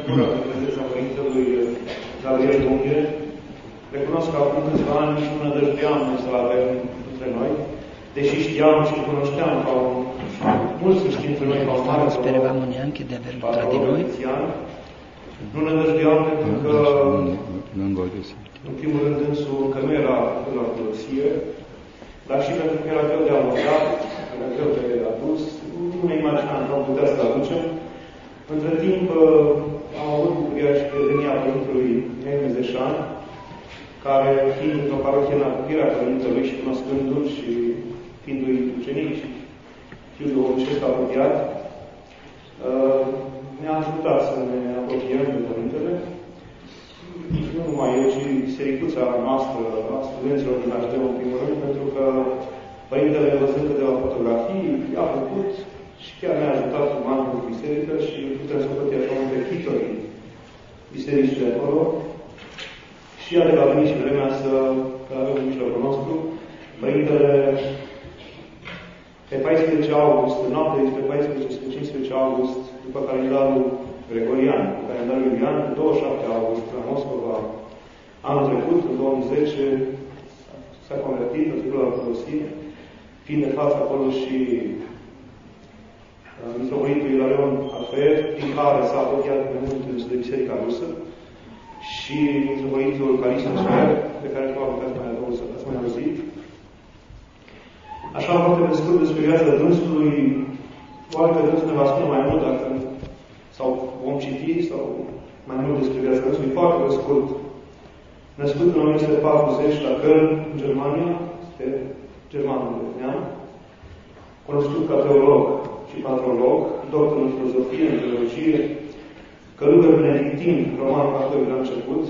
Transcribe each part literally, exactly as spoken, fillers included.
bucură de prezența Părintelui Gabriel Bunghe. Recunosc că acum câțiva ani nu nădăjduiam să-l avem între noi, deși știam și cunoșteam ca un, mulți să știm între noi ca un mare speravamo neanche di averlo tra di noi. Nu nădăjduiam pentru că, în primul rând, însul că nu era la ortodoxie, dar și pentru că era greu de abordat, era greu de adus, nu ne imaginam că am putea să-l aducem. Între timp, am avut bucuria și prietenia Părintelui Nelu Mezeșan, care, fiind într-o parohie în apropierea Părintelui și cunoscându-l și fiindu-i ucenic și fiul duhovnicesc apropiat, ne-a ajutat să ne apropiem de Părintele. Nu numai eu, ci bisericuța noastră, a studenților din H D, în primul rând, pentru că Părintele, văzând câteva fotografii, i-a făcut și chiar ne-a ajutat cu bani de biserică și putem să plăti așa un vechitorii bisericii de acolo. Și iată a venit și vremea să avem în mijlocul nostru. Părintele, pe paisprezece august, în noapte dintre paisprezece spre cincisprezece august, după calendarul gregorian, calendarul iulian, pe douăzeci și șapte august, la Moscova, anul trecut, în două mii zece, s-a convertit, a trecut la ortodoxie, fiind de față acolo și uh, mitropolitul Ilarion Afer, prin care s-a apropiat mai mult de Biserica Rusă, și mitropolitul Calisto Sfer, pe care nu a apucat mai două săptămâni auzit. Așa, foarte pe scurt despre viața dânsului, poate că dânsul ne va spune mai mult dacă sau vom citi, sau mai mult despre viața dânsului, foarte pe scurt. Născut în o mie nouă sute patruzeci la Köln, în Germania, este germanul de neam, cunoscut ca teolog și patrolog, doctor în filozofie, în teologie, călugăr benedictin, roman catolic la început.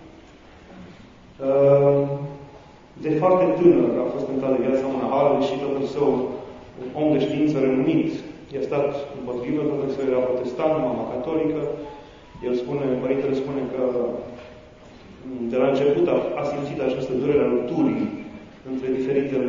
De foarte tânăr a fost tentat de viața monahală, deși tatăl său, un om de știință renumit, i-a stat împotrivă, tatăl său era protestant, mama catolică. El spune, părintele spune că de la început a, a simțit această durere a rupturii între diferitele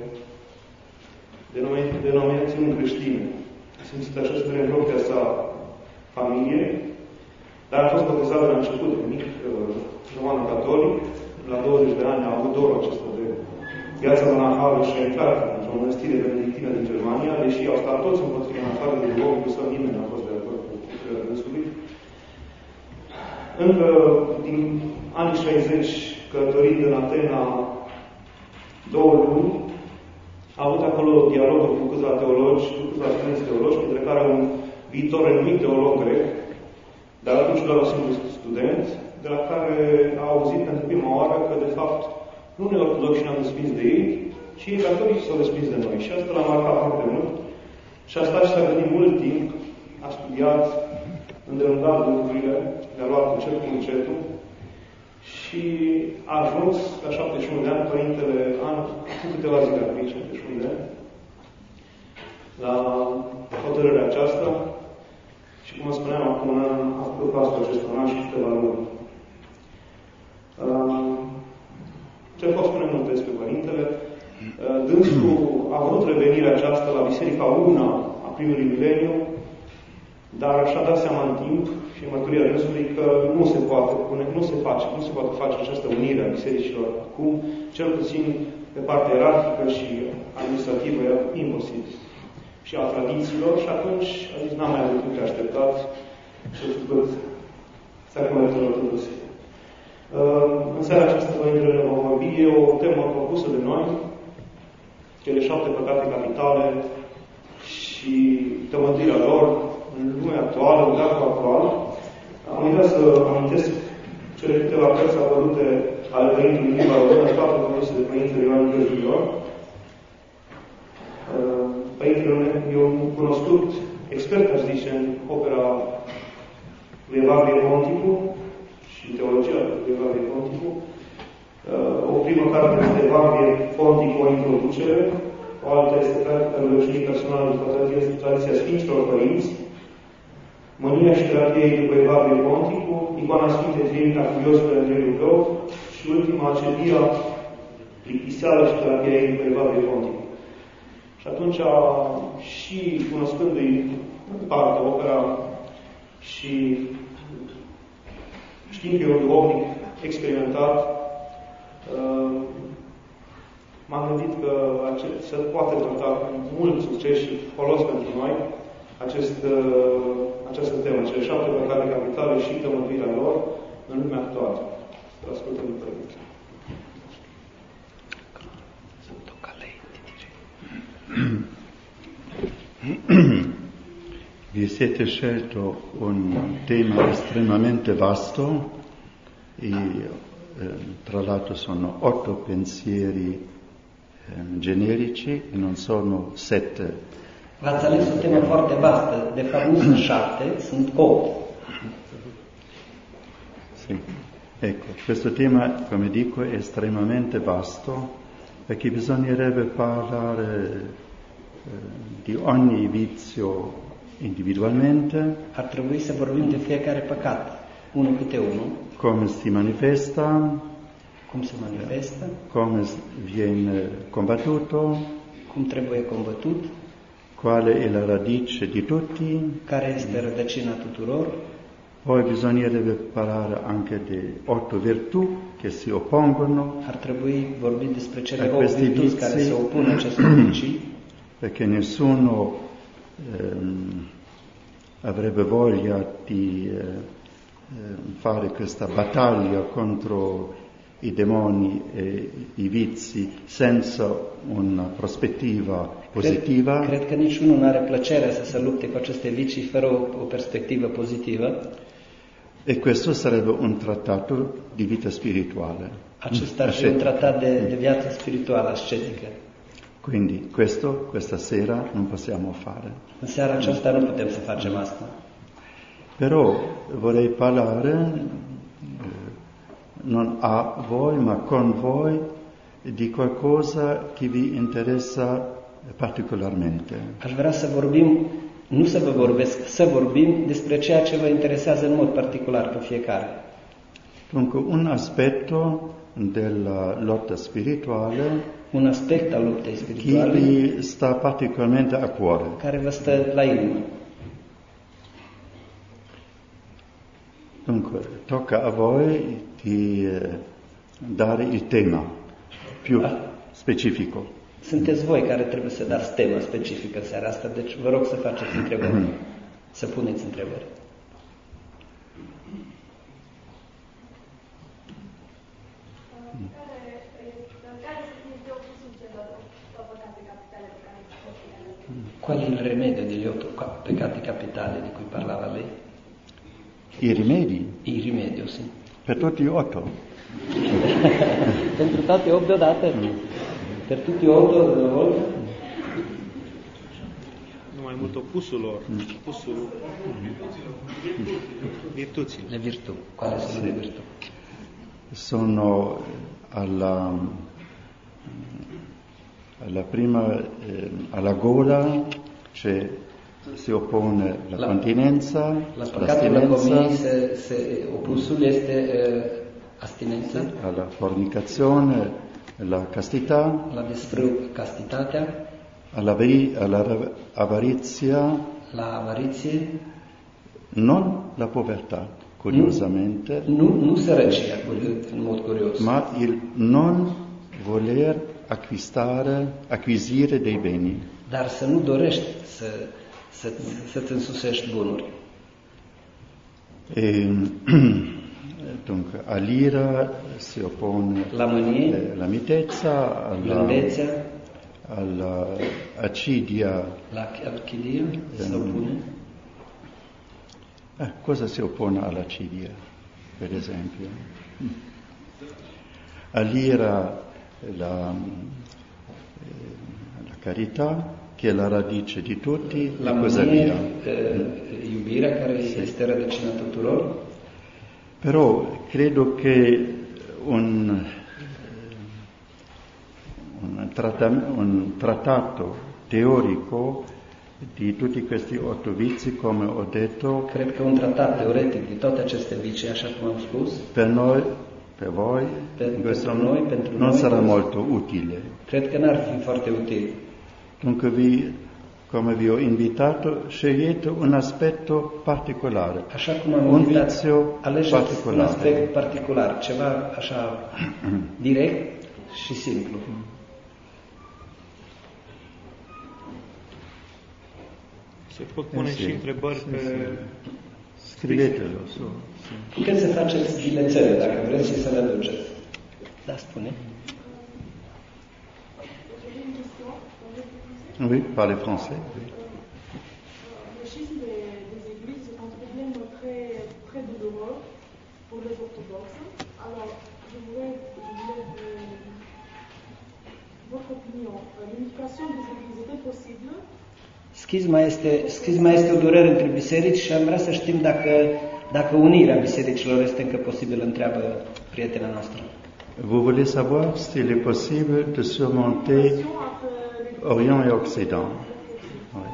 denominațiuni creștine. A simțit această durere în propria sa familie, dar a fost botezat de la început de mic roman catolic. La douăzeci de ani a avut dorul acesta de viața monahală și a intrat într-o mănăstire benedictină din Germania, deși au stat toți împotriva, în afară de duhovnicul său, nimeni n-a fost de acord cu puterea dânsului. Încă din anii șaizeci, călătorind în Atena două luni, a avut acolo dialoguri cu câțiva teologi, cu câțiva studenți teologi, între care un viitor renumit teolog grec, dar atunci doar un singur student, de la care a auzit pentru prima oară că, de fapt, nu ne ortodoxi ne-am despins de ei, ci ei catolici s-au despins de noi. Și asta l-a marcat foarte mult. Și a stat și s-a gândit mult timp, a studiat, îndelungat lucrurile, le-a luat încet cu încetul și a ajuns, la șaptezeci și unu de ani, Părintele An, cu câteva zile a primit șaptezeci și unu de ani, la hotărârea aceasta. Și cum spuneam, acum un an a făcut pasul acesta, un an și câteva luni. Uh, ce pot spune mult despre Părintele? Uh, dânsul a avut revenirea aceasta la Biserica Una a primului mileniu, dar și-a dat seama în timp și în mărturia dânsului că nu se poate pune, nu se face, nu se poate face această unire a bisericilor acum, cel puțin pe partea ierarhică și administrativă era imposibil. Și a tradițiilor, și atunci a zis, n-am mai avut timp de așteptat și a făcut sacramentul ortodoxiei. În seara aceasta, Părintele ne vom vorbi, e o temă propusă de noi, cele șapte păcate capitale și tămăduirea lor în lumea actuală, în veacul actual. Am uitat să amintesc cele câteva cărți apărute ale Părintelui în limba română, toate produse de Părintele Ioan Gură Junior. Părintele e un cunoscut expert, aș zice, în opera lui Evagrie Ponticu și teologia lui Evagrie Ponticu. O primă carte este Evagrie Ponticu, o introducere, o alta este cartea rugăciunii personală după tradiția Sfinților Părinți, Mânia și terapia după Evagrie Ponticu, Icoana Sfintei Treimi a Curios pe Andrei Rugău și ultima, Acedia plictiseală și terapia ei după Evagrie Ponticu. Și atunci, și cunoscându-i în parte opera Și știind că e un duhovnic experimentat, m-am gândit că se poate trata cu mult succes și folos pentru noi acest, această temă, cele șapte păcate capitale și tămăduirea lor în lumea actuală. Să ascultăm după ele. Vi siete scelto un tema estremamente vasto e eh, tra l'altro sono otto pensieri eh, generici e non sono sette. V-ați ales o temă foarte vastă, de fapt nu sunt șapte, sunt opt. Sì. Ecco, questo tema, come dico, è estremamente vasto perché bisognerebbe parlare eh, di ogni vizio individualmente. Ar trebui să vorbim de fiecare păcat, unul câte unul. Come si manifesta, cum se manifestă, come viene combattuto, cum trebuie combătut, quale è la radice di tutti. Care este rădăcina tuturor. Poi bisognerebbe parlare anche di otto virtù che si oppongono. Ar trebui vorbit despre cele opt virtuți care se opun acestor vicii. Perché nessuno ehm, avrebbe voglia di eh, fare questa battaglia contro i demoni e i vizi senza una prospettiva positiva. Cred, cred că niciunul nu are plăcerea să se lupte cu aceste vicii fără o, o perspectivă pozitivă. E questo sarebbe un trattato di vita spirituale. Acesta ar fi un tratat de, de viață spirituală, ascetică. Quindi questo, questa sera, non possiamo fare. În seara aceasta nu putem să facem asta. Però vorrei parlare, non a voi, ma con voi, di qualcosa che vi interessa particolarmente. Aș vrea să vorbim, nu să vă vorbesc, să vorbim despre ceea ce vă interesează în mod particular pe fiecare. Dunque, un aspetto della lotta spirituale, un aspect al luptei spirituale, che vi sta particolarmente a cuore. Care vă stă la inimă. Dunque, tocca a voi di eh, dare il tema più ah. specifico. Sunteți voi care trebuie să dați tema specifică în seara asta, deci vă rog să faceți întrebări, mm. să puneți întrebări. Qual è il rimedio degli otto peccati capitali di cui parlava lei? I rimedi? Il rimedio, sì. Per tutti e otto? Pentru toate opt deodată? Per tutti opt de una volta? Nu mai mult opusul lor. Opusul virtuților. Le virtù. Quali sono le virtù? Sono alla, alla prima, eh, alla gola, c'è si oppone la, la continenza, la l'astinenza, se, se opusul este uh, astinența, alla fornicazione, la castità, la despre castitatea, alla, alla avarizia, la avariție, non la povertà, curiosamente, nu, nu sărăcia, în mod curios, ma il non voler acquistare, acquisire dei beni. Dar să nu dorești să Să, să-ți însusești bunuri. E, dunque, all'ira si oppone la mânie, la mitezza, alla, alla acidia. La acidia si oppone. Eh, cosa si oppone all'acidia, per esempio? All'ira la, la carità, che è la radice di tutti, la cosa via. Eh, iubirea care sì. Este rădăcina tuturor. Però credo che un, un, trattam- un trattato teorico di tutti questi otto vizi, come ho detto, cred că un tratat teoretic de toate aceste vicii, așa cum am spus, per noi, per voi, per, pentru noi, pentru non noi, sarà molto utile. Cred că n-ar fi foarte util. Dunque vi come vi ho invitato, scegliete un aspetto particolare, Așa cum am un invitat, vizio alegeți un particolare. aspect particular, ceva așa direct și simplu. Se pot pune Sì, și întrebări sì, pe... sì. Scrivetelo su. Sì. Puteți să faceți bilețele dacă vreți și să le duceți. Da, spune. Oui, parlez français. Oui. Le schisme des, des églises est un problème très, très douloureux pour les orthodoxes. Alors, je voulais, je voulais euh, votre opinion. L'unification des églises était possible? Schizma este, schizma este o durere între biserici și am vrea să știm dacă, dacă unirea bisericilor este încă posibilă, întreabă prietena noastră. Vous voulez savoir s'il est possible de surmonter Orient et Occident? Oui.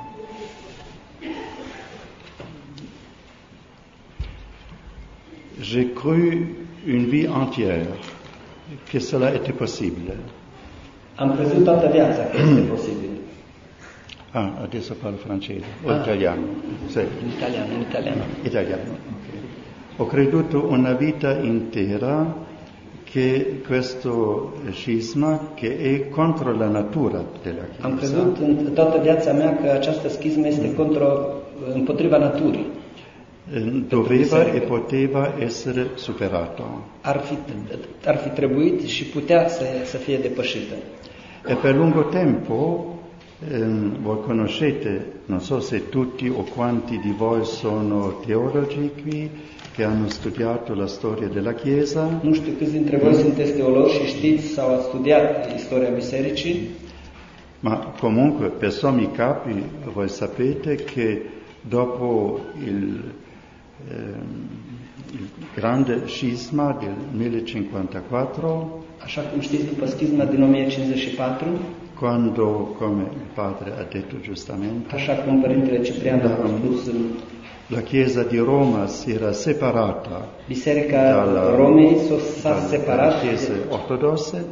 J'ai cru une vie entière que cela était possible. Am crezut toată viața că este posibil. Ah, adesso parlo francese o Ah. italiano? Sì. În italian, în italiano. Italiano. ok. Ho creduto una vita intera che questo scisma che è contro la natura della Am Chiesa crezut în toată viața mea că această schismă este contra, împotriva naturii. eh, doveva e poteva essere superato. Ar fi, ar fi trebuit și putea să, să fie depășită. E per lungo tempo, ehm, voi conoscete, non so se tutti o quanti di voi sono teologi qui, che hanno studiato la storia della Chiesa, Nu știu câți dintre voi sunteți teologi și știți sau ați studiat istoria bisericii, ma comunque per sommi capi voi sapete che dopo il, ehm, il grande scisma del mille cinquantaquattro, așa cum știți, după schisma din o mie cincizeci și patru, quando, come il padre ha detto giustamente, așa cum Părintele Ciprian a spus, în la Chiesa di Roma si era separata Biserica dalla, Romei s-a dalle separat chiese ortodosse.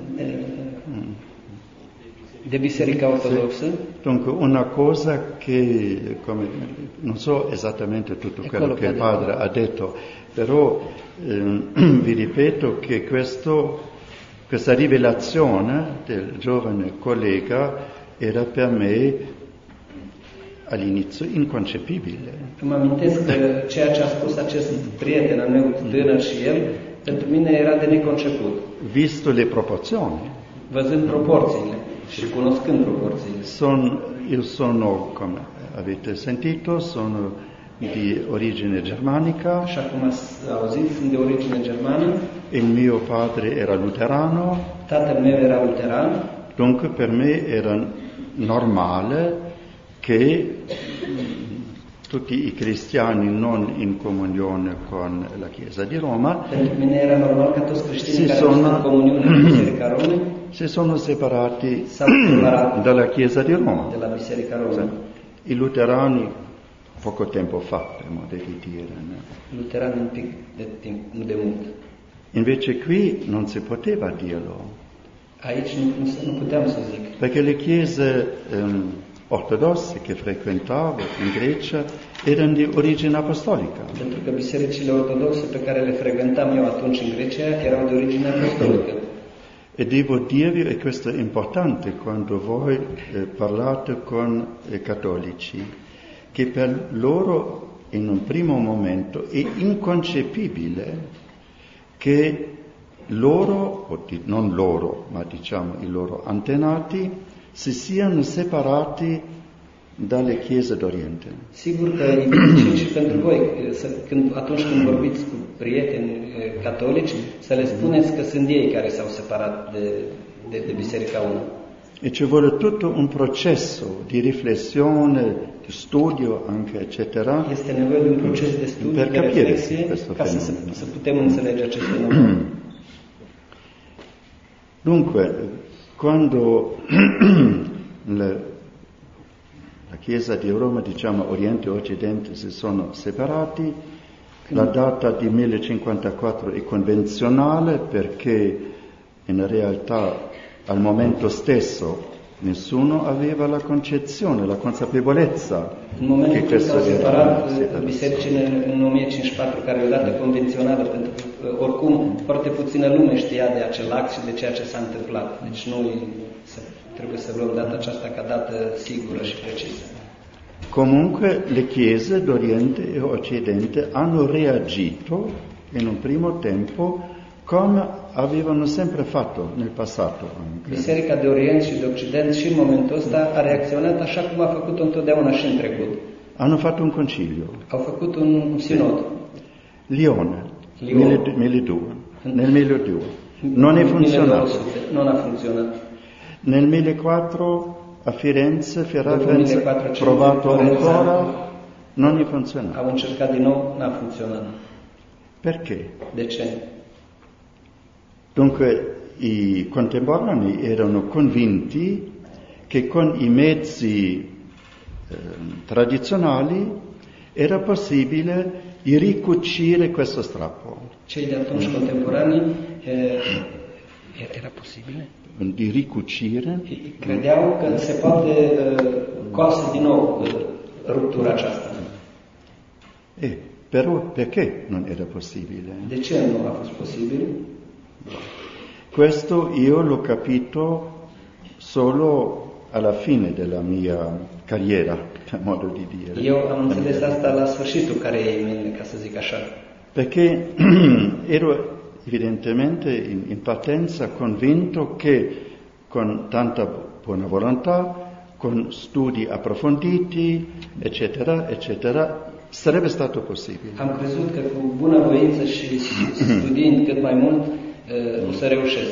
de Biserica Ortodoxă. Dunque una cosa che, come, non so esattamente tutto quello che il padre ha detto, però eh, vi ripeto che questo, questa rivelazione del giovane collega era per me all'inizio inconcepibile. Îmi amintesc că ceea ce a spus acest prieten al meu tânăr și el, pentru mine era de neconceput. Visto le proporzioni. Văzând proporțiile și cunoscând proporțiile. Son, io sono, come avete sentito, sono di origine germanica. Așa cum ați auzit, sunt de origine germană. Il mio padre era luterano. Tatăl meu era luteran. Dunque per me era normale che tutti i cristiani non in comunione con la Chiesa di Roma Pentru mine era normal ca toți creștinii si care sono, sunt în comuniune cu Biserica Romei si sono separati s-au separat dalla Chiesa di Roma. de la Biserica Romei. I luterani poco tempo fa, per modo di dire. No? Luterani un pic de timp, nu de mult. Invece qui non si poteva dirlo. Aici nu, nu, nu puteam să zic. Perché le chiese ehm, ortodosse che frequentavo in Grecia erano di origine apostolica. Pentru că bisericile ortodoxe pe care le frecventam eu atunci în Grecia erau de origine apostolică. E devo dirvi, e questo è importante quando voi eh, parlate con i cattolici, che per loro in un primo momento è inconcepibile che loro, o di, non loro, ma diciamo i loro antenati, si siano separati dalle chiese d'Oriente. Sigur că e dificil și pentru voi, să, când, atunci când vorbiți cu prieteni eh, catolici, să le spuneți că sunt ei care s-au separat de, de, de Biserica Una. E ci vuole tutto un processo di riflessione, di studio anche, eccetera, Este nevoie de un proces de studiu, per de capire reflexie, questo ca să, fenomeno. să putem înțelege acest fenomen. Dunque, quando le, la Chiesa di Roma, diciamo Oriente e Occidente, si sono separati, la data di mille cinquantaquattro è convenzionale perché in realtà al momento stesso Nessuno aveva la concezione, la consapevolezza În momentul che când questo s-au era separat era- bisericile în- în o mie cincizeci și patru, care e o dată convențională, pentru că oricum foarte puțină lume știa de acel act și de ceea ce s-a întâmplat. Deci noi să, trebuie să luăm data aceasta ca dată sigură și precisă. Comunque le chiese d'Oriente e Occidente hanno reagito in un primo tempo come avevano sempre fatto nel passato anche. Biserica de Orient și de Occident și în momentul ăsta a reacționat așa cum a făcut-o întotdeauna și în trecut. Hanno fatto un concilio, Au făcut un sinod. Lione, Lione. mille- milleduecento, nel milleduecento. Non è funzionato. Non a funzionat. Nel millequattro a Firenze, Dopo Firenze millequattrocento provato Firenze. ancora, non è funzionato. Au încercat din nou, n-a funcționat. Perché? De ce? Dunque i contemporanei erano convinti che con i mezzi eh, tradizionali era possibile ricucire questo strappo, Cei de atunci contemporani eh, era posibile? di ricucire, Credeau că se poate eh, coase din nou eh, ruptura aceasta. e però perché non era possibile? De ce nu a fost posibil? Questo io l'ho capito solo alla fine della mia carriera, per modo di dire. Eu am înțeles asta la sfârșitul carierei mele, ca să zic așa. Perché ero evidentemente in, in partenza convinto che con tanta buona volontà, con studi approfonditi, eccetera, eccetera, sarebbe stato possibile. Am crezut că cu bună voință și studiind cât mai mult eh, o să reușesc.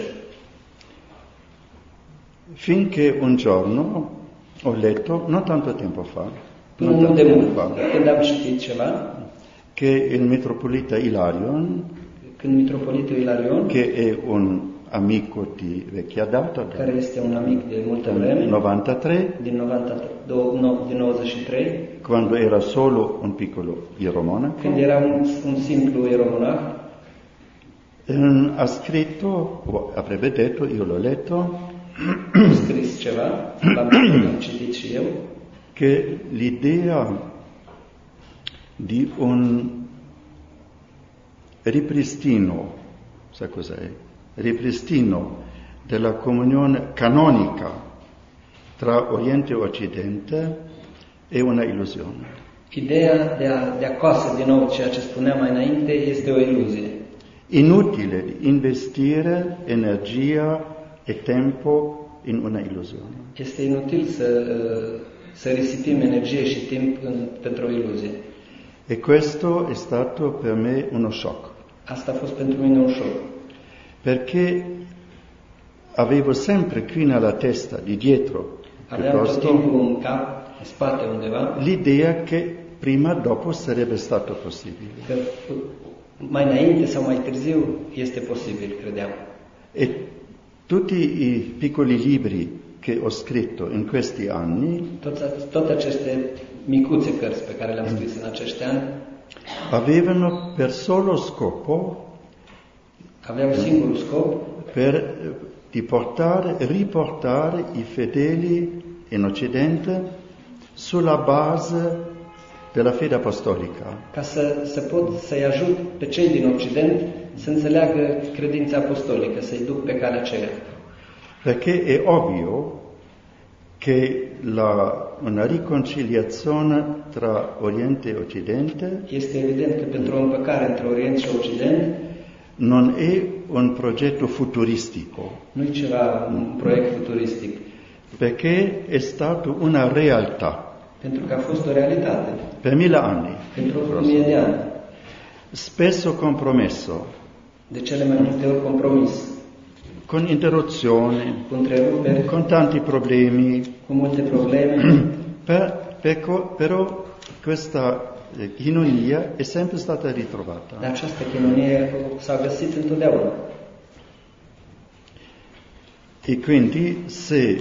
Finché un giorno ho letto, non tanto tempo fa, Până non nu tanto de tempo mult, fa, când am citit ceva, che il metropolita Ilarion, când mitropolitul Ilarion, che è un amico di vecchia data, care del este un amic de multă vreme, novantatré, din, nouăzeci și trei, quando era solo un piccolo ieromonaco, când era un, un simplu ieromonah, ehm, ha scritto, o avrebbe detto, io l'ho letto, a scris ceva, l-am am citit și eu, che l'idea di un ripristino, sa cos'è? Ripristino della comunione canonica tra Oriente e Occidente è una illusione. ideea de a, de a coase din nou ceea ce spuneam mai înainte este o iluzie. Inutile di investire energia e tempo in una illusione. Este inutil să, să risipim energie și timp în, pentru o iluzie. E questo è stato per me uno shock, Asta a fost pentru mine un șoc. perché avevo sempre qui nella testa, di dietro, Aveam tot piuttosto, timpul în cap, în spate undeva, l'idea che prima o dopo sarebbe stato possibile. că mai înainte sau mai târziu este posibil, credeam. E tutti i piccoli libri che ho scritto in questi anni Toți, toate aceste micuțe cărți pe care le-am scris în acești ani avevano per solo scopo aveau singurul scop per eh, di portare, riportare i fedeli in Occidente sulla base della fede apostolica. ca să, să pot să-i ajut pe cei din Occident să înțeleagă credința apostolică, să-i duc pe calea aceea. Perché è ovvio che la, una riconciliazione tra Oriente e Occidente Este evident că pentru o împăcare între Orient și Occident non è un progetto futuristico, nu e ceva, un proiect futuristic, perché è stato una realtà pentru că a fost o realitate per mille anni, pentru o mie de ani, spesso compromesso, de cele mai multe ori compromis, con interruzioni, cu întreruperi, con tanti problemi, cu multe probleme, per, per- però questa eh, chinonia è sempre stata ritrovata. dar această chinonie s-a găsit întotdeauna. E quindi se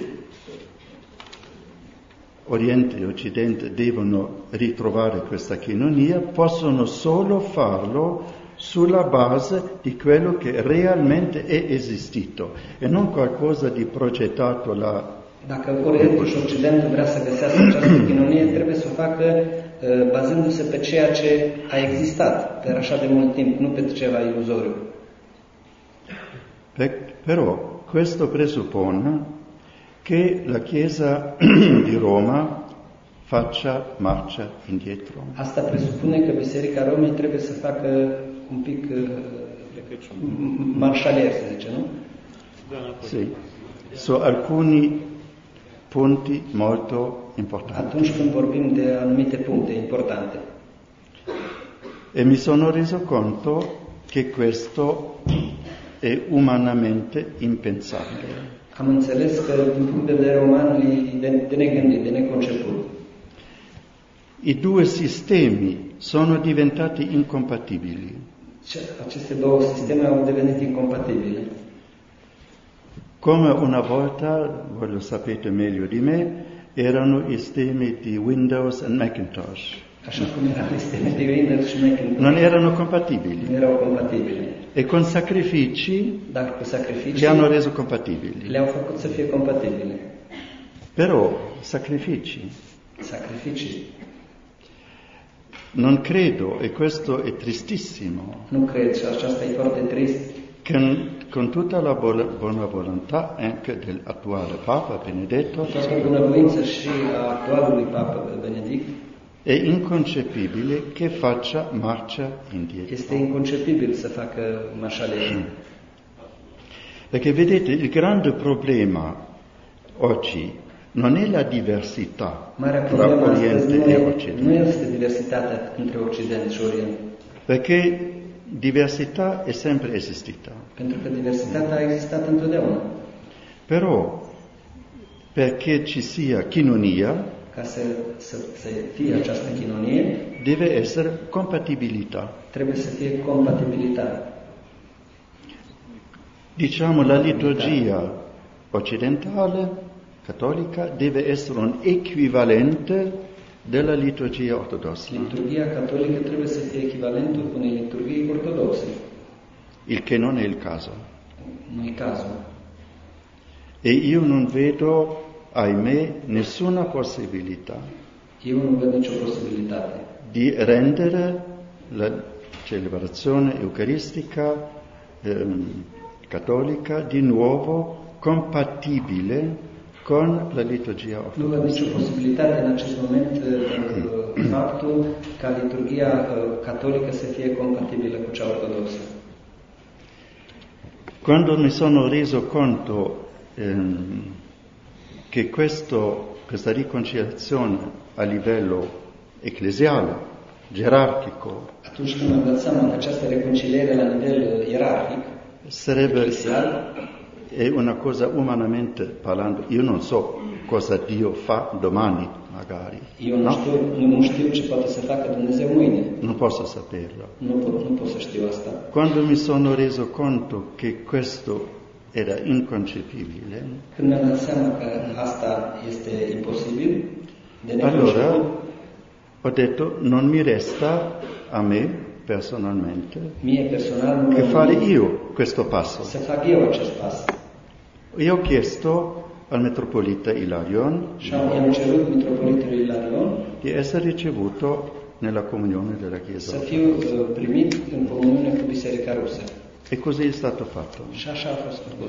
Oriente e Occidente devono ritrovare questa chinonia, possono solo farlo sulla base di quello che realmente è esistito e non qualcosa di progettato là Dacă Orientul și Occidentul vrea să găsească această chinonie, trebuie să o facă uh, bazându-se pe ceea ce a existat per așa de mult timp, nu pe ceva iluzoriu. Però questo presuppone che la Chiesa di Roma faccia marcia indietro. Asta presupune că Biserica Romei trebuie să facă un pic uh, marșalier, se zice, nu? Sì, su alcuni punti molto importanti. Atunci când vorbim de anumite puncte importante. E mi sono reso conto che questo è umanamente impensabile. Am înțeles că din punct de vedere uman e de, de negândit, de neconceput. I due sistemi sono diventati incompatibili. Aceste două sisteme au devenit incompatibile. Come una volta, voi lo sapete meglio di me, erano i sistemi di Windows e Macintosh. Așa cum erau sisteme de Windows și Macintosh. Non erano compatibili. Nu erau compatibile. E con sacrifici Dar cu sacrificii li hanno reso compatibili. le-au făcut să fie compatibile. Però sacrifici. Sacrificii. Non credo, e questo è tristissimo, Nu cred și aceasta e foarte trist. che con tutta la buona volontà anche dell'attuale Papa Benedetto Cu toată bunăvoința și a actualului Papa Benedict, è inconcepibile che faccia marcia indietro. este inconcepibil să facă marșalier. Perché vedete, il grande problema oggi non è la diversità Marea tra problemă astăzi Oriente nu, e e, nu Occidente, este diversitatea între Occident și Orient. perché diversità è sempre esistita. Pentru că diversitatea a existat întotdeauna. Però perché ci sia chinonia Ca să, să, să fie această chinonie, deve essere compatibilità. trebuie să fie compatibilitate. Diciamo la liturgia occidentale, cattolica, deve essere un equivalente della liturgia ortodossa, Liturgia catolică trebuie să fie echivalentul unei liturghii ortodoxe. il che non è il caso. Nu e cazul. E io non vedo, ahimè, nessuna possibilità Eu nu văd nicio posibilitate di rendere la celebrazione eucaristica ehm, cattolica di nuovo compatibile con la liturgia Nu văd ortodossa. nicio posibilitate în acest moment uh, faptul ca liturgia uh, catolică să fie compatibilă cu cea ortodoxă. Quando mi sono reso conto ehm, che questo, questa riconciliazione a livello ecclesiale, gerarchico, Atunci când am dat seama că această reconciliere la nivel uh, ierarhic, sarebbe eclesial, è una cosa umanamente parlando. Io non so cosa Dio fa domani, magari. eu nu No? știu, nu, nu știu ce poate să facă Dumnezeu mâine. Non posso saperlo. Nu pot, nu pot să știu asta. Quando mi sono reso conto che questo era inconcepibile, Când mi-am dat seama că asta este imposibil, de allora neconceput, ho detto non mi resta a me personalmente mie personal nu che mă fare rămâne io questo passo. să fac eu acest pas. Io ho chiesto al metropolita Ilarion Și am i-am cerut mitropolitului Ilarion di essere ricevuto nella comunione della Chiesa. să fiu uh, primit în comuniune cu Biserica Rusă. E così è stato fatto. Și așa a fost făcut.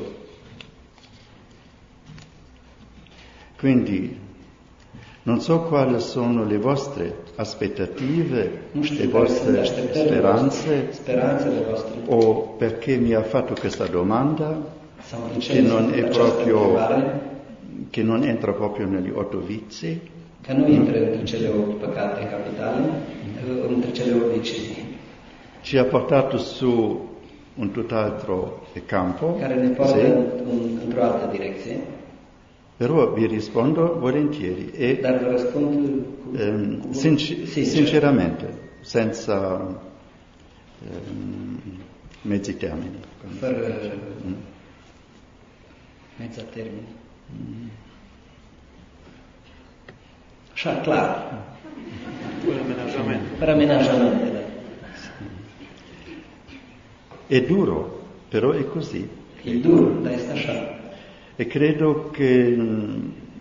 Quindi non so quali sono le vostre aspettative, Nu știu le care sunt vostre așteptările speranze, voastre, speranțele voastre, o perché mi ha fatto questa domanda sau de ce che mi non sunt è această proprio întrebare, che non entra proprio negli otto vizi, că nu intră între cele opt păcate capitale, uh, între cele opt vicii, ci ha portato su un tutt'altro campo, care ne poartă sì, în, într-o altă direcție, però vi rispondo volentieri e dar vă răspund cu, ehm, cu sinc- sincer, sinceramente, senza ehm, mezzi termini. fără mezza termini. Așa, clar. Fără amenajament. Fără amenajamente, da. È duro, però è così. E dur, dar este așa. E credo che mh,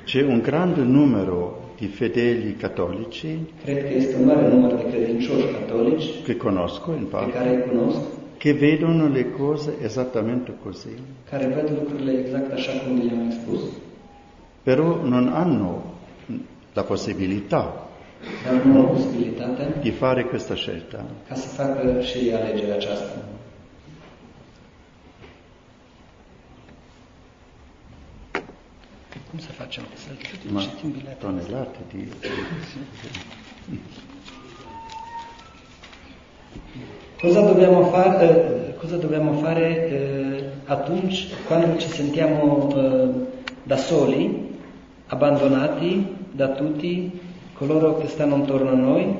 C'è un grande numero di fedeli cattolici Cred că este un mare număr de credincioși catolici che conosco in pe parte, care îi cunosc, che vedono le cose esattamente così, care văd lucrurile exact așa cum le-am expus, però non hanno la possibilità dar nu au posibilitatea di fare questa scelta. ca să facă și ei alegerea aceasta. Cum să facem? Să Ma citim biletele. tonnellate di... Cosa dobbiamo fare, eh, cosa dobbiamo fare eh, atunci quando ci sentiamo eh, da soli, abbandonati da tutti coloro che stanno intorno a noi?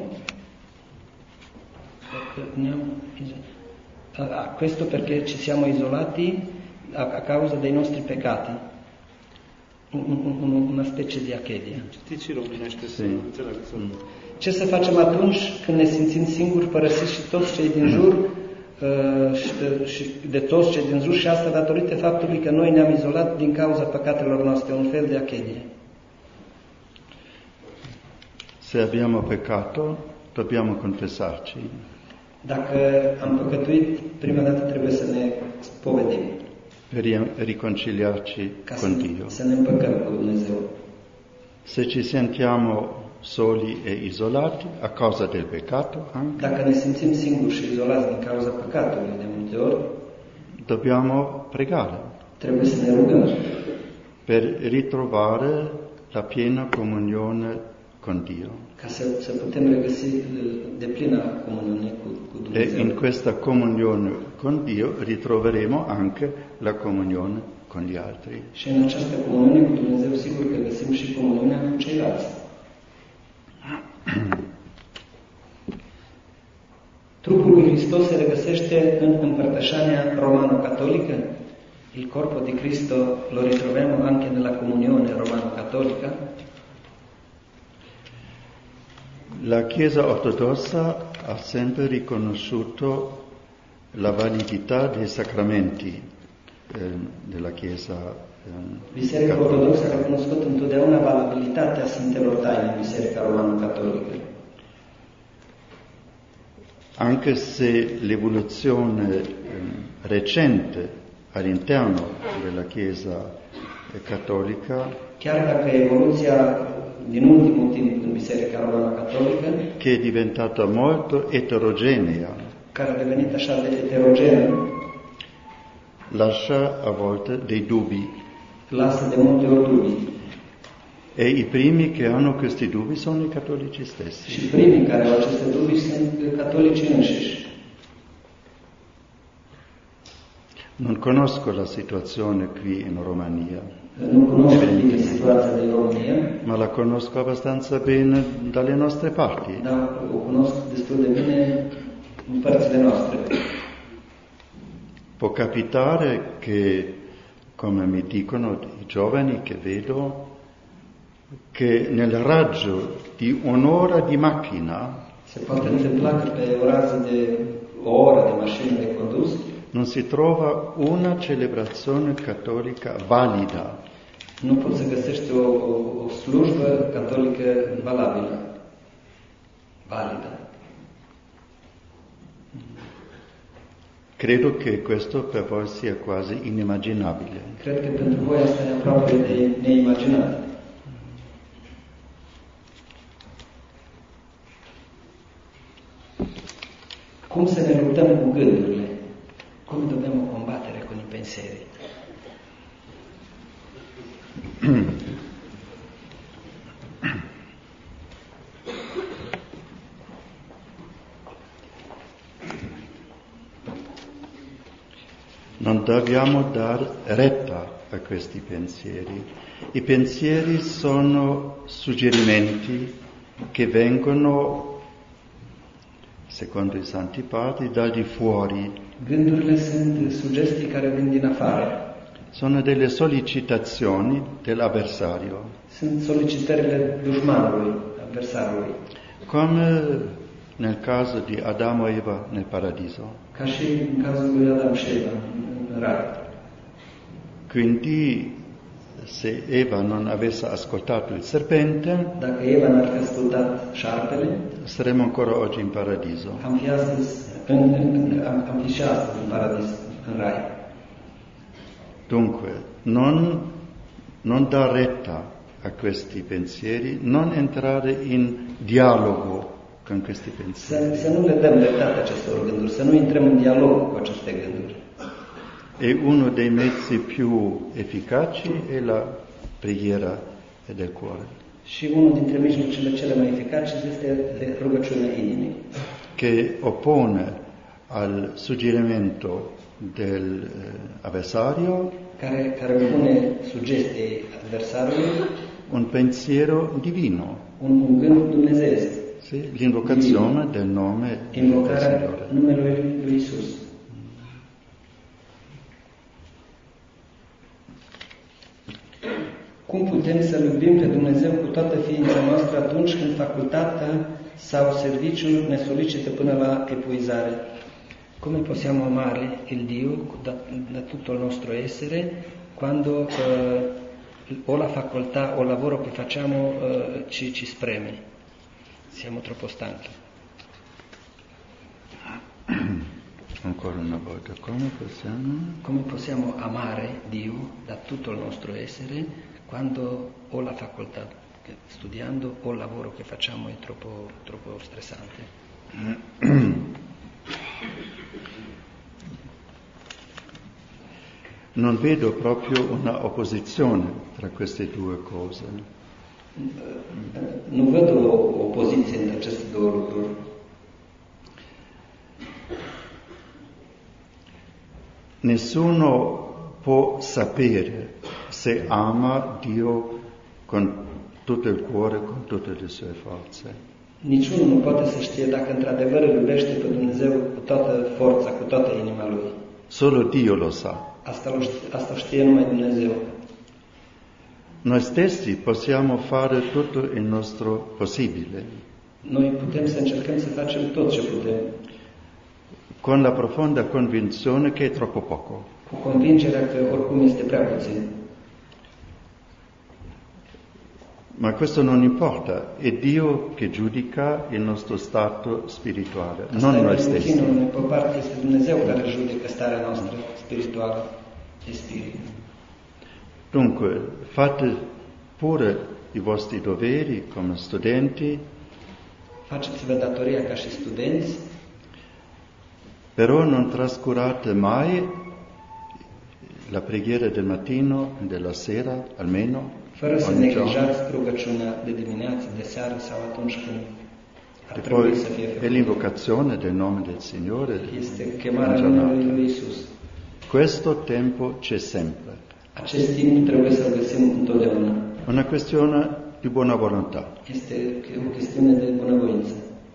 Ah, questo perché ci siamo isolati a, a causa dei nostri peccati, un, un, una specie di achedia. Citiți și românește să Sì. înțelegeți. Ce să facem atunci când ne simțim singuri, părăsiți și toți cei din jur, uh, și, de, și de toți cei din jur, și asta datorită faptului că noi ne-am izolat din cauza păcatelor noastre, un fel de achedie. Se abbiamo peccato, dobbiamo confessarci. Dacă am păcătuit, prima dată trebuie să ne spovedim, Per riconciliarci ca con să, Dio. să ne împăcăm cu Dumnezeu. Se ci sentiamo soli e isolati a causa del peccato, anche, Dacă ne simțim singuri și izolați din cauza păcatului de multe ori, dobbiamo pregare trebuie să ne rugăm per ritrovare la piena comunione con Dio. ca să, să putem regăsi deplină comuniune cu, cu E Dumnezeu. in questa comunione con Dio ritroveremo anche la comunione con gli altri. Și în această comuniune cu Dumnezeu, sigur că găsim și comuniunea cu ceilalți. Trupul lui Hristos se regăsește în împărtășania romano-catolică. Il corpo di Cristo lo ritroviamo anche nella comunione romano-cattolica. La Chiesa ortodossa ha sempre riconosciuto la validità dei sacramenti eh, della Chiesa eh, Biserica Ortodoxă a recunoscut întotdeauna valabilitatea Sfintelor Taine în Biserica Romano-Catolică. Anche se l'evoluzione eh, recente all'interno della Chiesa cattolica, Chiar dacă evoluția din ultimul timp în Biserica Romano-Catolică, che è diventata molto eterogenea, care a devenit așa de heterogenă, lascia a volte dei dubbi. lasă de multe ori dubii. E i primi che hanno questi dubbi sono i cattolici stessi. Și primii care au aceste dubii sunt catolicii înșiși. Non conosco la situazione qui in Romania, Nu cunosc bine situația din România, ma la conosco abbastanza bene dalle nostre parti. dar o cunosc destul de bine în părțile noastre. Può capitare che, come mi dicono i giovani che vedo, che nel raggio di un'ora di macchina Se poate întâmpla că pe o rază de o oră de mașină de condus non si trova una celebrazione cattolica valida. nu poți să găsești o, o, o slujbă catolică valabilă, validă. Credo che questo per voi sia quasi inimmaginabile. Cred că pentru voi asta e aproape de neimaginat. Cum să ne luptăm cu gândurile? Come dobbiamo combattere con i pensieri? Non dobbiamo dar retta a questi pensieri. I pensieri sono suggerimenti che vengono, secondo i Santi Padri, dal di fuori. Gândurile sunt sugestii care vin din afară. Sono delle sollecitazioni dell'avversario. Sunt solicitările dușmanului, adversarului. Come nel caso di Adamo e Eva nel paradiso. Ca și în cazul lui Adam și Eva, în rai. Quindi se Eva non avesse ascoltato il serpente, dacă Eva n-ar fi ascultat șarpele, saremmo ancora oggi in paradiso. am fi astăzi, în, în, am, am fi și astăzi în paradis, în rai. Dunque, non, non dar retta a questi pensieri, non entrare in dialogo con questi pensieri. Să, să nu le dăm dreptate acestor gânduri, să nu intrăm în dialog cu aceste gânduri. E uno dei mezzi più efficaci è la preghiera del cuore, Și unul dintre mijloacele cele mai eficace este de rugăciunea inimii, che oppone al suggerimento del eh, avversario care, care pune sugestiei adversarului un pensiero divino, un, un gând dumnezeiesc, sì? L'invocazione del nome del invocarea Signore. numelui lui Isus. Cum putem să iubim pe Dumnezeu cu toată ființa noastră atunci când facoltatea sau serviciul ne solicită până la epuizare? Come possiamo amare il Dio da, da tutto il nostro essere quando eh, o la facoltà o il lavoro che facciamo eh, ci, ci spreme? Siamo troppo stanchi. Ancora una volta, come possiamo? Come possiamo amare Dio da tutto il nostro essere quando o la facoltà che studiando o il lavoro che facciamo è troppo, troppo stressante? Non vedo proprio una opposizione tra queste due cose. Nu văd o opoziție între aceste două lucruri. Nessuno può sapere se ama Dio con tutto il cuore, con tutte le sue forze. Niciunul nu poate să știe dacă într-adevăr îl iubește pe Dumnezeu cu toată forța, cu toată inima lui. Solo Dio lo sa. Asta, lo știe, asta știe numai Dumnezeu. Noi stessi possiamo fare tutto il nostro possibile, Noi putem să încercăm să facem tot ce putem, con la profonda convinzione che è troppo poco. cu convingerea că oricum este prea puțin. Ma questo non importa, è Dio che giudica il nostro stato spirituale, Asta non e noi mai stessi. puțin, pe parte este Dumnezeu care judecă starea noastră spirituală de spirit. Dunque, fate pure i vostri doveri come studenti, Faceți-vă datoria ca și studenți, però non trascurate mai la preghiera del mattino e della sera, almeno, fără să ogni giorno. neglijați rugăciunea de dimineață, de seară sau atunci când ar E trebui poi să fie è făcut. l'invocazione del nome del Signore. Este chemarea in giornata. numelui lui Isus. Questo tempo c'è sempre. Acest timp trebuie să-l găsim întotdeauna. Una questione di buona volontà. Este o chestiune de bunăvoință.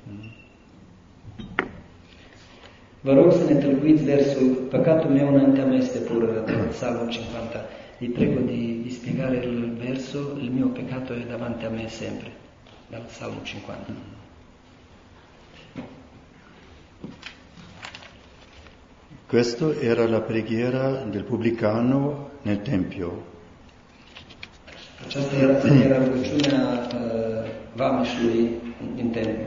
Vă rog să ne tălcuiți versul Păcatul meu înaintea mea este pură, Salmul cinquanta. Vi prego di, di spiegare il verso Il mio peccato è davanti a me sempre, dal Salmo cinquanta. Questa era la preghiera del pubblicano nel Tempio. Aceasta era, era rugăciunea uh, vameșului în templu.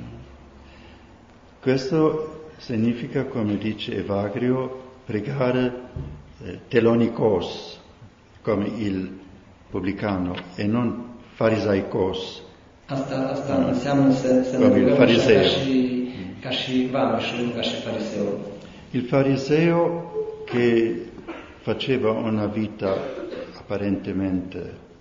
Questo significa, come dice Evagrio, pregare eh, telonikos, come il pubblicano, e non farisaikos. Asta, asta înseamnă să, să ne Come il rugăm așa fariseo. ca și, ca și vameșul, ca și fariseul. Il fariseo che faceva una vita apparentemente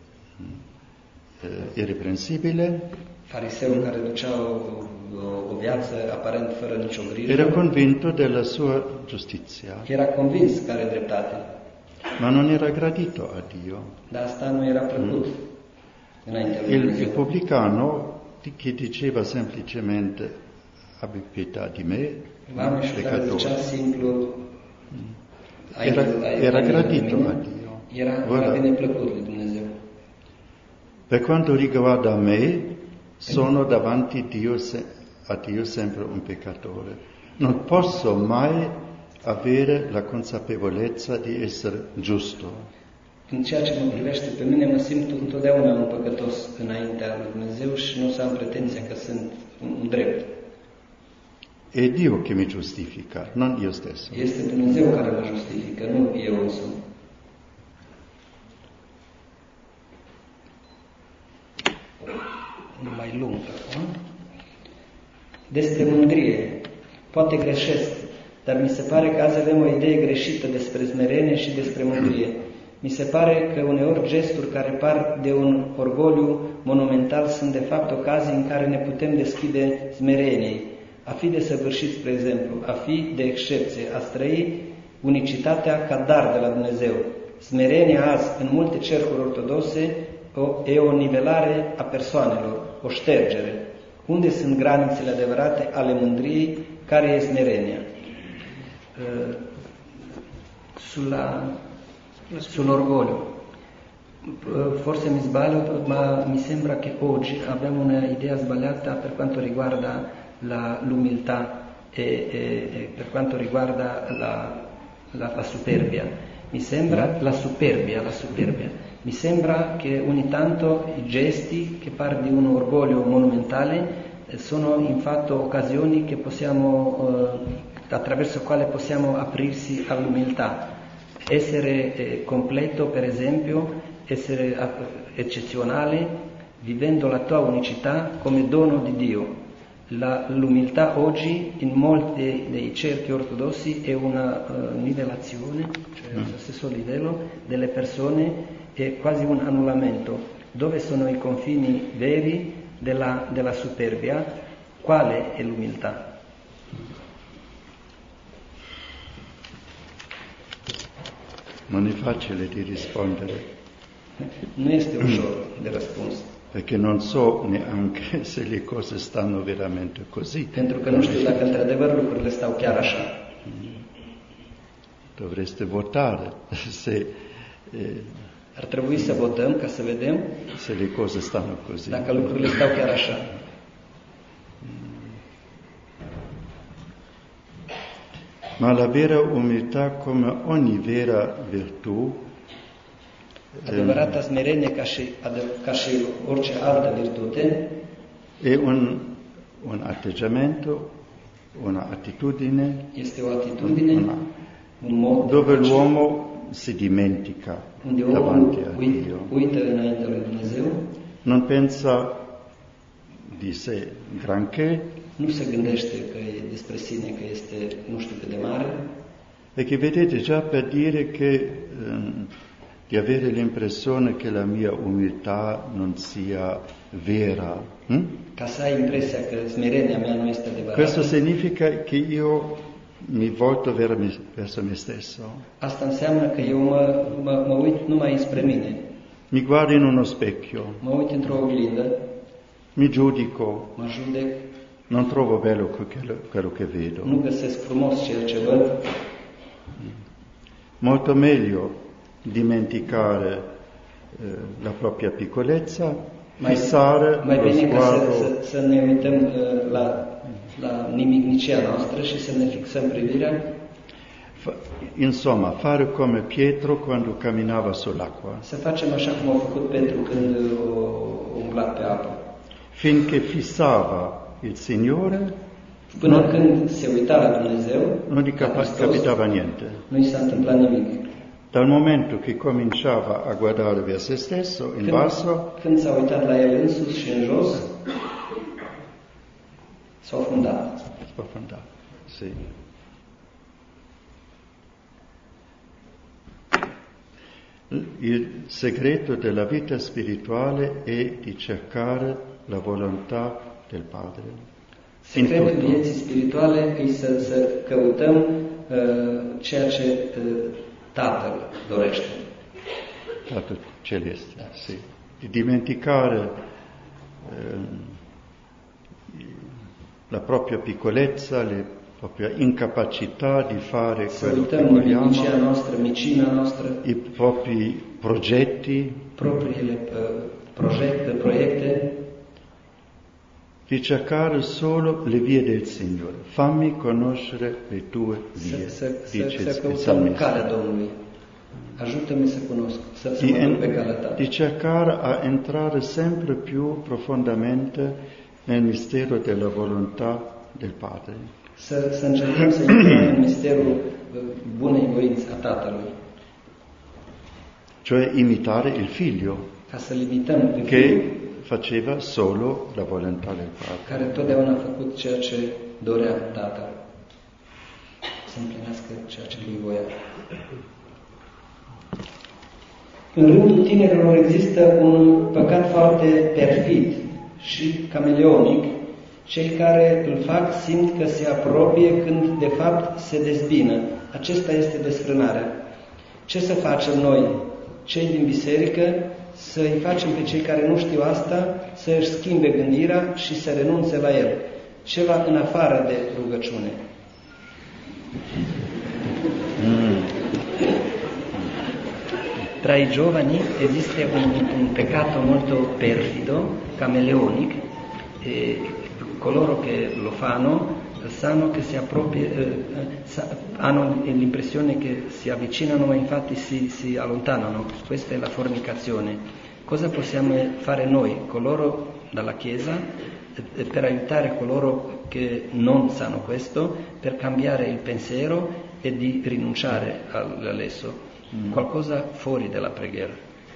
eh, irreprensibile, Fariseul care ducea o, o, o viață aparent fără nicio grijă, era convinto della sua giustizia, era convins că are dreptate, ma non era gradito a Dio. dar asta nu era plăcut înaintea lui Il, il Dumnezeu. pubblicano che diceva semplicemente abbi pietà di me, Vameșul care zicea peccatore, simplu, ai, era, ai, era ai gradito mine, a Dio. era, Voilà. era bine plăcut lui Dumnezeu. Per quanto riguarda me, sono davanti Dio se- a Dio sempre un peccatore. Non posso mai avere la consapevolezza di essere giusto. în ceea ce mă privește pe mine, mă simt întotdeauna un păcătos înaintea lui Dumnezeu și nu o să am pretenția că sunt un drept. È Dio che mi giustifica, non io stesso. Este Dumnezeu care mă justifică, nu eu însumi. Mai lung acum. Despre mândrie. Poate greșesc, dar mi se pare că azi avem o idee greșită despre smerenie și despre mândrie. Mi se pare că uneori gesturi care par de un orgoliu monumental sunt de fapt ocazii în care ne putem deschide smereniei. A fi desăvârșit, spre exemplu, a fi de excepție, a trăi unicitatea ca dar de la Dumnezeu. Smerenia azi, în multe cercuri ortodoxe, o, e o nivelare a persoanelor, o ștergere. Unde sunt granițele adevărate ale mândriei? Care e smerenia? Uh, sulla, sull'orgoglio. Uh, forse mi sbaglio, ma mi sembra che oggi abbiamo un'idea sbagliata per quanto riguarda la, l'umiltà e, e, e per quanto riguarda la, la, la superbia. Mi sembra la superbia, la superbia. Mi sembra che ogni tanto i gesti che par di un orgoglio monumentale sono in fatto occasioni che possiamo, eh, attraverso quale possiamo aprirsi all'umiltà. Essere eh, completo, per esempio, essere eh, eccezionale, vivendo la tua unicità come dono di Dio. La, l'umiltà oggi in molti dei cerchi ortodossi è una uh, nivellazione, cioè allo stesso livello delle persone, è quasi un annullamento. Dove sono i confini veri della, della superbia? Quale è l'umiltà? Non è facile di rispondere. Non este ușor de răspuns. Perché non so neanche se le cose stanno veramente così. Pentru că nu știu dacă într-adevăr lucrurile stau chiar așa. Dovreste votare se eh, ar trebui să votăm ca să vedem se le cose stanno così. Dacă lucrurile stau chiar așa. Ma la vera umiltà, come ogni vera virtù, adevărata smerenie, ca și, ca și orice altă virtute, è un, un atteggiamento, una attitudine, este o atitudine, una, un mod dove l'uomo si dimentica davanti a Dio. Uită înaintea lui Dumnezeu, non pensa di sé granché, nu se gândește că e despre sine, că este nu știu cât de mare. E che vedete già per dire che um, di avere l'impressione che la mia umiltà non sia vera. Hm? Ca să ai impresia că smerenia mea nu este adevărată. Questo significa che io mi volto verso me stesso. Asta înseamnă că eu mă, mă, mă uit numai spre mine. Mi guardo in uno specchio. Mă uit într-o oglindă. Mi giudico. Mă judec. Non trovo bello quello che vedo. Nu găsesc frumos ceea ce văd. Molto meglio dimenticare eh, la propria piccolezza, mai, fissare mai lo bine sguardo. Să, să, să ne uităm uh, la, la nimicnicia noastră și să ne fixăm privirea. Fa, insomma, fare come Pietro quando camminava sull'acqua. Să facem așa cum a făcut Petru când a umblat pe apă. Finché fissava il Signore, până non, când se uita la Dumnezeu, non gli capitava niente. Nu i s-a întâmplat nimic. Dal momento che cominciava a guardare verso se stesso, in când, basso, când s-a uitat la el însuși și în jos, s-a fundat. S-a fundat, sì. Il segreto della vita spirituale è di cercare la volontà del Padre. Secretul vieții spirituale e să, să căutăm uh, ceea ce uh, Tatăl dorește. Tatăl Celeste, sì. Di dimenticare eh, la propria piccolezza, la propria incapacità di fare să quello che uităm vogliamo, micimea noastră, micimea noastră, i propri progetti, propriile uh, proiecte, proiecte, di cercare solo le vie del Signore. Fammi conoscere le tue vie, să, să, dice să il căutăm salmista. calea Domnului. Ajută-mi să cunosc, să, să di, mă duc pe en- calea ta. di cercare a entrare sempre più profondamente nel mistero della volontà del Padre. Să, să încercăm să intrăm în misterul uh, bunei voinți a Tatălui, Cioè imitare il figlio, ca să limităm pe Fiul, che faceva solo la volontà del Padre. care totdeauna a făcut ceea ce dorea Tatăl, să împlinească ceea ce lui voia. În rândul tinerilor există un păcat foarte perfid și cameleonic. Cei care îl fac simt că se apropie când de fapt se dezbină. Acesta este desfrânarea. Ce să facem noi, cei din biserică, să îi facem pe cei care nu știu asta să își schimbe gândirea și să renunțe la el? Ceva în afară de rugăciune. Mm. Tra i giovani esiste un, un peccato molto perfido, cameleonic, e coloro che lo fanno sanno che si appropria, eh, sa, hanno l'impressione che si avvicinano ma infatti si, si allontanano. Questa è la fornicazione. Cosa possiamo fare noi, coloro dalla Chiesa, eh, per aiutare coloro che non sanno questo, per cambiare il pensiero e di rinunciare all'esso? Mm. Qualcosa fuori dalla preghiera.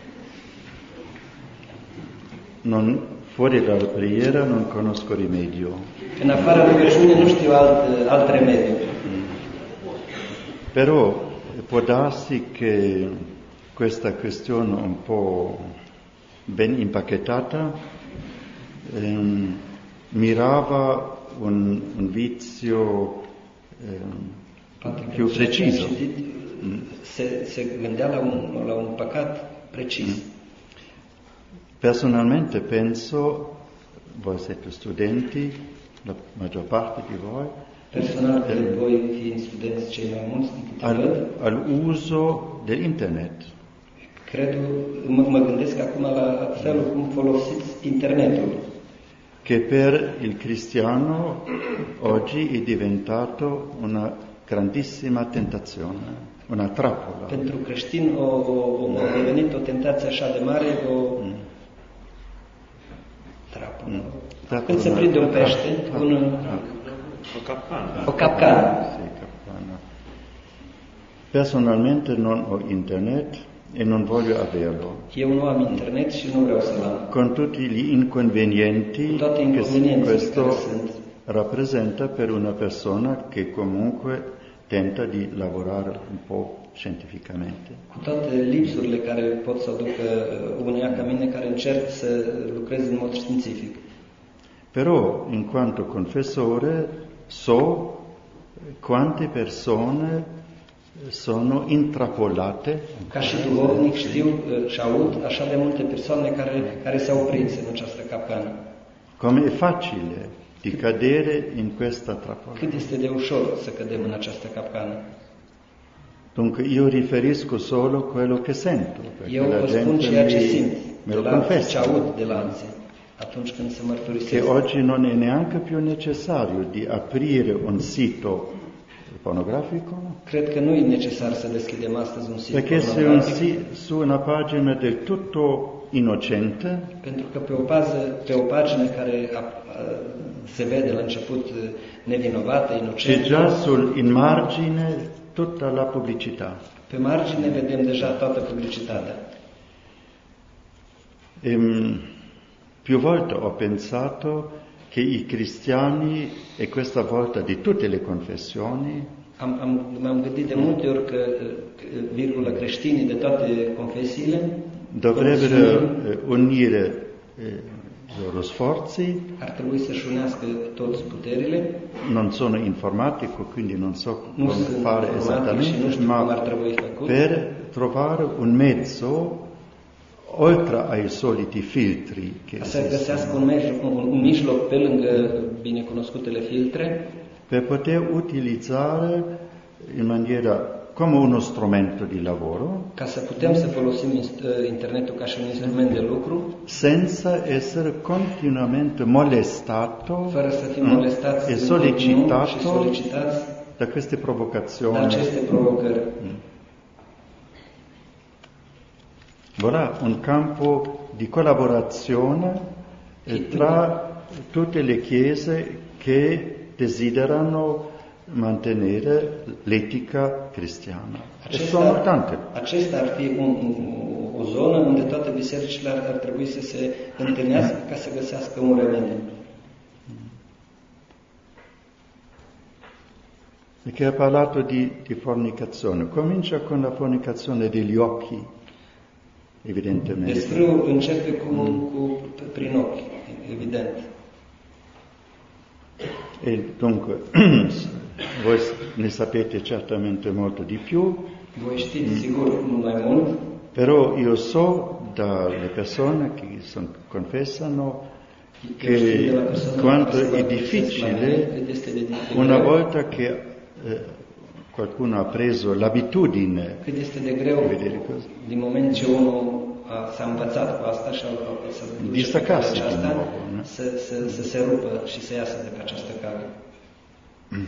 Non, fuori dalla preghiera non conosco rimedio. În afara rugăciunii nu știu alt, alt remediu. Mm. Però può darsi che questa questione un po' ben impacchettata ehm, mirava un, un vizio ehm, più preciso. Se, se gândea la un, la un păcat precis. Personalmente penso, voi siete studenti, la maggior parte di voi, Personal, eh, voi fiind studenți cei mai mulți din câte al, văd, al uso dell'internet. cred, mă, mă gândesc acum la felul cum folosiți internetul. Che per il cristiano oggi è diventato una grandissima tentazione, una trappola. Pentru creștin o, o, o, a devenit o tentație așa de mare, o Mm. trapă. Mm. Când se prinde un pește, un, O capcană. o capcană. Sì, capcana. Personalmente non ho internet e non voglio averlo, Eu nu am internet și nu vreau să-l am. con tutti gli inconvenienti Toate che inconveniențele questo care sunt. rappresenta per una persona che comunque tenta di lavorare un po' scientificamente. Cu toate lipsurile care pot să aducă uneia ca mine care încerc să lucrez în mod științific. Però in quanto confessore so quante persone sono intrappolate Ca și duhovnic știu și aud așa de multe persoane care, care s-au prins în această capcană. come è facile di cadere in questa trappola. Cât este de ușor să cădem în această capcană. Dunque io riferisco solo quello che sento, perché Eu la vă spun gente ceea ce mi, simt, me lo de la, ce confessa, aud de la alții, atunci când se che mărturisesc. oggi non è neanche più necessario di aprire un sito pornografico, Cred că nu e necesar să deschidem astăzi un sit perché se un pornografic, si- su una pagina del tutto innocente pentru că pe o, pază, pe o pagină care a, a, se vede la început nevinovată, c'è inocentă, già sul in margine tutta la pubblicità. pe margine vedem deja toată publicitatea. Ehm, più volte ho pensato che i cristiani, e questa volta di tutte le confessioni, Am, am, m-am gândit de multe ori că, că virgulă, creștinii de toate confesiile dovrebbero confesiuni, eh, unire eh, i loro sforzi. ar trebui să-și unească toți puterile. Non sono informatico, quindi non so Nu come sunt fare informatic și nu esattamente, știu cum ar ma trebui făcut. per trovare un mezzo oltre ai soliti filtri che Ca să găsească esistono, un, mijloc, un, un mijloc pe lângă binecunoscutele filtre, per poter utilizzare in maniera come uno strumento di lavoro, ca să putem să folosim inst- internetul ca și un instrument de lucru, senza essere continuamente molestato fără să fim mm, molestați e în continuu și sollecitato solicitați da queste de provocazioni. aceste provocări. Voilà, un campo di collaborazione eh, tra tutte le chiese che desiderano mantenere l'etica cristiană. Și sunt tante. Acesta ar fi un, un, o zonă unde toate bisericile ar, ar trebui să se întâlnească ca să găsească un remediu. Perché ha parlato di, di fornicazione. Comincia con la fornicazione degli occhi, evidentemente. Descriu începe cu, cu, prin ochi, evident. E dunque, voi ne sapete certamente molto di più. Voi știți sigur mult mai mult. Però io so dalle persone che son, confessano che quanto è difficile una volta che eh, qualcuno ha preso l'abitudine cât este de greu din moment ce unul s-a învățat cu asta și să distaccarsi din asta, nuovo, să, să, să se rupă și să iasă de pe această cale. Mm.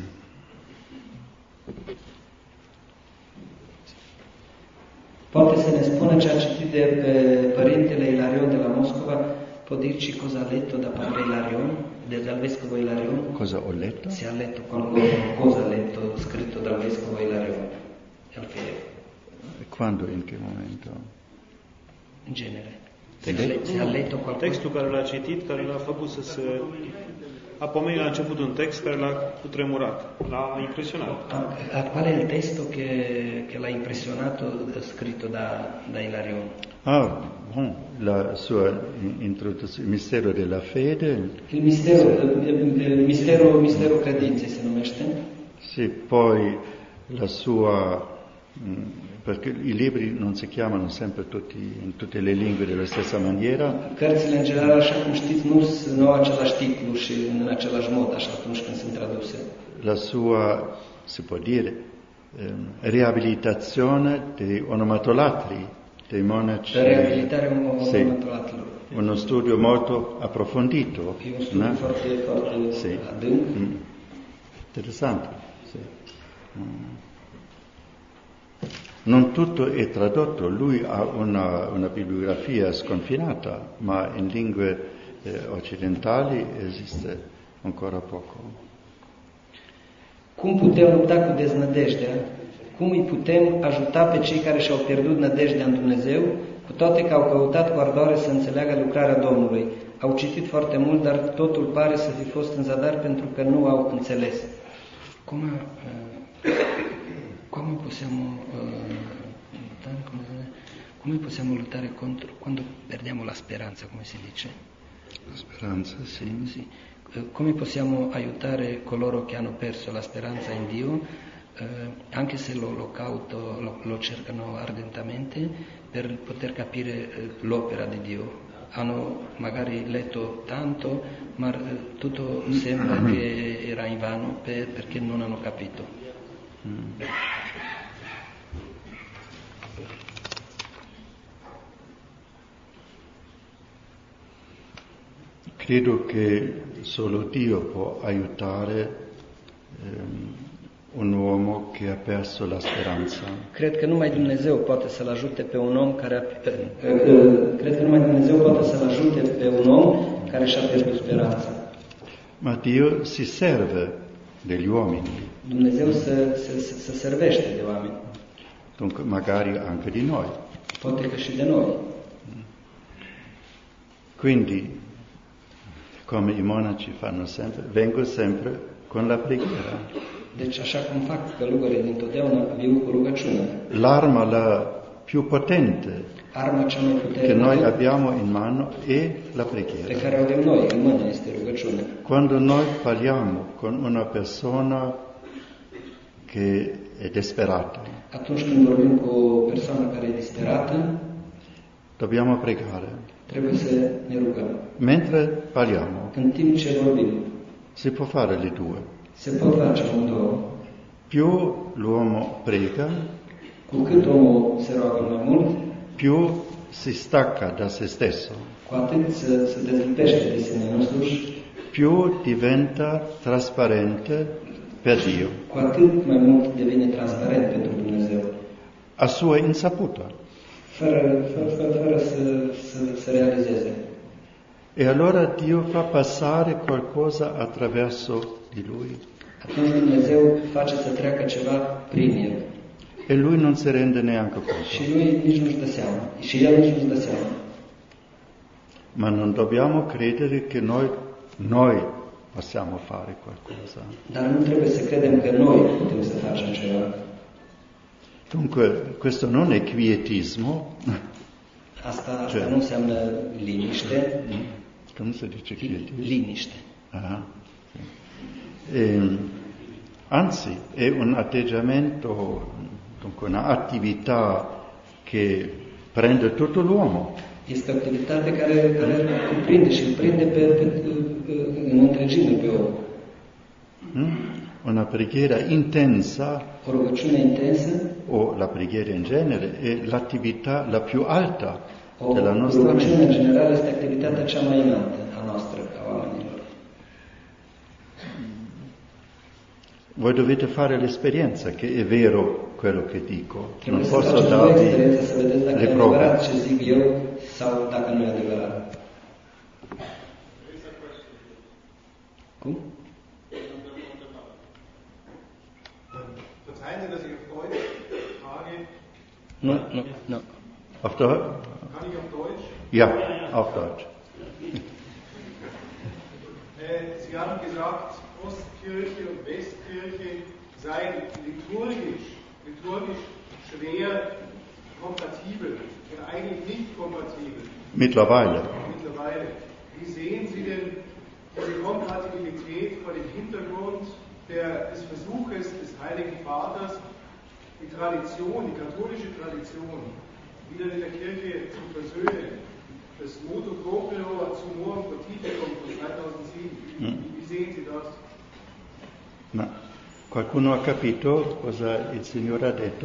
Poate să ne spună ce a citit de pe părintele Ilarion de la Moscova, può dirci cosa ha letto da padre Ilarion, dal vescovo Ilarion? Cosa ho letto? Se ha letto qualcosa, cosa ha letto scritto dal vescovo Ilarion? Quando, in che momento? In genere. Se ha letto qualcosa. Textul care l-a citit, care l-a făcut să se... A pomenit la început un text care l-a cutremurat, l-a impressionat. A, qual è il testo che, che l'ha impressionato scritto da, da Ilarion? Ah, bon, la sua introduzione, il mistero della fede. Il mistero, il mistero, mistero credinței se numește. Sì, poi la sua, perché i libri non si chiamano sempre tutti, in tutte le lingue della stessa maniera. Cărțile, în general, așa cum știți, nu, nu au același titlu și în același mod, așa atunci când sunt traduse. La sua, si può dire, eh, riabilitazione dei onomatolatri, dei monaci. Riabilitare onomatolatrilor. Sì, uno studio molto approfondito. E un studio no? foarte, foarte sì. adânc. Mm. Interessante. Sì. Mm. Non tutto è tradotto, lui ha una, una bibliografia sconfinata, ma in lingue eh, occidentali esiste ancora poco. Cum putem lupta cu deznădejdea? Cum îi putem ajuta pe cei care și-au pierdut nădejdea în Dumnezeu, cu toate că au căutat cu ardoare să înțeleagă lucrarea Domnului? Au citit foarte mult, dar totul pare să fi fost în zadar pentru că nu au înțeles. Cum Come possiamo, uh, come possiamo lottare contro quando perdiamo la speranza, come si dice? La speranza, sì. sì. Come possiamo aiutare coloro che hanno perso la speranza in Dio, uh, anche se lo, lo, cauto, lo, lo cercano ardentamente, per poter capire uh, l'opera di Dio? Hanno magari letto tanto, ma uh, tutto sembra che era invano per, perché non hanno capito. Mm. Credo che solo Dio può aiutare um, un uomo che ha perso la speranza. Cred că numai Dumnezeu poate să-l ajute pe un om care a Cred că numai Dumnezeu poate să-l ajute pe un om care și-a pierdut speranța. Ma Dio si serve degli uomini. Dumnezeu se, se, se servește de oameni. Dunque magari anche di noi. Poate că și de noi. Quindi, come i monaci fanno sempre, vengo sempre con la preghiera. Deci așa cum fac călugării dintotdeauna, viu cu rugăciune. L'arma la più potente Arma cea mai puternică che noi abbiamo in mano è la preghiera. Pe care o avem noi în mână este rugăciunea. Quando noi parliamo con una persona che è disperata, atunci când vorbim cu o persoană care e disperată, dobbiamo pregare. Trebuie să ne rugăm. Mentre parliamo, în timp ce vorbim, si può fare le due. Se pot face amândouă. Più l'uomo prega, cu cât omul se roagă mai mult, più si stacca da se stesso, cu atât se, se dezlipește de sine însuși, più diventa trasparente per Dio, cu atât mai mult devine transparent pentru Dumnezeu. a sua insaputa. fără, fără, fără, fără să, să, să realizeze. E allora Dio fa passare qualcosa attraverso di lui. Atunci Dumnezeu face să treacă ceva prin el. E lui non si rende neanche conto. Și lui nici nu-și dă seama. Și el nici nu-și dă seama. Ma non dobbiamo credere che noi, noi possiamo fare qualcosa. Dar nu trebuie să credem că noi putem să facem ceva. Dunque, questo non è quietismo. Asta, asta nu înseamnă liniște. Come si dice quietismo? Liniște. Ah, sì. E, anzi, è un atteggiamento, dunque un'attività che prende tutto l'uomo. Este o activitate care, care îl cuprinde și îl prinde pe, pe, pe, în întregime pe om. Mm? Una preghiera intensa, O rugăciune intensă, o la preghiera in genere, è l'attività la più alta o della nostra rugăciune în mente. general este activitatea cea mai înaltă a noastră, a oamenilor. Voi dovete fare l'esperienza che è vero quello che dico. Non Trebuie să posso faceți o darvi experiență să vedeți dacă le e prove. adevărat ce zic eu sau dacă nu e adevărat. Cum? Verzeihen Sie, dass ich auf Deutsch frage. Nu, nu, nu. Auf Deutsch? Kann ich auf Deutsch? Ja, auf Deutsch. Äh, Sie haben gesagt, Ostkirche und Westkirche seien liturgisch, liturgisch schwer kompatibel und eigentlich nicht kompatibel. Mittlerweile. Mittlerweile. Wie sehen Sie denn diese Kompatibilität vor dem Hintergrund der, des Versuches des Heiligen Vaters, die Tradition, die katholische Tradition, wieder mit der Kirche zu versöhnen? Das Motu Proprio Summorum Pontificum von zweitausendsieben. Mm. Wie sehen Sie das? Ma qualcuno ha capito cosa il Signore ha detto?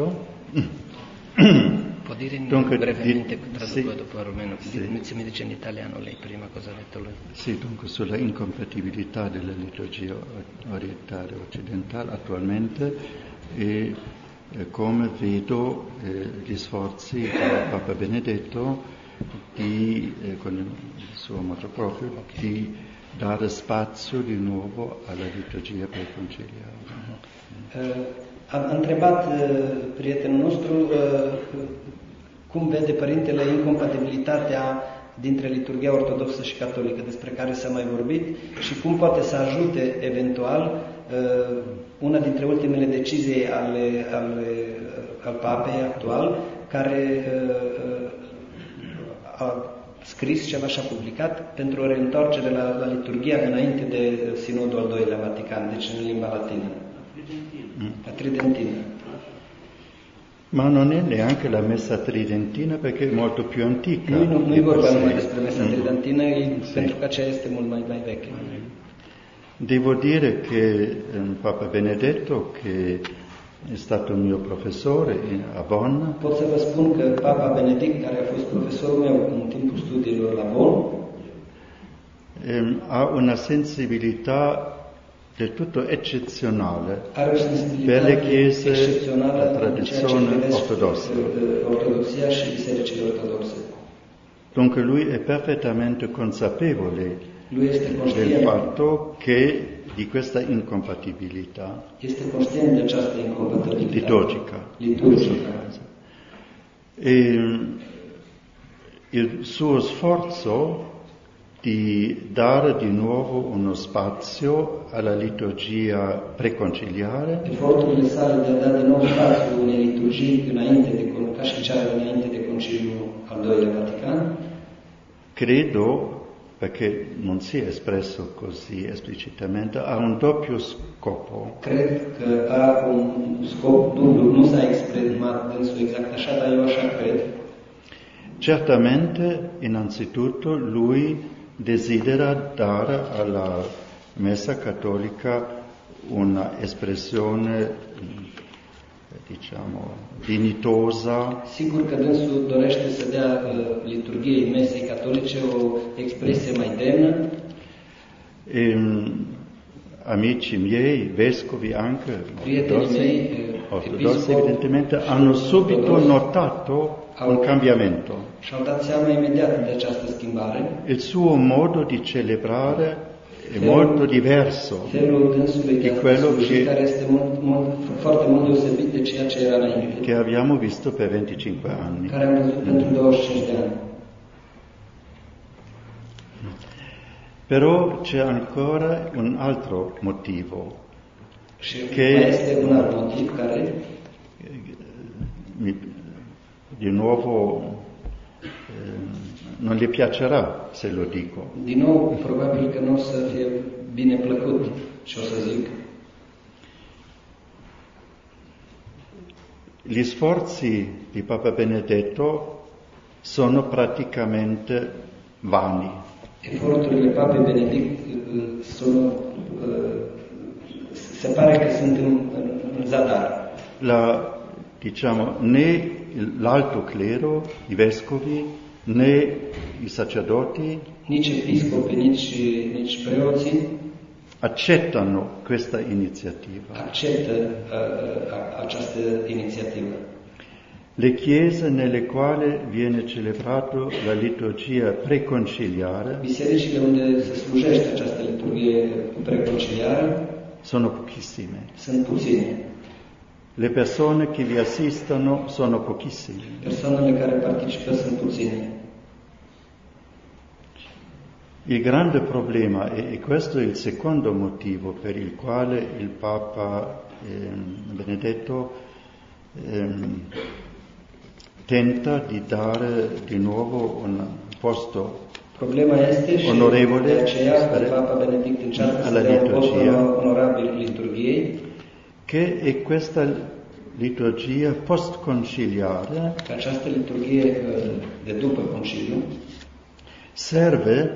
Può dire in Dunque, brevemente, di- traduco sì. dopo romeno, Sì. Di- se mi dice in italiano lei prima cosa ha detto lui. Sì, dunque sulla incompatibilità della liturgia orientale e occidentale attualmente e eh, come vedo eh, gli sforzi del Papa Benedetto di, eh, con il suo modo proprio, di dare spazio di nuovo alla liturgia preconciliare. Uh, a, a întrebat uh, prietenul nostru uh, cum vede Părintele incompatibilitatea dintre liturghia ortodoxă și catolică, despre care s-a mai vorbit, și cum poate să ajute eventual uh, una dintre ultimele decizii ale, ale, al Papei actual, care uh, a scris ceva și a publicat pentru o reîntoarcere la, la liturghia înainte de Sinodul al doilea Vatican, deci în limba latină. La tridentina. Ma non è neanche la messa tridentina perché è molto più antica. Nu, nu, nu di e vorba per sé. numai despre mesa Mm. tridentină, e Sì. pentru că aceea este mult mai, mai veche. Devo dire che eh, Papa Benedetto, che è stato un mio professore in- a Bonn, Pot să vă spun că Papa Benedict, care a fost profesorul meu în timpul studiilor la Bonn, ehm, ha una sensibilità del tutto eccezionale are o per sensibilitate le chiese excepțională la în ceea ce tradizione privește ortodossa. uh, ortodoxia și bisericile ortodoxe. Dunque lui è perfettamente consapevole Lui este del conștient, fatto che di questa incompatibilità este conștient de această incompatibilitate liturgica. liturgică. E il suo sforzo di dare di nuovo uno spazio alla liturgia preconciliare Eforturile sale de a da din nou spațiu unei liturgii înainte de, ca și cea înainte de Conciliul al doilea Vatican, credo, perché non si è espresso così esplicitamente, ha un doppio scopo. cred că are un scop dublu, nu s-a exprimat dânsul exact așa, dar eu așa cred. Certamente, innanzitutto, lui desidera dare alla Messa Cattolica una espressione, diciamo, dignitosa, Sigur că dânsul dorește să dea uh, liturgiei mesei catolice o expresie mai demnă. e, amici miei, vescovi anche, Prietenii ortodossi, mei, uh, ortodossi evidentemente hanno subito notato un cambiamento. Și-au dat seama imediat de această schimbare. Il suo modo di celebrare è molto diverso Felul dânsului di de a quello sluji, che, care este mult, mult, foarte mult deosebit de ceea ce era înainte, che abbiamo visto per venticinque anni. care am văzut pentru douăzeci și cinci de ani. Però c'è ancora un altro motivo Și Che- mai este un alt motiv care, mi, di nuovo eh, non le piacerà se lo dico. din nou, probabil că nu o să fie bine plăcut și o să zic. Gli sforzi di Papa Benedetto sono praticamente vani. Eforturile Papei Benedict uh, sunt, uh, se pare că sunt în, în zadar. La, diciamo, né l'alto clero, i vescovi, né i sacerdoti Nici episcopi, nici, nici preoții accettano questa iniziativa. acceptă uh, uh, această inițiativă. Le chiese nelle quali viene celebrato la liturgia preconciliare Bisericile unde se slujește această liturghie preconciliară sono pochissime. sunt puține. Le persone che vi assistono sono pochissime. Persoanele care participă sunt puține. Il grande problema, e, e questo è il secondo motivo per il quale il Papa ehm, Benedetto ehm, tenta di dare di nuovo un posto Problema este și Onorevole, de aceea spre- Papa Benedict încearcă să alla dea un post liturgia. onorabil liturgiei, che è questa liturgia post-conciliare că această liturghie uh, de după conciliu serve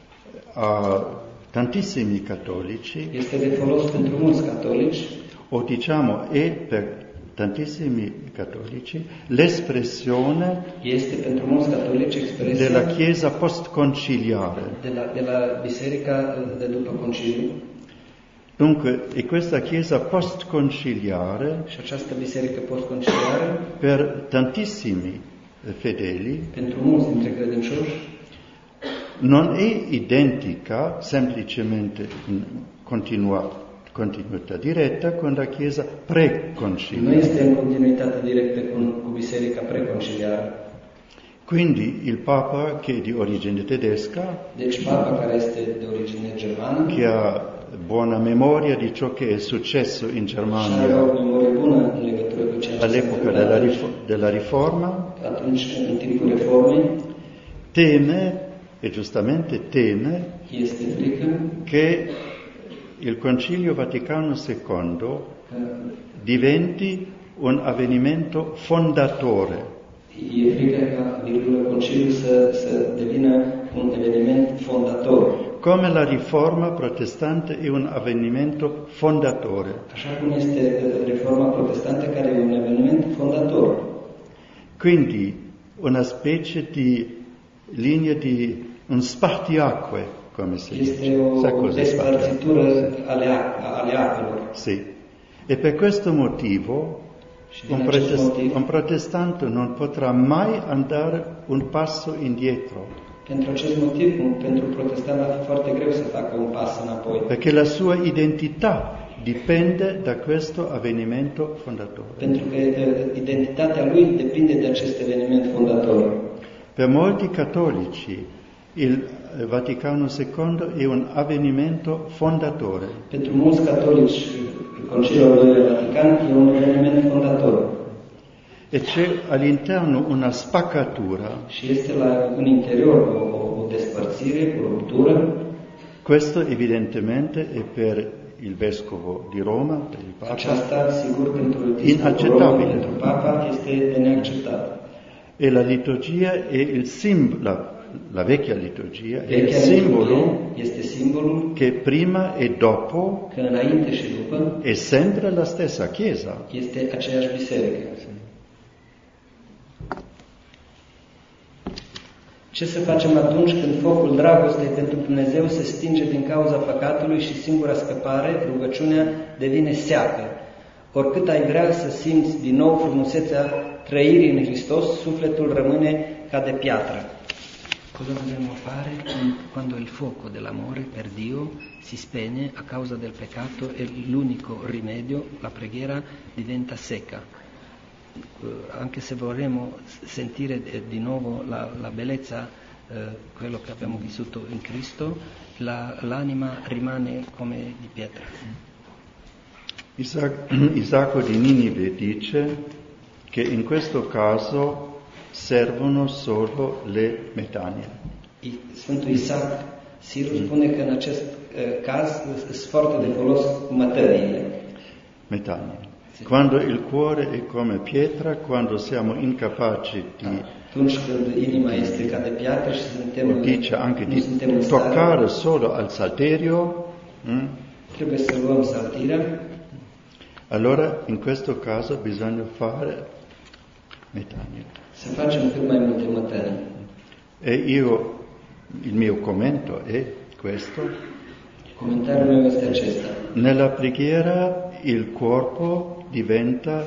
a tantissimi cattolici, este de folos pentru mulți catolici, o diciamo è per tantissimi cattolici l'espressione este pentru mulți catolici expresia della Chiesa post-conciliare. de la, de la biserica uh, de după conciliu. Dunque, è questa Chiesa post-conciliare Și această biserică postconciliară, per tantissimi fedeli pentru mulți dintre credincioși, non è identica semplicemente in continua, continuità diretta con la Chiesa nu preconciliare. este în continuitate directă cu, cu biserica preconciliară. Quindi il Papa, che è di origine tedesca, Deci Papa, care este de origine germană, che ha buona memoria di ciò che è successo in și are o Germania memorie bună în legătură cu ceea ce s-a all'epoca întâmplat della, rifo- della Riforma, atunci, în timpul reformei, teme, e giustamente teme, este frică che il Concilio Vaticano secondo că diventi un avvenimento fondatore. e frică ca virgulă conciliu să, să devină un eveniment fondator. Come la riforma protestante è un avvenimento fondatore. Așa cum este uh, reforma protestantă, care e un eveniment fondator. Quindi una specie di linea di un spartiacque, come si dice. Este o Sa cos'è spartiacque? despărțitură ale, a- ale apelor. Sì. E per questo motivo Și din un, acest protest- motiv, un protestante non potrà mai andare un passo indietro, pentru acest motiv, un- pentru protestant va fi foarte greu să facă un pas înapoi. perché la sua identità dipende da questo avvenimento fondatore. Pentru că uh, identitatea lui depinde de acest eveniment fondator. Per molti cattolici il Vaticano secondo è un avvenimento fondatore. Pentru mulți catolici, Conciliul al doilea Vatican e un eveniment fondator. E c'è all'interno una spaccatura. Și este la, în interior o, o, o despărțire, o ruptură. Questo evidentemente è per il vescovo di Roma, per il Papa, Aceasta, sigur, pentru Inacceptabile. Roma, pentru Papa, este de neacceptat. e la liturgia è il simbolo, la, la vecchia liturgia è il Vechea simbolo liturghie este simbolul che prima e dopo că înainte și după è sempre la stessa Chiesa. este aceeași biserică. Ce să facem atunci când focul dragostei pentru Dumnezeu se stinge din cauza păcatului și singura scăpare, rugăciunea, devine seacă? Oricât ai vrea să simți din nou frumusețea trăirii în Hristos, sufletul rămâne ca de piatră. Cosa dobbiamo fare quando il fuoco dell'amore per Dio si spegne a causa del peccato e l'unico rimedio, la preghiera, diventa secca? Anche se vorremmo sentire di nuovo la, la bellezza, eh, quello che abbiamo vissuto in Cristo, la, l'anima rimane come di pietra. Isaac, Isacco di Ninive dice che in questo caso servono solo le metanie. Sfântul Isaac Sirul spune că în acest uh, caz sunt foarte de folos mătăriile. Metanie. Quando il cuore è come pietra, quando siamo incapaci di atunci când inima este ca de piatră și suntem, dice anche nu di suntem toccare solo al salterio, hm? trebuie să luăm saltirea. Allora in questo caso bisogna fare metanie. Să facem cât mai multe mătării. E io, il mio commento è questo. Comentariul meu este acesta. Nella preghiera il corpo diventa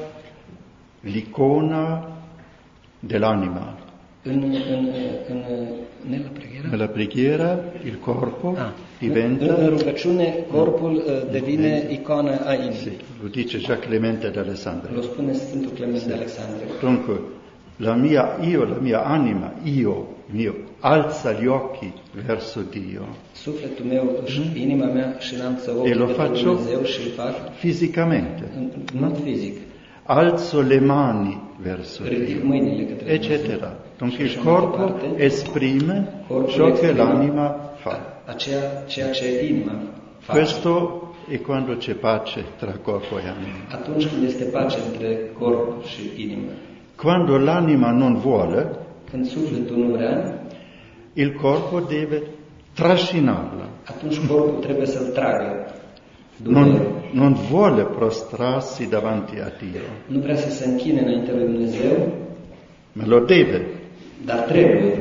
l'icona dell'anima. În, în, în, nella preghiera? Nella preghiera il corpo ah, diventa... În rugăciune corpul uh, devine icoana a inimii. Sì, lo dice già Clemente d'Alessandria. Lo spune Sfântul Clement sì. d'Alessandria. Dunque, la mia, io, la mia anima, io, mio, alza gli occhi verso Dio. Sufletul meu, mm? inima mea și înalță ochii către Dumnezeu și îl fac fisicamente. În mod fizic. Alzo le mani verso Ridic Dio, mâinile către eccetera. Dunque il corpo esprime ciò che l'anima fa. Aceea, ceea ce inima face. Questo è quando c'è pace tra corpo e anima. Atunci când este pace între corp și inimă. Quando l'anima non vuole, când sufletul nu vrea, il corpo deve trascinarla. Atunci corpul trebuie să-l tragă. Non, non vuole prostrarsi davanti a Dio. Nu vrea să se închine înainte lui Dumnezeu, ma lo deve. Dar trebuie.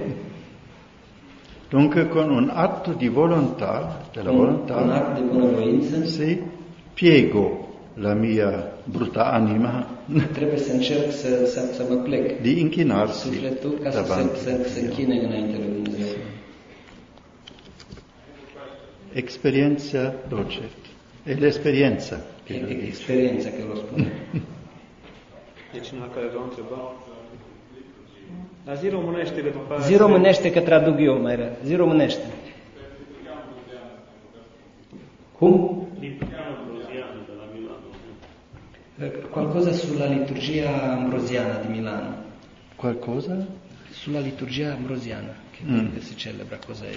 Dunque con un atto di volontà, della un, volontà, un atto di bunăvoință, sì, piego la mia brutta anima trebuie să încerc să, să, să mă plec di inchinarsi sufletul ca să davanti se, să se închine înainte lui Dumnezeu. Experienza docet. E l'esperienza. E experiența că lo spune. E cineva care v-a întrebat? Dar zi românește că după Zi românește că traduc eu mai rău. Zi românește. Cum? Liturgia ambroziană de la Milano. Qualcosa sulla liturgia ambrosiana di Milano. Qualcosa? Sulla liturgia ambrosiana che mm. si celebra, cos'è?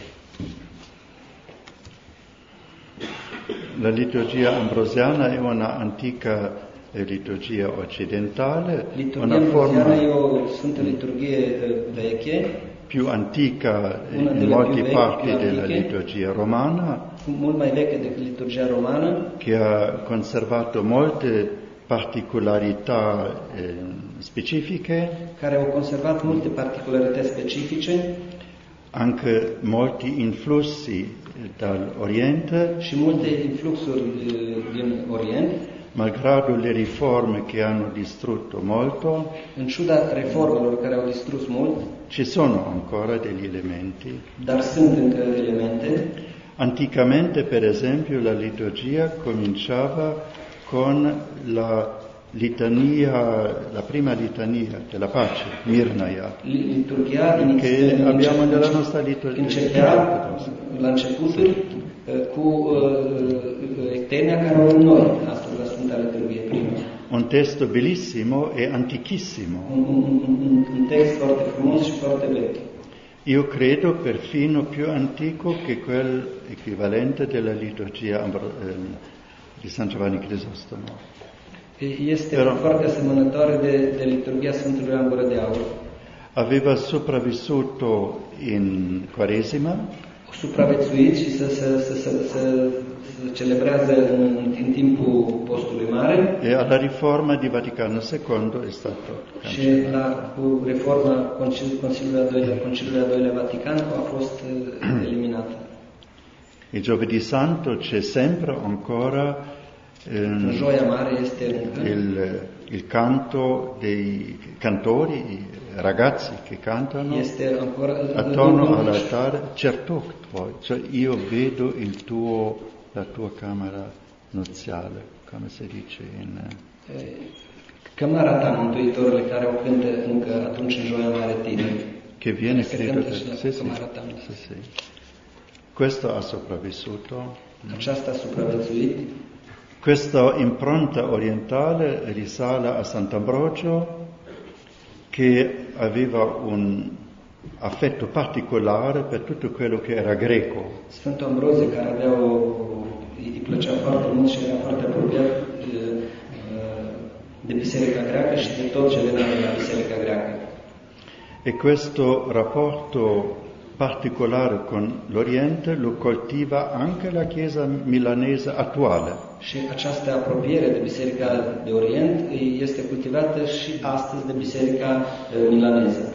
La liturgia ambrosiana è una antica liturgia occidentale, liturgia una forma è una liturgia vecchia, più antica in molte parti della liturgia romana, mult mai veche decât liturgia romană, che ha conservato molte particolarità eh, specifiche, care au conservat multe particolarități specifice, anche molti influssi dall'Oriente și multe influxuri din Orient, malgrado le riforme che hanno distrutto molto, în ciuda reformelor care au distrus mult, ci sono ancora degli elementi. Dar sunt încă elemente. Anticamente, per esempio, la liturgia cominciava con la litania, la prima litania della pace, Mirnaia, liturgia che abbiamo nella nostra liturgia. Începea la începuturi cu ectenia care au noi, asta la Sfânta Liturghie prima. Un testo bellissimo e antichissimo. Un, un, un, un text foarte frumos și foarte vechi. Io credo perfino più antico che quel equivalente della liturgia eh, di San Giovanni Crisostomo. Este Però, foarte asemănătoare de, de liturgia Sfântului Ioan Gură de Aur. Aveva sopravvissuto in Quaresima. Supraviețuit și să, să, să, să, să, să celebrează în, în timpul postului mare. E alla riforma di Vaticano secondo è stato cancellato. Și la cu reforma Consiliului al doilea, Consiliului al doilea Vatican a fost eliminată. Il giovedì santo c'è sempre ancora În Joia Mare este încă il, il canto dei cantori, i ragazzi che cantano este ancora attorno all'altare, certo tuoi, cioè io vedo il tuo, la tua camera nuziale, come si dice in... Camera ta, Mântuitorule, care o cântă încă atunci în Joia Mare tineri. Che viene, Se credo, cântă da, și la sì, sì, Camera ta. sì, sì. Questo ha sopravvissuto. Aceasta a supraviețuit. Questa impronta orientale risale a Sant'Ambrogio, che aveva un affetto particolare per tutto quello che era greco. Sfântul Ambrozie, care avea o, îi plăcea foarte mult și era foarte apropiat de biserica greacă și de tot ce venea de la biserica greacă. E questo rapporto particolare con l'Oriente lo coltiva anche la Chiesa milanese attuale. Și această apropiere de biserica de Orient este cultivată și astăzi de biserica milaneză.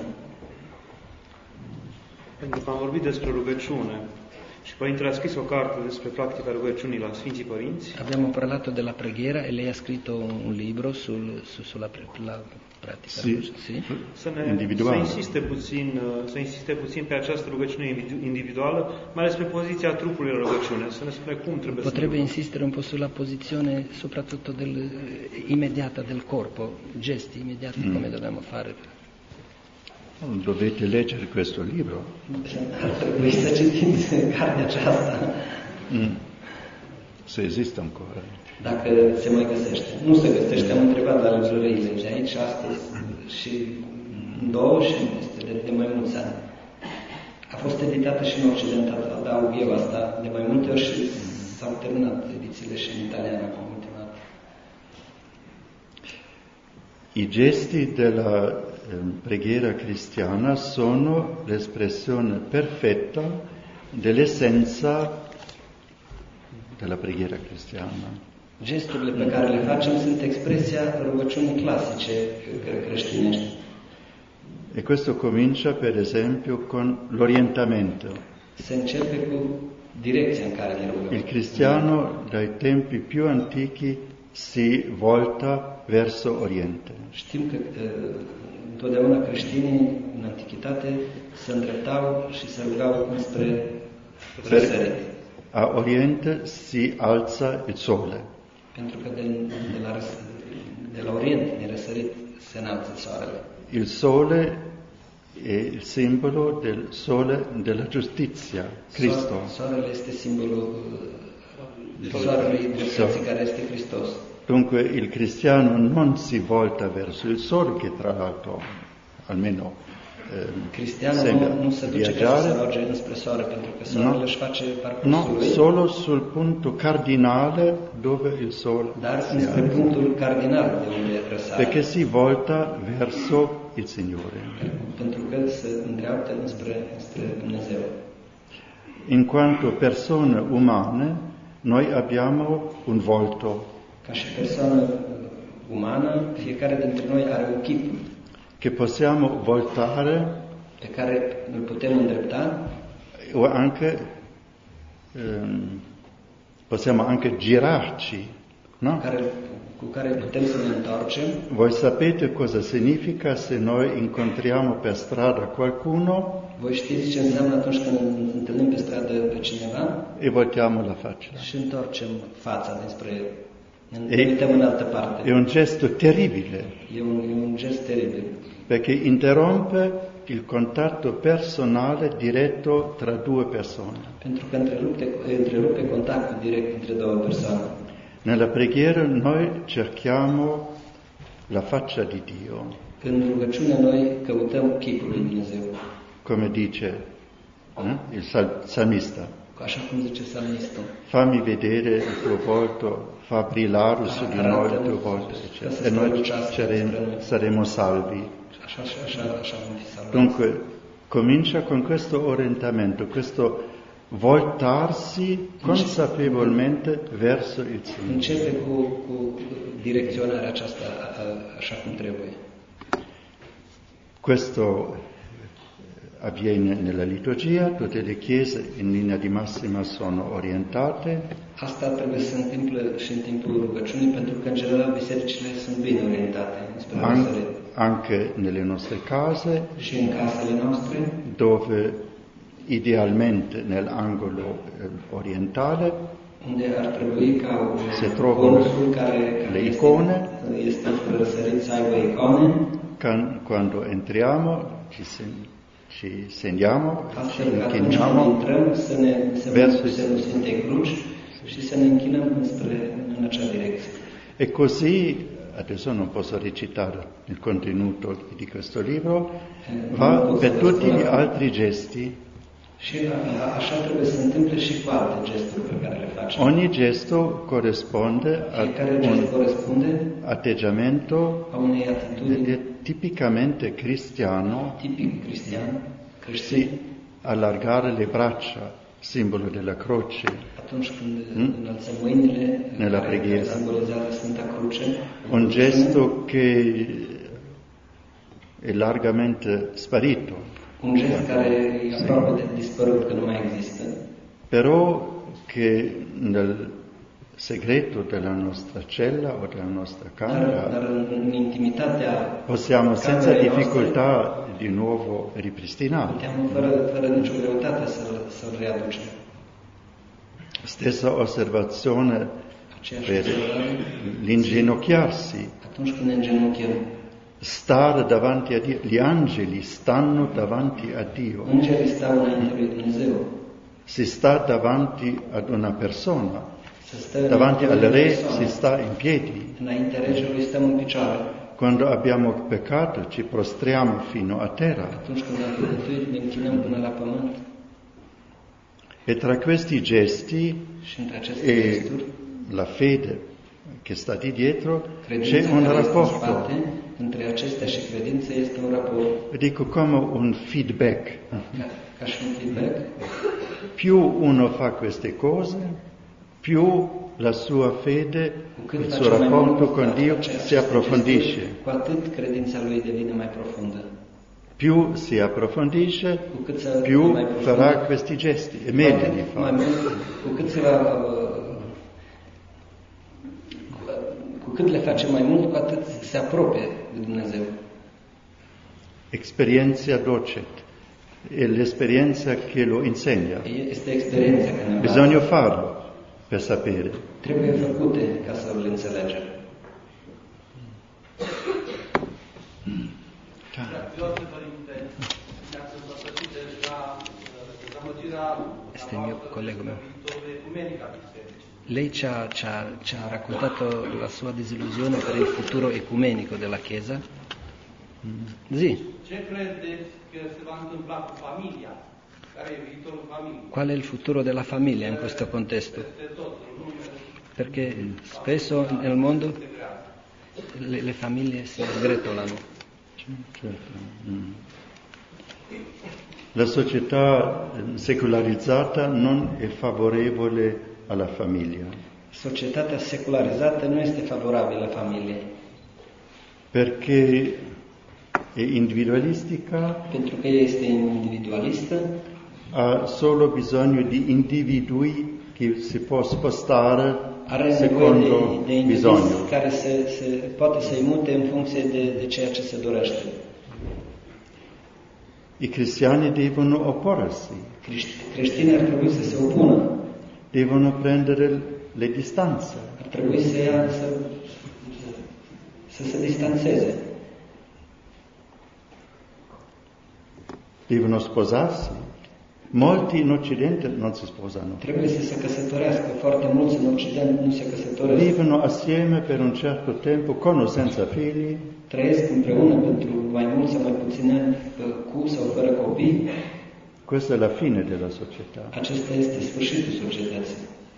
Pentru că am vorbit despre rugăciune și Părintele a scris o carte despre practica rugăciunii la Sfinții Părinți. Abbiamo parlato della preghiera e lei ha scritto un libro sul, su, sulla la pratica. Sì, sì? Să, ne, să, insiste puțin, să insiste puțin pe această rugăciune individuală, mai ales pe poziția trupului la rugăciune, să ne spune cum trebuie Potrebbe să insistere un po' sulla posizione soprattutto del, immediata del corpo, gesti immediati mm. come dobbiamo fare. Dovete leggere questo libro. Trebuie să citiți cartea aceasta. Mm. Se esiste ancora. Dacă se mai găsește. Nu se găsește, am întrebat la librăriile de aici astăzi și în două și este de, de mai mulți ani. A fost editată și în Occident, adaug eu asta, de mai multe ori și s-au terminat edițiile și în italiană acum ultima dată. I gesti della eh, preghiera cristiana sono l'espressione perfetta dell'essenza della preghiera cristiana. Gesturile pe care le facem sunt expresia rugăciunii clasice creștinești. E questo comincia per esempio con l'orientamento. Se începe cu direcția în care ne rugăm. Il cristiano dai tempi più antichi si volta verso Oriente. Știm că întotdeauna creștinii în antichitate se îndreptau și se rugau înspre răsărit. A Oriente si alza il sole. Pentru că de, de, la, de la Orient, din răsărit, se înalță soarele. Il sole è il simbolo del sole della giustizia, Cristo. Soarele este simbolul soarelui dreptății care este Hristos. Dunque il cristiano non si volta verso il sole, che tra l'altro almeno Cristianul nu, nu se duce ca să se roage înspre soare, pentru că soarele no, își face parcursul lui. No, solo sul punto cardinale dove il sole Dar înspre punctul cardinal de unde răsare. Perché si volta verso il Signore. Pentru că se îndreaptă înspre, înspre Dumnezeu. In quanto persone umane, noi abbiamo un volto. Ca și persoană umană, fiecare dintre noi are un chip che possiamo voltare, pe care îl putem îndrepta, o anche ehm, possiamo anche girarci, no? Care, cu care putem să ne întoarcem. Voi sapete cosa significa se noi incontriamo per strada qualcuno? Voi știți ce înseamnă atunci când întâlnim pe stradă pe cineva? E voltiamo la faccia. Și întoarcem fața dinspre el. Ne uităm în altă parte. È un gesto terribile. E un, e un gest teribil. Perché interrompe il contatto personale diretto tra due persone. Pentru că întrerupe, întrerupe contactul direct între două persoane. Nella preghiera noi cerchiamo la faccia di Dio. În rugăciune noi căutăm chipul lui Dumnezeu. Come dice eh, il salmista. Așa cum zice psalmistul. Fammi vedere il tuo volto, fa brillare su di noi il tuo volto, eccetera. E noi saremo, saremo salvi. Așa, așa, așa vom fi salvați. Dunque, comincia con questo orientamento, questo voltarsi consapevolmente verso il Signore. Începe cu, cu direcționarea aceasta așa cum trebuie. Questo avviene nella liturgia, tutte le chiese in linea di massima sono orientate. Asta trebuie să se întâmple și în timpul rugăciunii, pentru că, în general, bisericile sunt bine orientate spre An- răsărit. anche nelle nostre case, Și în casele noastre, dove idealmente nell'angolo eh, orientale unde ar trebui ca se trovano consul care, care le este, icone. este spre răsărit să aibă icone, Can- quando entriamo ci, sen- ci segniamo, ci astfel că atunci când inchiniamo intrăm să ne să verso ne semnul Sfintei Cruci și să ne închinăm spre în acea direcție. e così, adesso non posso recitare il contenuto di questo libro, va per tutti gli altri gesti. Și a, așa trebuie să se întâmple și cu alte gesturi pe care le facem. Ogni gesto corrisponde a Fiecare gest un corespunde atteggiamento a unei atitudini tipicamente cristiano, tipic cristian, creștin, sì, allargare le braccia, simbolo della croce, atunci când Mm? înălțăm mâinile, Nella care preghiera. simbolizează Sfânta Cruce, un gesto che è largamente sparito, un gest care e aproape de dispărut, că nu mai există, però che nel segreto della nostra cella o della nostra dar, camera dar în, în intimitatea possiamo senza camerei difficoltà di nuovo ripristinare. puteam fără, fără nicio greutate să-l, să-l readucem. Stessa osservazione Aceeași per observare, l'inginocchiarsi, atunci când ne îngenunchiem, stare davanti a Dio. Gli angeli stanno davanti a Dio. îngerii stau înainte lui Dumnezeu, Si sta davanti ad una persona, să stă davanti al înainte re de persoană. si sta in piedi. Înainte regelui stăm în picioare. Quando abbiamo peccato ci prostriamo fino a terra. Atunci când am păcătuit, ne închinăm până la pământ. E tra questi gesti Și între aceste e gesturi, la fede che sta di dietro c'è credința un care este în rapporto, spate, între acestea și credință este un raport, dico come un feedback. ca, ca și un feedback. Più uno fa queste cose, più la sua fede, Cu cât il face suo mai rapporto mult con Dio aceste si approfondisce. gesturi, cu atât credința lui devine mai profundă. Più si approfondisce, Cu cât se più mai profundă, farà questi gesti e cu meglio atât li mai fa. mult, cu cât se va, uh, cu cât le face mai mult, cu atât se apropie de Dumnezeu. Experienza docet, è l'esperienza che lo insegna. Este experiența care ne Bisogna farlo per sapere. trebuie făcute ca să le înțelegem. Grazie Părinte, ne-ați împărtășit deja dezamăgirea Este mio collega meu. viitorului ecumenic al bisericii. Lei ci ha, ci, ha, ci ha raccontato la sua disillusione per il futuro ecumenico della Chiesa. Sì. Ce credeți că se va întâmpla cu familia? Care e viitorul familiei? Qual è il futuro della famiglia in questo contesto? Peste tot, în lume, Perché spesso nel mondo le, le famiglie si sgretolano. Certo. Mm. La società eh, secolarizzata non è favorevole alla famiglia, Societatea secularizzata nu este favorabilă familiei, perché è individualistica, pentru că ea este individualistă, ha solo bisogno di individui che si può spostare are nevoie secondo de, de indivizi bisogno. care se, se, poate să-i mute în funcție de, de ceea ce se dorește. I cristiani devono opporsi, Crești- Creștinii ar trebui să se opună, devono prendere le distanze, ar trebui să ia, să, să se distanțeze, devono sposarsi. Molti in Occidente non si sposano, trebuie să se căsătorească. Foarte mulți în Occident nu se căsătoresc, vivono assieme per un certo tempo con o senza figli, trăiesc împreună pentru mai mult sau mai puțin ani, cu sau fără copii. questa è la fine della società. Acesta este sfârșitul societății.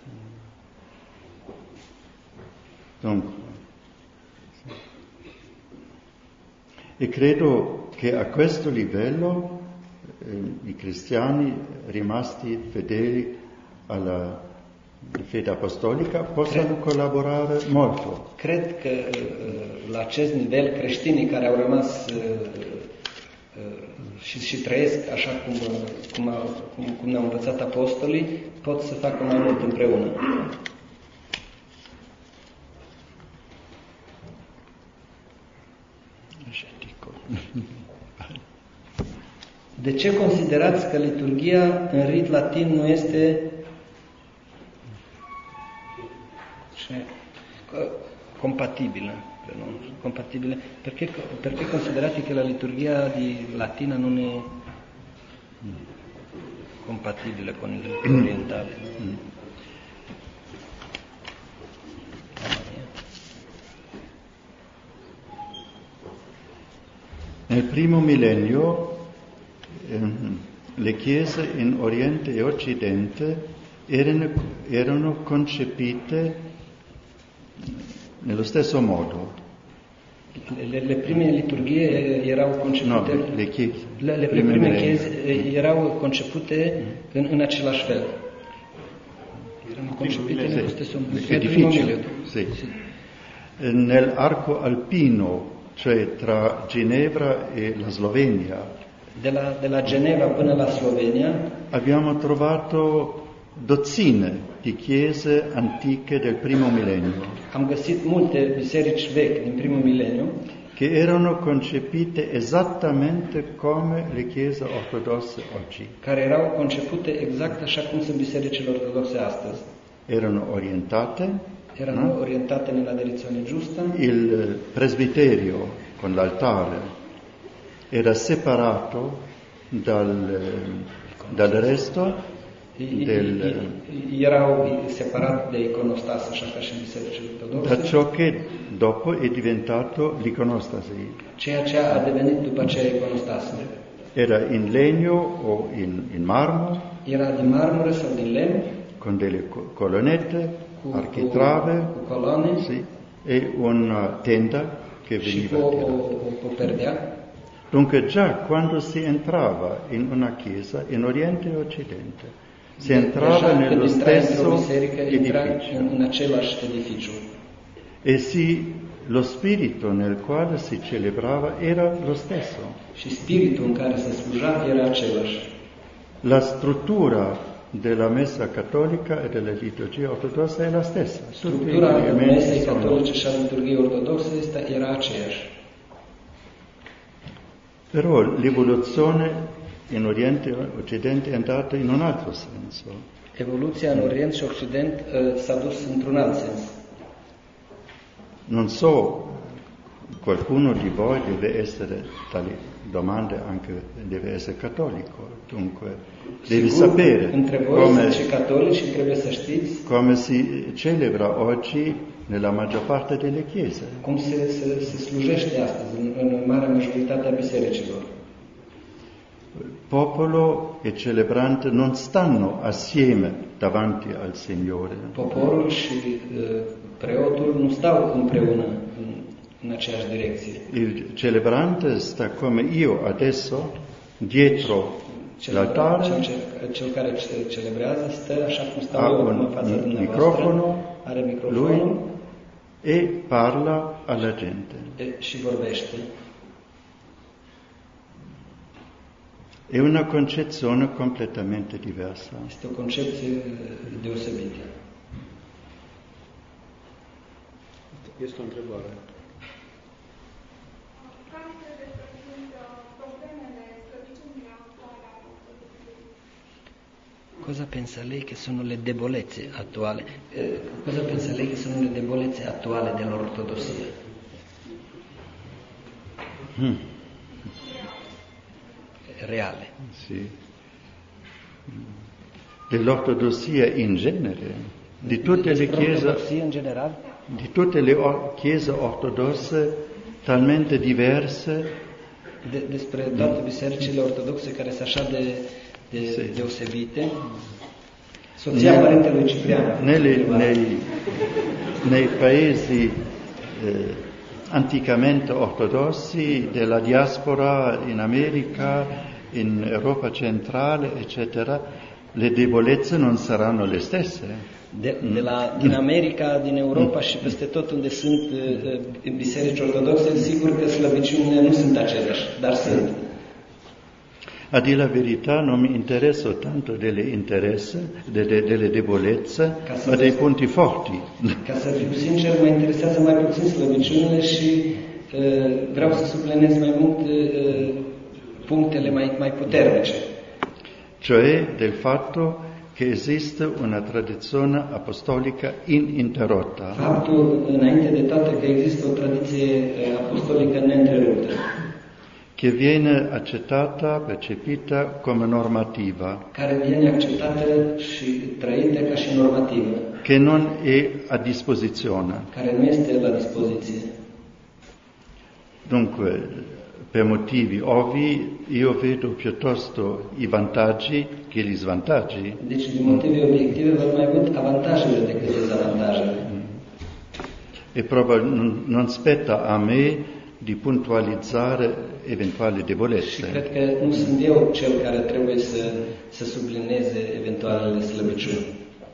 Dunque, e credo che a questo livello eh, i cristiani rimasti fedeli alla fede apostolica possano collaborare molto. Cred că la acest nivel creștinii care au rămas și, și trăiesc așa cum, cum, a, cum, cum ne-au învățat apostolii, pot să facă mai mult împreună. De ce considerați că liturghia în rit latin nu este compatibile? Non compatibile? Perché, perché considerate che la liturgia di latina non è compatibile con il orientale? Mm. Nel primo millennio ehm, le chiese in Oriente e Occidente erano, erano concepite nello stesso modo. Le, le prime liturghie erau concepute, no, le, chiese, le, le prime, prime chiese erau concepute în, în același fel. Erano concepite nello stesso modo. È difficile. Sì. Sì. Nell'arco alpino, cioè tra Ginevra e la Slovenia, della, della Geneva până la Slovenia, abbiamo trovato dozzine di chiese antiche del primo millennio. Am găsit multe biserici vechi din primul mileniu che erano concepite esattamente come le chiese ortodosse oggi. Care erau concepute exact așa cum sunt bisericile ortodoxe astăzi. Erano orientate, erano no? orientate nella direzione giusta. Il presbiterio con l'altare era separato dal, dal resto del, erau separat de iconostas, așa ca și în bisericile ortodoxe. Da ciò che dopo è diventato l'iconostasi. Ceea ce a devenit după aceea iconostase. Era in legno o in, in marmo. Era din marmură sau din lemn. Con delle colonnette, cu, architrave, cu, cu colonne, sì, e una tenda che veniva o, o, o perdea. Dunque già quando si entrava in una chiesa, in Oriente e Occidente, si entrava Deja nello stesso edificio. In, in același edificiu. E si, lo spirito nel quale si celebrava era lo stesso. Și spiritul în care se sluja era același. La struttura della messa cattolica e della liturgia ortodossa è la stessa. Struttura mesei catolice și a liturgiei ortodoxe era aceeași. Però l'evoluzione in Oriente e Occidente è andata in un altro senso. Evoluția în Orient și Occident uh, s-a dus într-un alt sens. Non so, qualcuno di voi deve essere, tali domande anche deve essere cattolico, dunque devi Sigur, sapere între voi come, și catolici trebuie să știți come si celebra oggi nella maggior parte delle chiese. Cum se, se, se slujește astăzi în, în marea majoritate a bisericilor. Popolo e celebrante non stanno assieme davanti al Signore. Poporul și uh, preotul nu stau împreună în, în aceeași direcție. Il celebrante sta come io adesso dietro l'altare. Cel, cel care celebrează stă așa cum stau eu în fața dumneavoastră. Microfono, are microfonul e parla alla gente. E, și vorbește. È una concezione completamente diversa. Este o concepție deosebită. Este o întrebare. Care credeți că sunt problemele slăbiciunii actuale a ortodoxiei? Cosa pensa lei che sono le debolezze attuali? Eh, cosa pensa lei che sono le debolezze attuali dell'ortodossia? Hmm. Reale. Sì. Dell'ortodossia in genere, di tutte le chiese, in generale? di tutte le or- chiese ortodosse talmente diverse. De, despre toate bisericile ortodoxe care sunt așa de, de sì. deosebite. Soția ne, părintelui Ciprian. Nelle, nei, nei paesi eh, anticamente ortodossi della diaspora in America, in Europa centrale, eccetera, le debolezze non saranno le stesse. De, de la, din America, din Europa și peste tot unde sunt uh, biserici ortodoxe, sigur că slăbiciunile nu sunt aceleași, dar sunt. A dire la verità non mi interesso tanto delle interesse, delle, delle debolezze, ma dei punti forti. Ca să fiu sincer, mă interesează mai puțin slăbiciunile și uh, vreau să sublinez mai mult uh, punctele mai, mai puternice. Cioè del fatto che esiste una tradizione apostolica ininterrotta. Faptul, înainte de toate, că există o tradiție apostolică neîntreruptă. Che viene accettata, percepita come normativa. Care viene acceptată și trăită ca și normativă. Che non è a disposizione. Care nu este la dispoziție. Dunque, per motivi ovvi, io vedo piuttosto i vantaggi che gli svantaggi. Deci, din motive obiective, văd mai mult avantajele decât dezavantajele. E probabilmente non spetta a me di puntualizzare eventuali debolezze. Și cred că nu sunt eu cel care trebuie să, să sublineze eventualele slăbiciuni.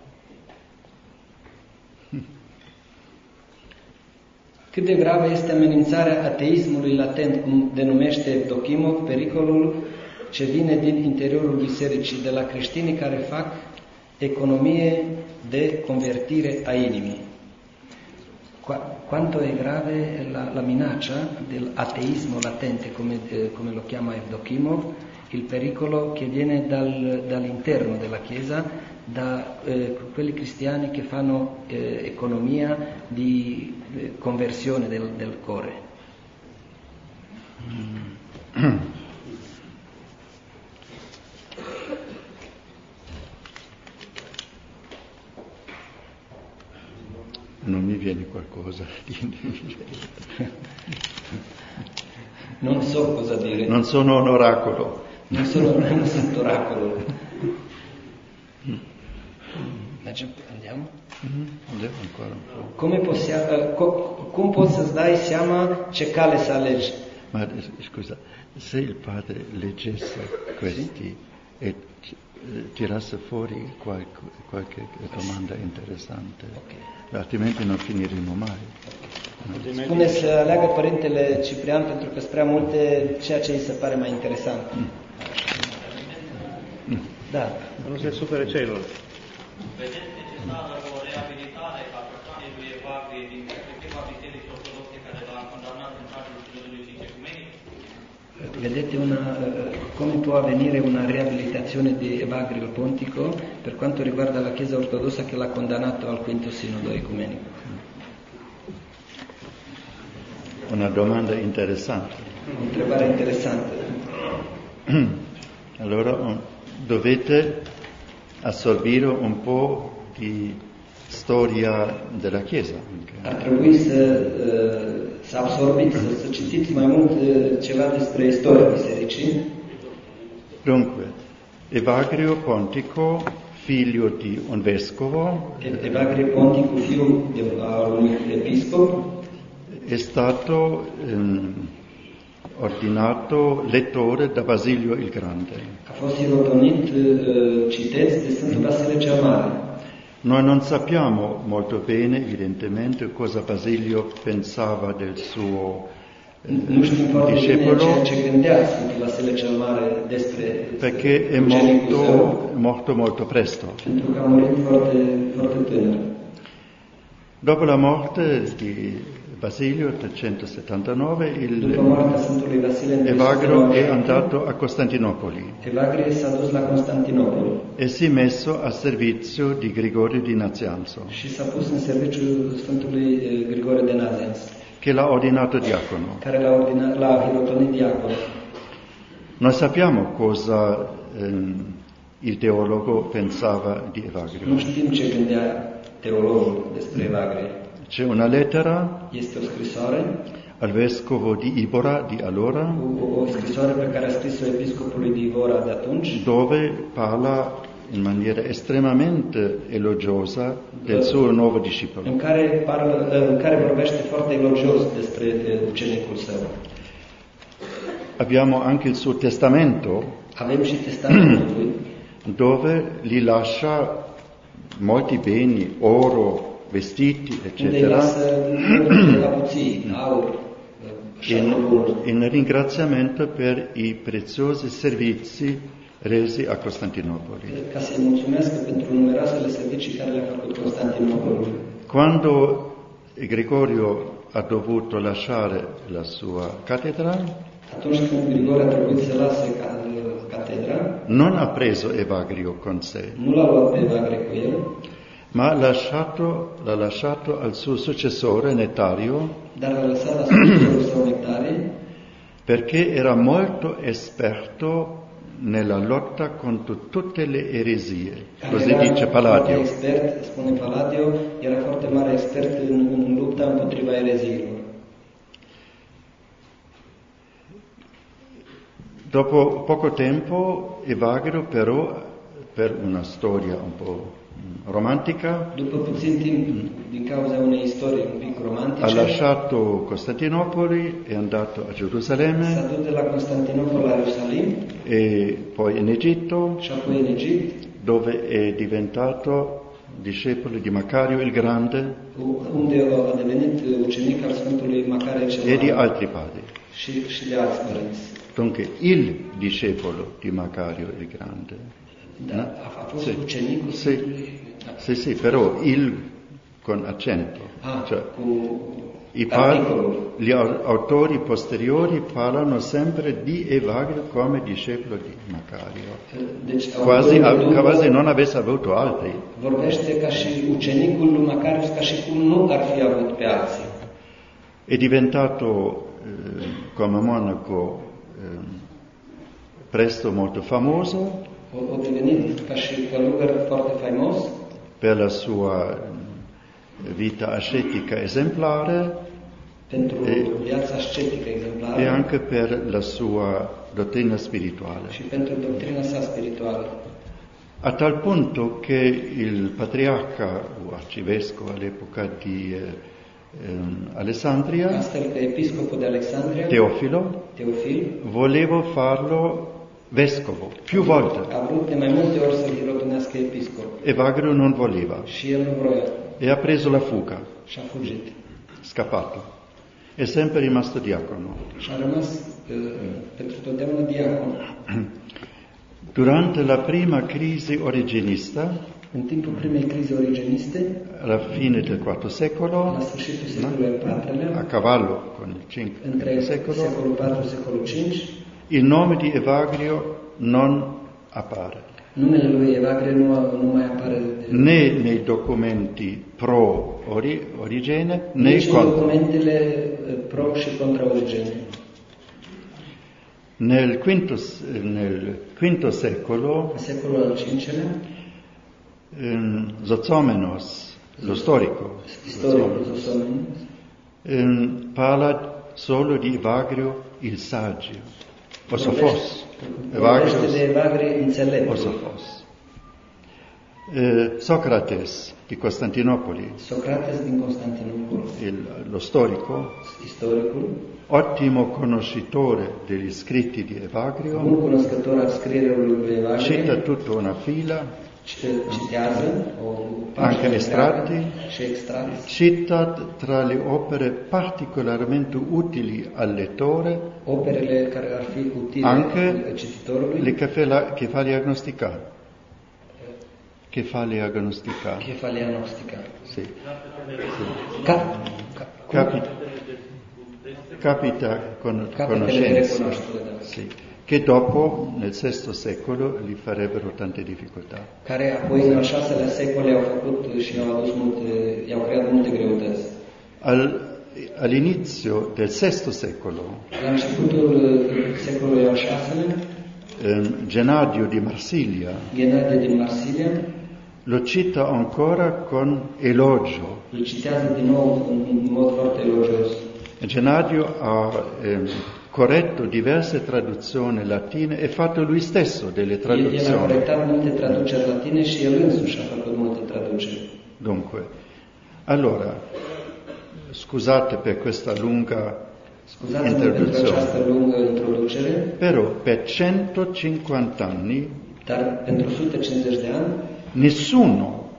Cât de gravă este amenințarea ateismului latent, cum denumește Evdokimov, pericolul ce vine din interiorul bisericii, de la creștinii care fac economie de convertire a inimii. Quanto è grave la, la minaccia dell'ateismo latente, come, eh, come lo chiama Evdokimov, il pericolo che viene dal, dall'interno della Chiesa, da eh, quelli cristiani che fanno eh, economia di eh, conversione del, del cuore. Non mi viene qualcosa di... Non so cosa dire. Non sono un oracolo. Non sono non sunt oracolo. Andiamo? Mm-hmm. Andiamo ancora un po'. Come possiamo, uh, cum poți să-ți dai seama ce cale să alegi? Ma scusa, se il padre leggesse questi e tirasse fuori qualche, qualche domanda interessante, Okay. Altrimenti non finiremo mai. Spune să aleagă Părintele Ciprian, pentru că sunt prea multe ceea ce îi se pare mai interesant. Mm. Mm. Da. Nu se supere ceilalți. Vedeți necesară o reabilitare a persoanei lui Evagrie din perspectiva Bisericii Ortodoxe care l-a condamnat în cazul sinodului ecumenic? Vedete una, come può avvenire una riabilitazione di Evagrio Pontico per quanto riguarda la Chiesa Ortodossa che l'ha condannato al quinto sinodo ecumenico? Una domanda interessante. Întrebare interesantă. Allora dovete assorbire un po' di storia della Chiesa. Ar trebui să, să absorbiți, să, să citiți mai mult ceva despre istoria Bisericii. Dunque, Evagrio Pontico, figlio di un vescovo, Evagrio Pontico, figlio di un episcop, è stato ehm, ordinato lettore da Basilio il Grande. A fost sirotonit citeț de Sfântul Vasile cel Mare. Noi non sappiamo molto bene, evidentemente, cosa Basilio pensava del suo eh, Nu știm foarte bine discepolo, ceea ce gândea Sfântul Vasile cel Mare despre perché è ucenicul morto, său, morto molto presto. pentru că a murit foarte, foarte tânăr. Dopo la morte di Basilio, trecentosettantanove, După il moartea Sfântului Vasile în Evagrio è treizeci andato a Costantinopoli Evagrie s-a dus la Constantinopol e si è messo a servizio di Gregorio di Nazianzo, și s-a pus în serviciul Sfântului eh, Grigore de Nazianz, che l'ha ordinato diacono. care l-a, ordinat, l-a hirotonit diacon. Noi sappiamo cosa ehm, il teologo pensava di Evagrio. Nu știm ce gândea teologul despre Evagrie. C'è una lettera Este o scrisoare, al vescovo di Ibora di allora, o, o scrisoare pe care a scris-o episcopului de Ivora de atunci, dove parla in maniera estremamente elogiosa del suo nuovo discepolo. în care, parlă, în care vorbește foarte elogios despre eh, ucenicul său. Abbiamo anche il suo testamento, Avem și testamentul lui, dove li lascia molti beni, oro, vestiti, unde îi eccetera, lasă multe avuții, aur, in, in ringraziamento per i preziosi servizi resi a Costantinopoli. Ca să-i mulțumească pentru numeroasele servicii care le-a făcut Costantinopolul. Quando Gregorio ha dovuto lasciare la sua cattedra, Atunci când Grigore a trebuit să lase catedra, non ha preso Evagrio con sé, nu l-a luat pe Evagre cu el, ma ha lasciato, l'ha lasciato al suo successore Netario, dar l-a lăsat la succesorul său Nectarie, perché era molto esperto nella lotta contro tutte le eresie. Così dice Palladio. Expert, spune Palladio, era foarte mare expert în, în lupta împotriva ereziilor. Dopo poco tempo Evagrio però, per una storia un po' romantica, După puțin timp, din cauza unei istorii un pic romantice, ha lasciato Costantinopoli, è andato a s-a Gerusalemme dus de la Constantinopol la Ierusalim e poi in Egitto, și apoi în Egipt, dove è diventato discepolo di Macario il Grande unde a devenit ucenic al Sfântului Macare cel e di Mare altri padri. și, și de alți părinți. Dunque il discepolo di Macario il Grande. Da, a, a fost Sì. ucenicul Sì. Sfântului. Sì, sì, però il con accento. Ah, Cioè, cu i articolul. pa- gli au- autori posteriori parlano sempre di Evagrio come discepolo di Macario. Deci, Quasi, autorul după quasi non avesse avuto altri. vorbește ca și ucenicul lui Macarius, ca și cum nu ar fi avut pe alții. È diventato eh, come monaco eh, presto molto famoso A devenit ca și călugăr foarte faimos per la sua vita ascetica esemplare pentru E- viața ascetică exemplară e anche per la sua dottrina spirituale. și pentru doctrina sa spirituală. A tal punto che il patriarca o arcivescovo all'epoca di eh, ehm, Alessandria, Astfel că episcopul de Alexandria, Teofilo, Teofil, volevo farlo vescovo più volte. a vrut de mai multe ori să-l hirotunească episcop. Evagrio non voleva Și el nu vroia e ha preso la fuga, și a fugit. scappato. È sempre rimasto diacono. Și a rămas uh, pentru totdeauna diacon. Durante la prima crisi origenista, În timpul primei crize origeniste, alla fine del quarto secolo, la sfârșitul secolului al a patrulea, cavallo con il cinque între secolo, secolul patru, secolul cinci, il nome di Evagrio non appare, numele lui Evagre nu, nu mai apare de, né nei documenti pro ori- Origene, né nici în contro. documentele uh, pro și contra Origene. Nel quinto, s- nel quinto secolo, În secolul al cincelea, ehm, Zozomenos, lo storico, istoricul Zosomen ehm, parla solo di Evagrio il saggio, o Sophos, vorbește de Evagrio Evagre o înțeleptul. Sophos. Eh, Socrates di Costantinopoli, Socrates din Constantinopol, il- lo storico, istoricul, ottimo conoscitore degli scritti di Evagrio, bun cunoscător al scrierilor lui Evagre, cita tutta una fila, citează o Anche pagină estratti. întreagă și extrati, cita tra le opere particolarmente utili al lettore operele care ar fi utile Anche cititorului, le che fa, la, che fa diagnosticare. Che fa diagnosticare. Chefalia gnostica. Sì. Ca, ca, Capita, capita con capitele de conoscenze. recunoaștere, da. Sì. Che dopo, nel sesto secolo, gli farebbero tante difficoltà. Care apoi în al șaselea secol i-au făcut și i-au adus multe, i-au creat multe greutăți. Al, all'inizio del sesto secolo, La începutul uh, secolului al șaselea, ehm, Genadio di Marsiglia Ghenadie din Marsilia lo cita ancora con elogio. îl citează din nou în, în mod foarte elogios. Genadio ha ehm, corretto diverse traduzioni latine e fatto lui stesso delle El, el a traduzioni. corectat multe traduceri latine și el însuși a făcut multe traduceri. Dunque, allora, scusate per questa lunga Scuzați-mă pentru introduzione, această lungă introducere, però per centocinquanta anni dar pentru o sută cincizeci de ani, nessuno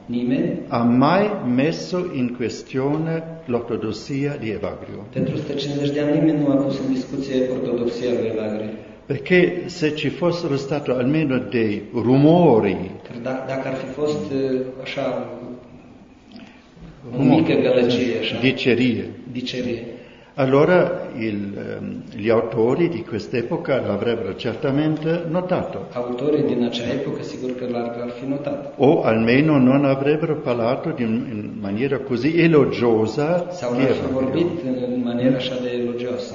nimeni ha mai messo in questione l'ortodossia di Evagrio. pentru o sută cincizeci de ani nimeni nu a pus în discuție ortodoxia lui Evagrio. Perché se ci fossero stati almeno dei rumori, Că dacă, dacă ar fi fost uh, așa o mică gălăgie, așa, dicerie, dicerie, allora il, ehm, gli autori di quest'epoca l'avrebbero certamente notato, autorii din acea epocă sigur că l-ar, l-ar fi notat. o almeno non avrebbero parlato di, in maniera così elogiosa Sau di n-ar fi Evagrio. vorbit în, în maniera așa de elogioasă.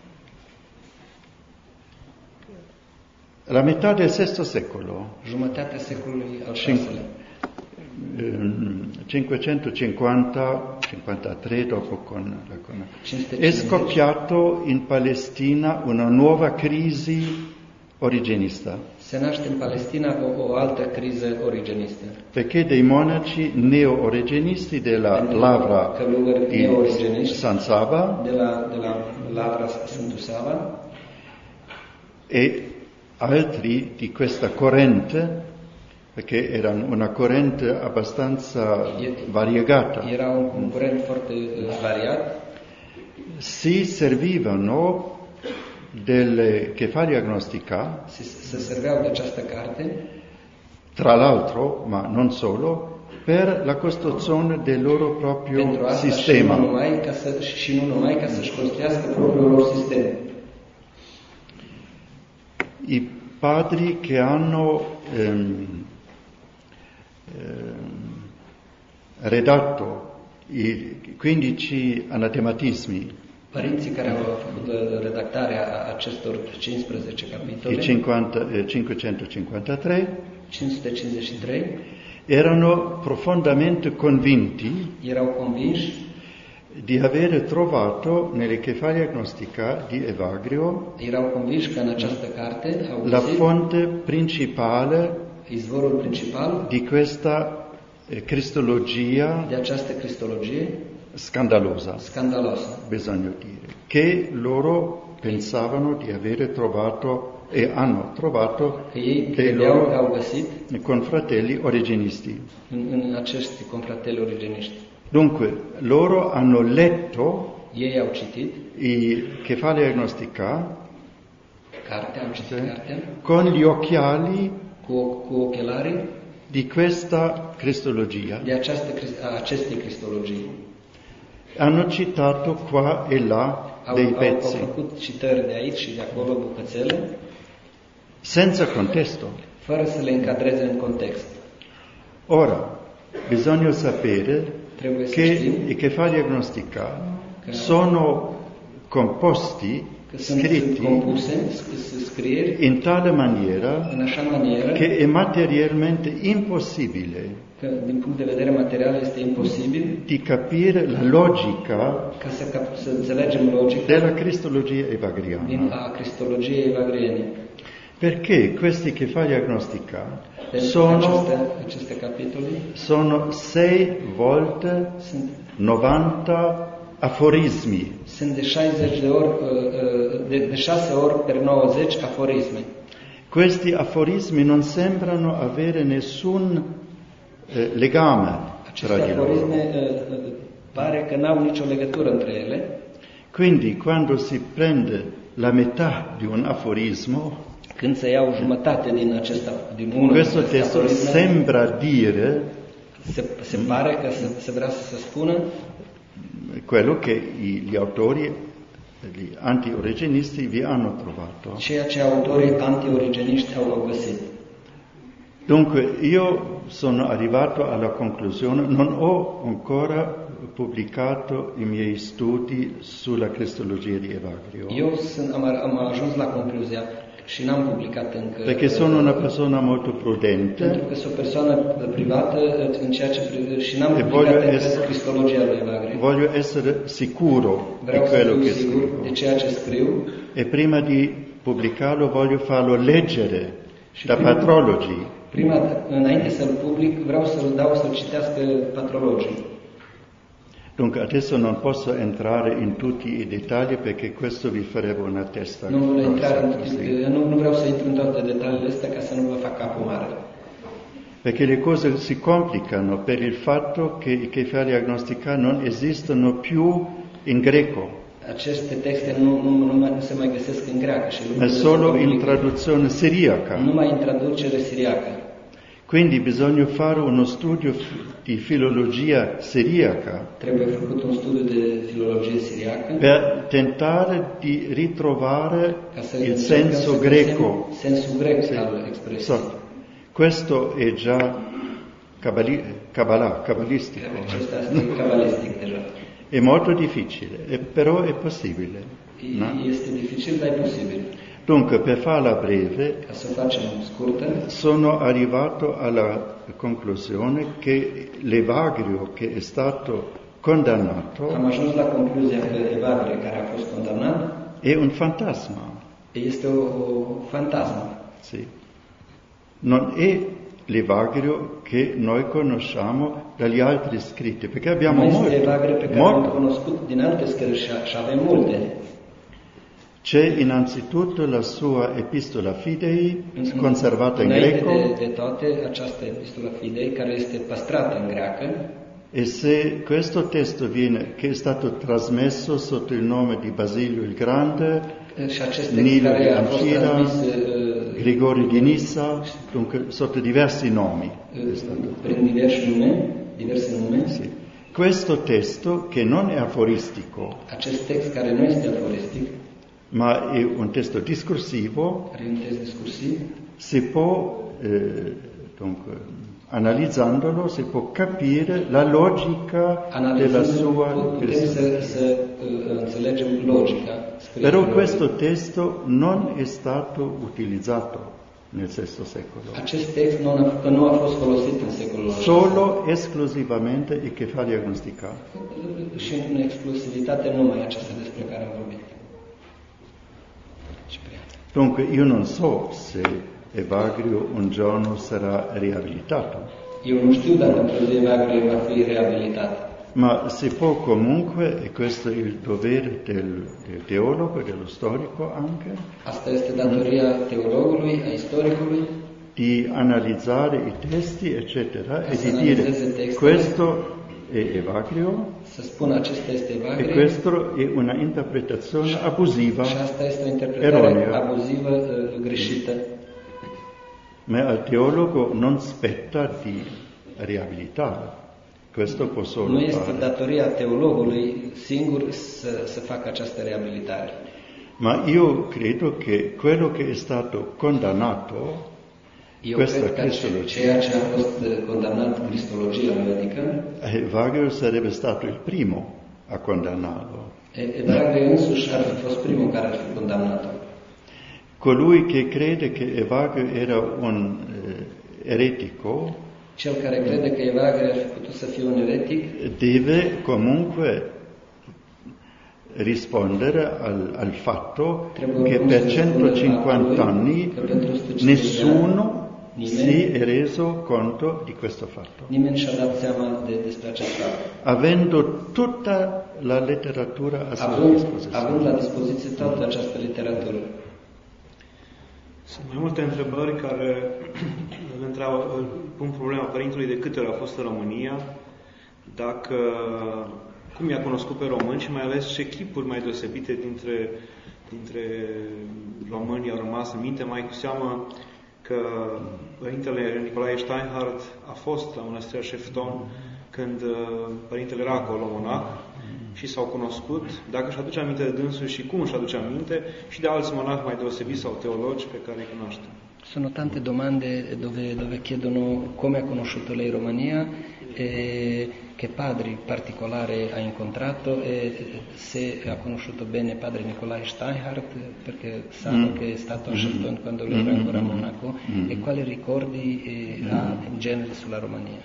La metà del sesto secolo, Jumătatea secolului al Cinque. șaselea, ehm, cinquecentocinquanta cinquantatré dopo con, la- con è cincisprezece, scoppiato in Palestina una nuova crisi origenista, se naște în Palestina o, o altă criză origenistă. perché dei monaci neo-origenisti della Pentru Lavra călugări di neo-origeniști San Saba de la, de la Lavra Sfântul Sava e altri di questa corrente, perché era una corrente abbastanza variegata, era un, un curent foarte uh, variat, si servivano delle Kephalia Gnostica, se, se serveau de această carte, tra l'altro, ma non solo, per la costruzione del loro pentru proprio asta și nu sistema. numai ca să, și nu numai ca să-și construiască propriul lor sistem. I padri che hanno ehm, ehm, redatto i quindici anatematismi, Părinții care au făcut uh, redactarea acestor cincisprezece i capitole, cinquanta, eh, cinquecentocinquantatré, cinci sute cincizeci și trei, erano profondamente convinti erau convinși di avere trovato nelle Kephalia Gnostica di Evagrio erau convinși că în această carte au la găsit fonte principale izvorul principal di questa eh, cristologia de această cristologie scandalosa, scandaloasă, bisogna dire, che loro pensavano di avere trovato e hanno trovato că ei dei credeau că au loro găsit confratelli origenisti. în, în acești confrateli origeniști. Dunque, loro hanno letto Ei au citit i Kephalia Gnostica cartea, au citit sì, cartea con gli occhiali cu, cu ochelarii di questa cristologia. de această, a acestei cristologii. Hanno citato qua e là Au, dei au, au pezzi, făcut citări de aici și de acolo, bucățele, senza contesto. fără să le încadreze în context. Ora, bisogna sapere Trebuie să che știm i Kephalia Gnostica că, sono composti, că sunt, sunt scritti compuse, sunt scrieri, in tale maniera în așa manieră che è materialmente impossibile că, din punct de vedere material, este imposibil di capire la logica ca să, cap, să înțelegem logica della cristologia din evagriana. a cristologiei evagriene. Perché questi Kephalia Gnostica Pentru sono, aceste, aceste capitole sono sei volte sunt, novanta aforismi. sunt de șaizeci de ori, de, de șase ori per nouăzeci aforisme. Questi aforismi non sembrano avere nessun eh, legame Aceste tra di loro. aforisme uh, uh, pare că n-au nicio legătură între ele. Quindi quando si prende la metà di un aforismo, Când se iau jumătate din acesta, din unul questo dintre testo aforisme, sembra dire se, se pare că se, se vrea să se spună quello che i- gli autori, gli anti-origenisti vi hanno trovato. ceea ce autorii anti-origeniști au, au găsit. Dunque io sono arrivato alla conclusione, non ho ancora pubblicato i miei studi sulla cristologia di Evagrio, Eu sunt, am, am ajuns la concluzia și n-am publicat încă. perché sono una persona molto Pentru prudente că sunt o persoană privată în ceea ce privește și n-am E publicat voglio încă essere- cristologia lui Evagrio. voglio essere sicuro di Vreau să quello fiu che sigur de scrivo ceea ce scriu e prima di pubblicarlo voglio farlo leggere Și da prima- patrologi. prima, înainte să-l public, vreau să-l dau să-l citească patrologii. Dunque adesso non posso entrare in tutti i dettagli perché questo vi farebbe una testa Nu, grossa intrare così. în, nu, nu vreau să intru în toate detaliile astea ca să nu vă fac capul mare. Perché le cose si complicano per il fatto che i chefali agnostica non esistono più in greco. Aceste texte nu, nu, nu, mai, nu se mai găsesc în greacă și È lucrurile se solo in complică. traduzione siriaca. Numai în traducere siriacă. Quindi bisogna fare uno studio di filologia siriaca Trebuie făcut un studiu de filologie siriacă per tentare di ritrovare ca să il încercăm senso să greco. găsim sensul grec Sì. al expresiei. So, questo è già cabali- cabala, cabalistico. Acesta este cabalistic deja. È molto difficile, e- però è possibile. no? Este dificil, dar e posibil. Dunque, per farla breve, Ca să facem scurtă, sono arrivato alla conclusione che l'Evagrio che è stato condannato am ajuns la concluzia că Evagrie, care a fost condamnat, è un fantasma. este o, o fantasmă. Sì. Non è l'Evagrio che noi conosciamo dagli altri scritti, perché abbiamo Nu este molto, Evagrie pe care am molto. cunoscut din alte scări și, și avem multe. C'è innanzitutto la sua Epistola Fidei, conservata in Înainte greco, de, de toate, această epistola Fidei, care este păstrată în greacă, e se questo testo viene, che è stato trasmesso sotto il nome di Basilio il Grande, și acest text Nilo di care a fost Ancira, transmis uh, Gregorio di Nissa, dunque sotto diversi nomi. uh, prin diverse nume, diverse nume, Sì. Questo testo, che non è aforistico, acest text care nu este aforistic, ma è un testo discorsivo, care e un text discursiv, si può, eh, dunque, analizzandolo, si può capire la logica della sua putem creazione. să, să uh, înțelegem logica. Però scrierilor. questo testo non è stato utilizzato nel sesto secolo, Acest text nu a, nu a fost folosit în secolul al șasea. solo esclusivamente i chefali agnosticati. Și în exclusivitate numai acesta despre care am vorbit. Ciprian. Dunque io non so se Evagrio un giorno sarà riabilitato, Eu nu știu dacă într-o zi Evagrie va fi reabilitat. ma si può comunque, e questo è il dovere del, del teologo e dello storico anche, Asta este datoria teologului, a istoricului, di analizzare i testi, eccetera, e Să di dire analizzeze textele. questo è Evagrio să spună acesta este e Evagrie questo è una interpretazione abusiva, și asta este o interpretare eronea. abuzivă, uh, greșită. Ma al teologo non spetta di riabilitare, questo può Nu solo este fare. datoria teologului singur să, să facă această reabilitare. Ma io credo che quello che è stato condannato, Eu questa cred că cristologia, ceea ce a fost uh, condamnat în cristologia medică, Evagrio sarebbe stato il primo a condannarlo. Evagrie însuși ar fi fost primul care ar fi condamnat-o. Colui che crede che Evagrio era un eh, eretico Cel care crede că Evagrie ar fi putut să fie un eretic, deve comunque rispondere al, al fatto Trebuie che pur per să centocinquanta răspundă anni că pentru o sută cincizeci nessuno Nimeni. si è reso conto di questo fatto, nimeni și-a dat seama de, despre acest fapt. avendo tutta la letteratura a sua Având, disposizione. având la dispoziție toată această literatură. Sunt mai multe întrebări care îl întreabă, îl pun problema părintelui de câte ori a fost în România, dacă, cum i-a cunoscut pe români și mai ales ce chipuri mai deosebite dintre, dintre români au rămas în minte, mai cu seamă că părintele Nicolae Steinhardt a fost la Mănăstirea Șefton când părintele era acolo monah și s-au cunoscut, dacă își aduce aminte de dânsul și cum își aduce aminte, și de alți monahi mai deosebiți sau teologi pe care îi cunoaște. Sono tante domande dove, dove chiedono come ha conosciuto lei Romania, e che padri particolari ha incontrato e se ha conosciuto bene padre Nicolae Steinhardt, perché sanno Mm. che è stato a Shelton quando lui era ancora monaco, Mm. e quali ricordi eh, ha in genere sulla Romania.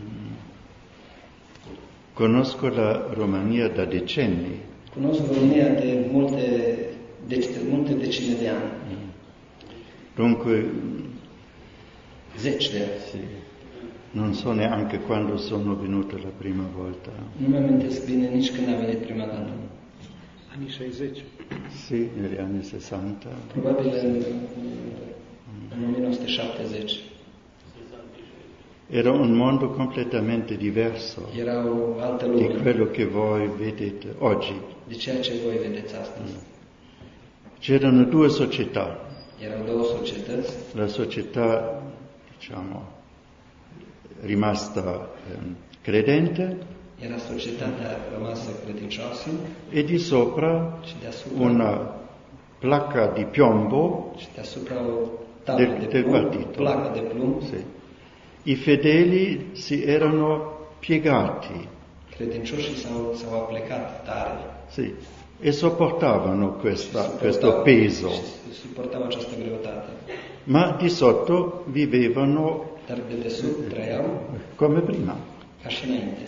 Conosco la Romania da decenni, Conosco Romania de multe, de, multe decine de ani, dunque zeci de ani. sì, non so neanche quando sono venuto la prima volta. Nu mi-amintesc bine nici când a venit prima dată. Anii șaizeci. Sì, negli anni sessanta. Probabil în, în o mie nouă sute șaptezeci. Era un mondo completamente diverso Era o altă di lume quello che voi vedete oggi. de ceea ce voi vedeți astăzi. C'erano due società, Erau două societăți, la società, diciamo, rimasta ehm, credente era societatea rămasă credincioasă e di sopra și deasupra, una placca di piombo și deasupra o tablă del, de del plumb, partito. placă de plumb. Sì. I fedeli si erano piegati, Credincioșii s-au, s-au aplecat tare. sì, e sopportavano questa, Suportau- questo peso, și suportau această greutate. ma di sotto vivevano Dar de desubt trăiau come prima. ca și înainte.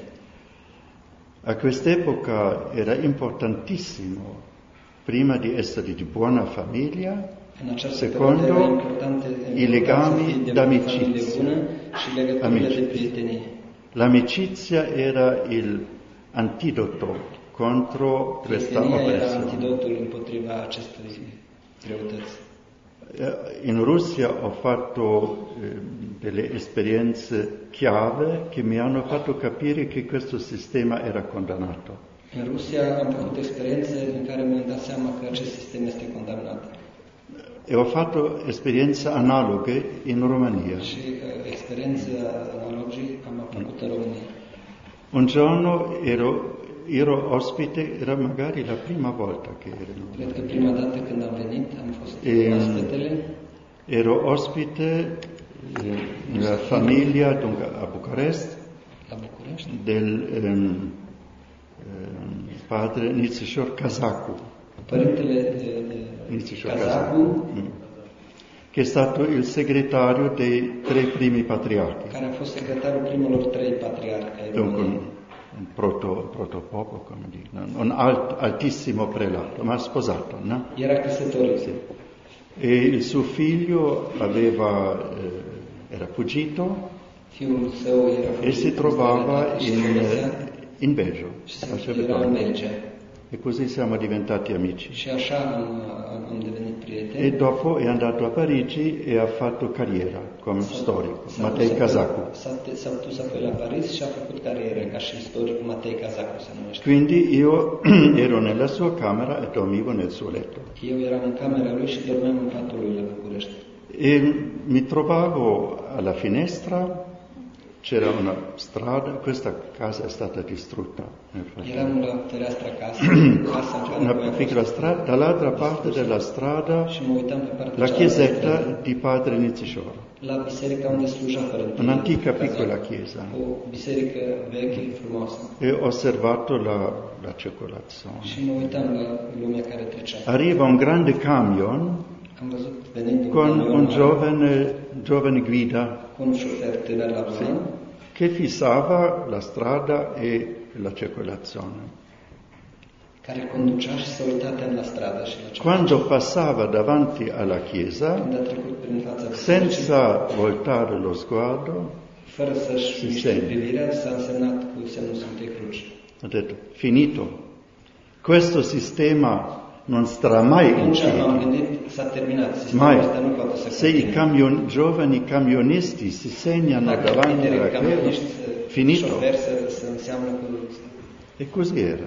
A quest'epoca era importantissimo, prima di essere di buona famiglia, În această Secondo, perioadă era importante, i legami important să fii de d'amicizia. familie bună și legăturile de Amicizia. prietenie. L'amicizia era il antidoto contro questa Prietenia era oppressione. antidotul împotriva acestui greutăți. Eh, In Russia ho fatto eh, delle esperienze chiave che mi hanno fatto capire che questo sistema era condannato. În Rusia am făcut experiențe în care mi-am dat seama că acest sistem este condamnat. E ho fatto esperienze analoghe in Romania. Și uh, experiențe analogii am făcut în România. Un giorno ero, ero ospite, era magari la prima volta che ero in Cred că Romania. prima dată când am venit am fost E- oaspetele Ero ospite eh, nella famiglia dunque, a Bucarest la București del ehm, ehm, padre Nițișor Cazacu, Părintele de, de Nițișor Cazacu, Mm. che è stato il segretario dei tre primi patriarchi, care a fost secretarul primilor trei patriarhi ai dunque un, României. un proto, protopopo, come dire, un alt, altissimo prelato, ma sposato, no? Era căsătorit. Sì. E il suo figlio aveva, eh, era fuggito Fiul său era e si trovava in, in Belgio, și a se- era în Belgia. e così siamo diventati amici. Și așa am, am, am devenit E prieteni. dopo è andato a Parigi e ha fatto carriera come storico, S-a Matei dus Cazacu. apoi- S-a, s-a dus apoi la Paris și a făcut carieră ca și istoric. Matei Cazacu se numește. Quindi io ero nella sua camera e dormivo nel suo letto. Eu eram în camera lui și dormeam în patul lui la București. E mi trovavo alla finestra, c'era una strada, questa casa è stata distrutta nel frattempo. Eram la fereastra casei, casa în care Una voi am piccola fost. strada, dall'altra parte della strada Și mă uitam pe partea la cealaltă chiesetta străzii, di Padre Nițișor, la biserica unde sluja părintele. un'antica Cazacu. piccola chiesa. O biserică veche, frumoasă. E ho osservato la, la circolazione. Și mă uitam la lumea care trecea. Arriva un grande camion Am văzut venind un con camion un mare, giovane, giovane guida cu un șofer tânăr la volan, che fissava la strada e la circolazione. care conducea și se uita atent la stradă și la ce Quando făcea. passava davanti alla chiesa, Când a trecut prin fața bisericii, senza voltare lo sguardo, fără să-și Si miște segna. privirea, s-a însemnat cu semnul Sfântei Cruci. ha detto, finito. Questo sistema non starà mai in Atunci am piedi. gândit, s-a terminat, sistemul Mai. ăsta nu poate să Se i continue. camion, giovani camionisti si segnano Dacă davanti tinerii alla chiesa, camioniști, finito. șoferi să, să înseamnă cu... E così era.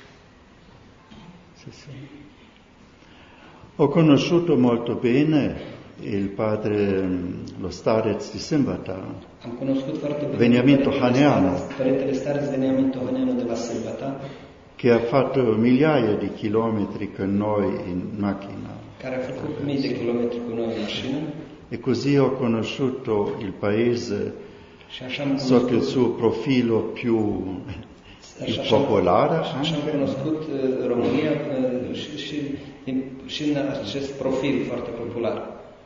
Sì, sì. Ho conosciuto molto bene il padre, lo starez di Simbata, Am cunoscut foarte bine Veniaminto părintele Haneanu. Stareț- Părintele Stareț Veniaminto Haneanu de la Sâmbăta, che ha fatto migliaia di chilometri con noi in macchina. care a făcut mii de kilometri cu noi în mașină E così ho conosciuto il paese și așa am sotto il cunoscut, suo profilo più, più așa, așa, popolare. așa am cunoscut uh, România uh, și, și, și în acest profil foarte popular.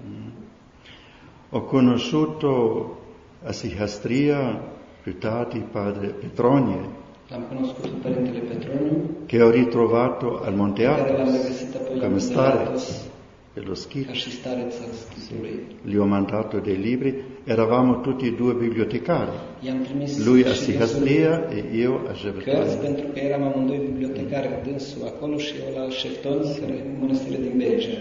Ho conosciuto a Sihastria, più tardi padre Petronie, Am cunoscut pe Părintele Petroniu, che ho ritrovato al Monte pe care l-am Athos regăsit apoi la come Muntele starez Athos, dello ca schifo. și stareț al Scripturii. Gli ho mandato dei libri, eravamo tutti e due bibliotecari, I-am trimis lui a și dânsul Sihastria e io a cărți, Gevertone. pentru că eram amândoi bibliotecari, dânsul acolo și eu la Șefton, care e mănăstire din Belgia.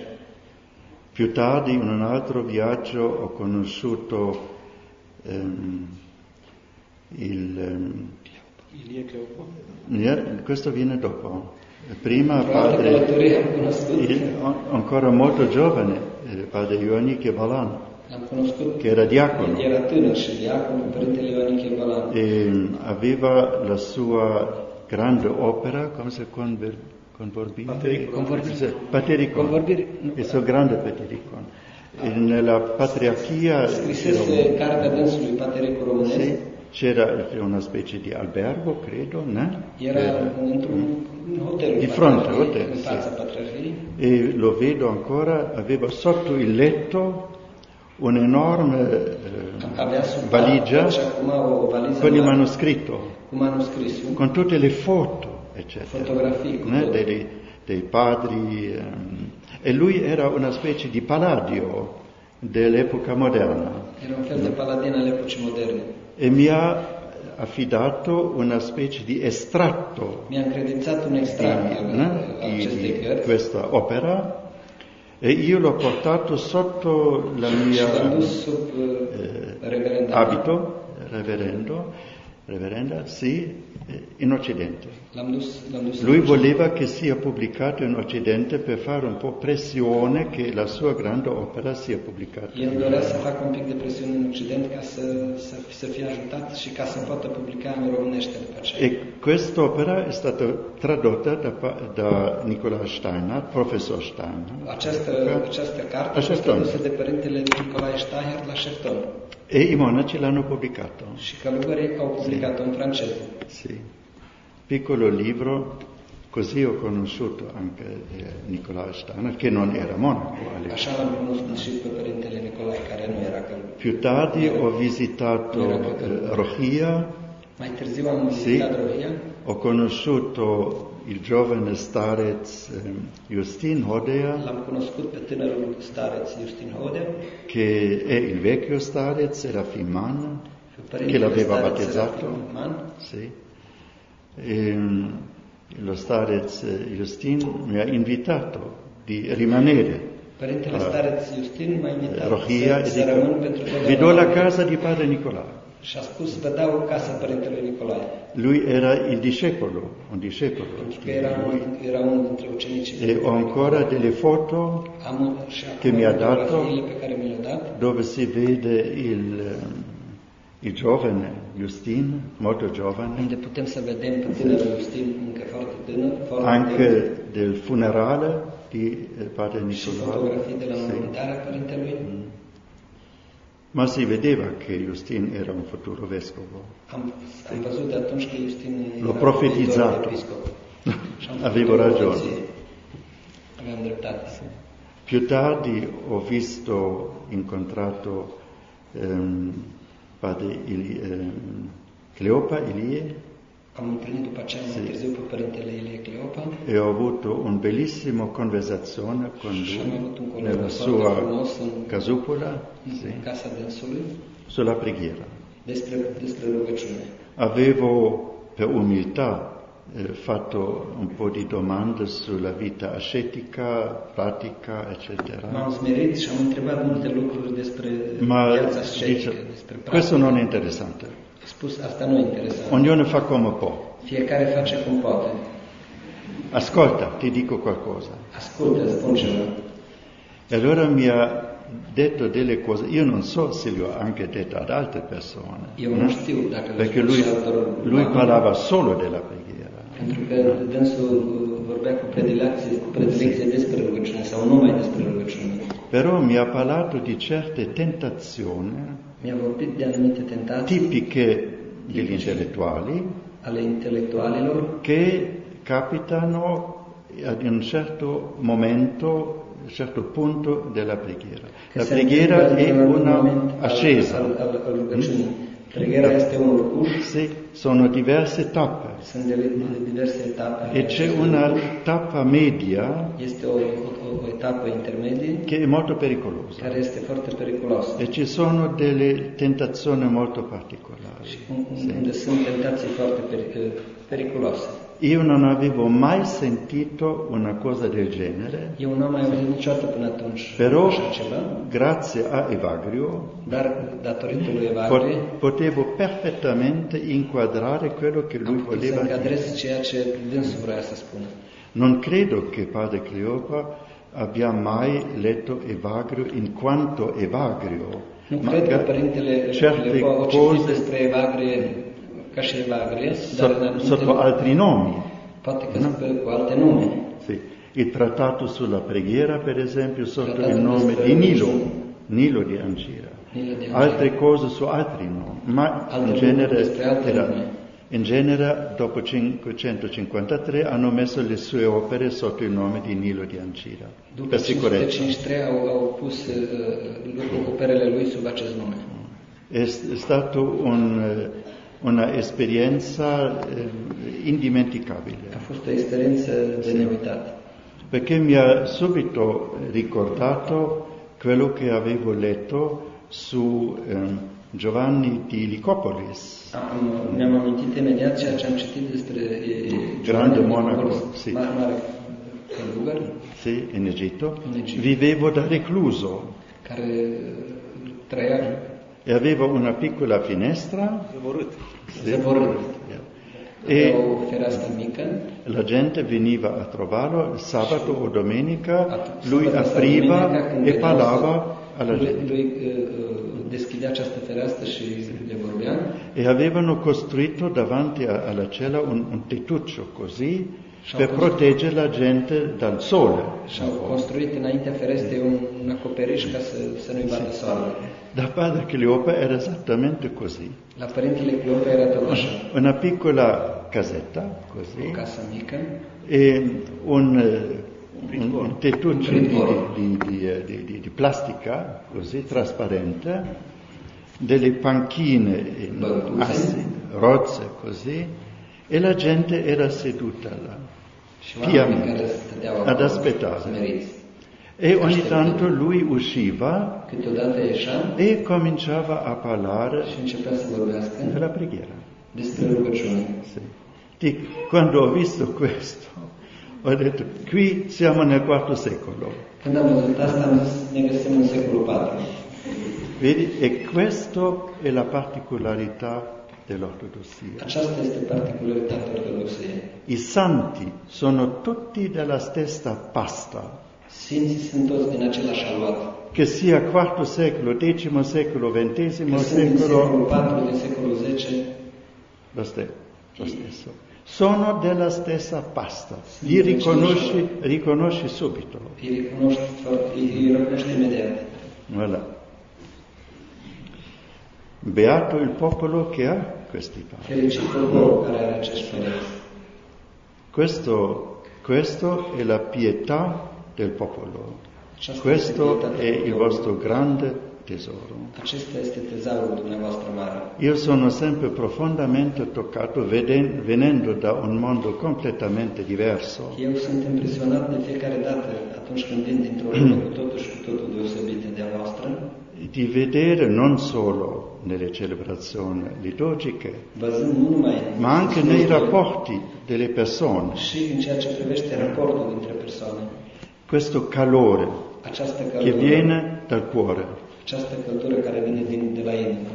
Più tardi, in un altro viaggio, ho conosciuto ehm, il, ehm, Ilie Cleopo. eh, questo viene dopo. Prima Tra l'altro padre, călătorie am cunoscut, il- ancora molto giovane, eh, padre Ioaniche Balan, am cunoscut che era diacono. era tânăr și diacon, Părintele Ioaniche Balan. E aveva la sua grande opera, come si conver, convorbite? Convorbire. Patericon. Convorbire. Il suo grande Patericon. E nella patriarchia Scrisese cartea dânsului Paterecul Românesc. sì, c'era una specie di albergo, credo, no? Era într-un hotel Di fronte, patriarhiei, hotel, în sì. fața patriarhiei. E lo vedo ancora, aveva sotto il letto un'enorme eh, Avea sub valigia pat și acum o valiză con il mare manoscritto, cu manuscrisul, con tutte le foto, eccetera, fotografii cu né, tot. dei, dei padri. ehm, e lui era una specie di palladio dell'epoca moderna Era un fel de paladin al epocii moderne. e mi ha affidato una specie di estratto Mi-a încredințat un extract al, né, al di, acestei di cărți questa opera e io l'ho portato sotto la și mia l-am dus sub uh, eh, reverenda abito, reverendo, reverenda, sì, eh, in Occidente. L-am dus, l-am dus Lui în- voleva che sia pubblicato in Occidente per fare un po' pressione che la sua grande opera sia pubblicata. El dorea să facă un pic de presiune în Occident ca să, să, să fie ajutat și ca să poată publica în românește după aceea. E quest'opera è stata tradotta da, pa- da Nicolae Steinhardt, professor Steinhardt, Această, această carte La a fost Șefton. tradusă de părintele Nicolae Steinhardt la Șefton e i monaci l'hanno pubblicato. și călugării au publicat-o în franceză. Sì. Piccolo libro, così ho conosciuto anche eh, Nicolae Steinhardt, che non era monaco all'epoca. Așa l-am cunoscut și pe părintele Nicolae, care nu era călugăr. Più tardi ho visitato eh, Rohia, Mai târziu am vizitat Rohia, ho conosciuto il giovane starez eh, Justin Hodea, l-am cunoscut pe tânărul stareț Justin Hodea, che è il vecchio starez, era Fiman, pe che părintele l'aveva stareț battezzato. Serafim Man. Sì. E, mm, lo starez eh, Justin mi ha invitato di rimanere Părintele a stareț Justin m-a invitat Rohia să, e să rămân dico, pentru vi do la totdeauna. casa di padre Nicolae. Și a spus, vă dau casa părintelui Nicolae. Lui era il discepolo, un discepolo. Pentru că era, era unul dintre ucenicii. E ho ancora delle foto Am și che acum mi ha dato, fotografiile pe care mi le-a dat, dove si vede il, ehm, il giovane Justin, molto giovane, unde putem să vedem pe tânărul Justin, încă foarte tânăr, foarte anche tânăr, del funerale di eh, padre și Nicolae. fotografii de la Sì. înmormântarea părintelui. Ma si vedeva che Justin era un futuro vescovo. Am, am văzut de atunci că Justin L'ho era profetizzato. viitor episcop. Și am Avevo făcut o ragione. profeție. Aveam dreptate. Più tardi ho visto, incontrato ehm, padre Ili- ehm, Cleopa Ilie Am întâlnit după aceea mai Sì. târziu pe părintele Ilie Cleopa e ho avuto un bellissimo conversazione con și am avut un lui colegi nella foarte sua frumos în, casupola sì, în casa dânsului sulla preghiera. despre, despre rugăciune. Avevo per umiltà eh, fatto un po' di domande sulla vita ascetica, pratica, eccetera. M-am smerit și am întrebat multe lucruri despre Ma viața ascetică, dice, despre questo practică. non è interessante. Am spus, asta nu e interesant. Ognuno fa come può. Fiecare face cum poate. Ascolta, ti dico qualcosa. Ascultă, spun ceva. E allora mi ha detto delle cose, io non so se le ho anche dette ad altre persone, Eu no? nu știu dacă le perché spun lui, și altor lui oameni, parlava solo della preghiera. pentru că dânsul uh, vorbea cu predilecție, cu predilecție despre rugăciune sau numai despre rugăciune. Però mi ha parlato di certe tentazioni Mi-a vorbit de anumite tentații tipiche degli intellettuali ale intelectualilor che capitano ad un certo momento, un certo punto della preghiera. că La se preghiera întâmplă è în un una moment al- ascesa. al, al, al rugăciunii. Preghiera este un urcuș, Sì, sono diverse tappe sunt de, de diverse etape. ale e c'è acestui una urcuș. tappa media Este o, o, o etapă intermedie che è molto pericolosa care este foarte periculoasă. e ci sono delle tentazioni molto particolari. Un- un- Unde sunt tentații foarte peri, periculoase. Io non avevo mai sentito una cosa del genere, Eu nu am mai auzit niciodată până atunci però așa ceva, grazie a Evagrio dar datorită lui po- Evagrie potevo perfettamente inquadrare quello che lui am putut să voleva dire. încadrez ceea ce dânsul vrea să spună. Non credo che padre Cleopa abbia mai letto Evagrio in quanto Evagrio, Nu cred că părintele certe Cleopa o citit cose despre Evagrie ca și Evagrie, dar în so- anumite- sotto altri nomi. poate că sunt cu alte nume. Sì. Il trattato sulla preghiera, per esempio, sotto Trattato il nome despre di Nilo, rugăciune. Nilo di Ancira. Nilo di Ancira. Altre cose su altri nomi, ma Altre in genere, despre alte era- nume. in genere dopo cinquecentocinquantatré hanno messo le sue opere sotto il nome di Nilo di Ancira, După per cinci sute sicurezza. cincizeci și trei au, au pus uh, operele lui sub acest nume. È s- stato un, eh, una esperienza eh, indimenticabile. A fost o experiență de neuitat. Perché mi ha subito ricordato quello che avevo letto su ehm, Giovanni di Licopolis, Am, mi-am amintit imediat ceea ce am citit despre e, Grande Giovanni monaco, Nicopolis, sì. mare, mare călugăr, sì, in Egitto. In Egitto. Vivevo da recluso care trăia e avevo una piccola finestra sì, zăvorât. e Avea o fereastră mică, la gente veniva a trovarlo sabato o domenica, At- lui sâmbătă sau apriva duminica, când e veneau parlava să- alla lui, gente. lui uh, uh, deschidea această fereastră și le vorbea. E avevano costruito davanti a- alla cella un, un tettuccio così Și au per construit- proteggere la gente dal sole. Și au construit înaintea ferestrei un, un acoperiș ca să, să nu-i bată soarele. Da padre Cleopa era esattamente così. La părintele Cleopa era tot așa. Una piccola casetta, O così, casă mică, e un, eh, un, un tettuccio di, Pritvor. di, di, di, di- di plastica, così, trasparente, delle panchine in Bancuse. assi, rozze, così, e la gente era seduta là, și oamenii care piamente, stăteau ad acolo, aspettare. smeriți. E ogni tanto lui usciva Câteodată ieșea e cominciava a parlare și începea să vorbească della preghiera. despre rugăciune. Sì. Dic, quando ho visto questo, ho detto, qui siamo nel quarto secolo. Când am văzut asta, am zis, ne găsim în secolul patru. Vedi? E questa è la particolarità dell'ortodossia. Aceasta este particularitatea ortodoxiei. I santi sono tutti della stessa pasta, Sfinții sunt toți din același aluat. che sia quarto secolo, decimo secolo, ventesimo Că sunt din secolo, secolul patru, din secolul zece, lo, ste- lo stesso. Sono della stessa pasta. Li riconosci, riconosci subito. îi recunoști, foarte- îi îi recunoști imediat. Voilà. Beato il popolo che ha questi padri. Fericit poporul care are acești părinți. Questo, questo è la pietà del popolo. Aceasta Questo este pietatea è il poporului. vostro grande tesoro. Acesta este tezaurul dumneavoastră mare. Io sono sempre profondamente toccato veden- venendo da un mondo completamente diverso. Eu sunt impresionat de fiecare dată atunci când vin dintr-o lume cu totul și cu totul deosebită de a voastră, Di vedere non solo nelle celebrazioni liturgiche, văzând nu numai în ma anche nei rapporti delle persone, și în ceea ce privește raportul dintre persoane. questo calore Această che căldură, viene dal cuore. această căldură care vine din, de la inimă.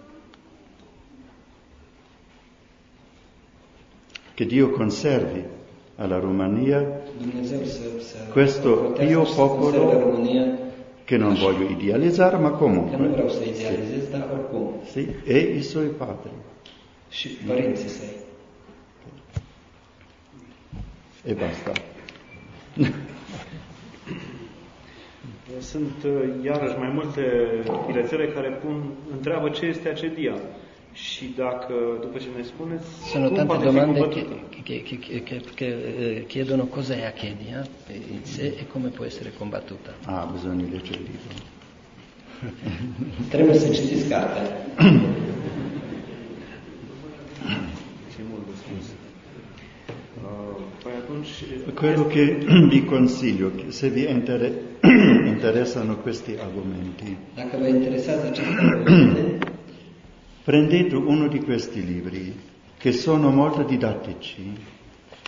Che Dio conservi alla Romania, Dumnezeu să, să Questo protejeze io și să conserve popolo- România, che non voglio idealizzare, ma că nu comunque, vreau să idealizez, dar oricum. sì, e i suoi padri. Și părinții săi. E basta. Sunt uh, iarăși mai multe bilețele care pun, întreabă ce este acedia. Și dacă, după ce ne spuneți, Sono cum tante poate fi domande combătută? che, che, che, che, che eh, chiedono cosa è Achedia in sé e come può essere combattuta. Ah, bisogna leggere il libro. Trebuie să citiți cartea. Ce mult de spus. Uh, Păi atunci, Quello che vi consiglio, che se vi inter- interessano questi argomenti, Dacă vă interesează aceste argumente, prendete uno di questi libri, che sono molto didattici,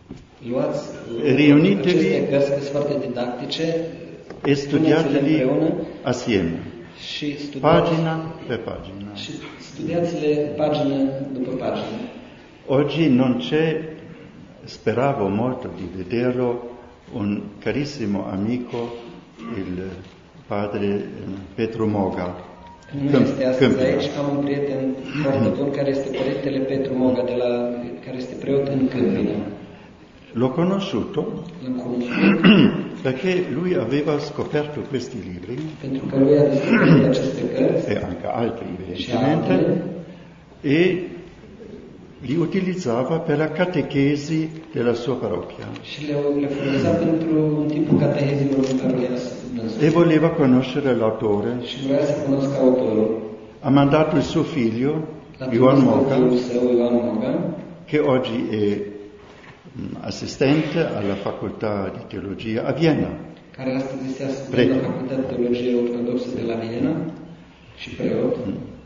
Luați riunitevi aceste cărți care sunt foarte didactice e studiateli împreună assieme, și studiați, pagina per pagina. și studiați-le pagină după pagină. Oggi non c'è, speravo molto di vederlo, un carissimo amico, il padre Petru Moga. Nu este astăzi aici, am un prieten foarte bun care este părintele Petru Moga, de la, care este preot în Câmpina. L'ho conosciuto L-am cunoscut perché lui aveva scoperto questi libri pentru că lui a descoperit aceste cărți e anche altri și evidentemente altele e li utilizzava per la catechesi della sua parrocchia și le, le folosa pentru un timpul catehezilor în care le-a e voleva conoscere l'autore. și vrea să cunoscă autorul. Ha mandato il suo figlio, L-a Ioan trimis pe Moga, fiul său, Ioan Moga, che oggi è mh, assistente alla facoltà di teologia a Vienna. care astăzi este asistent la Facultatea de Teologie Ortodoxă de la Viena și preot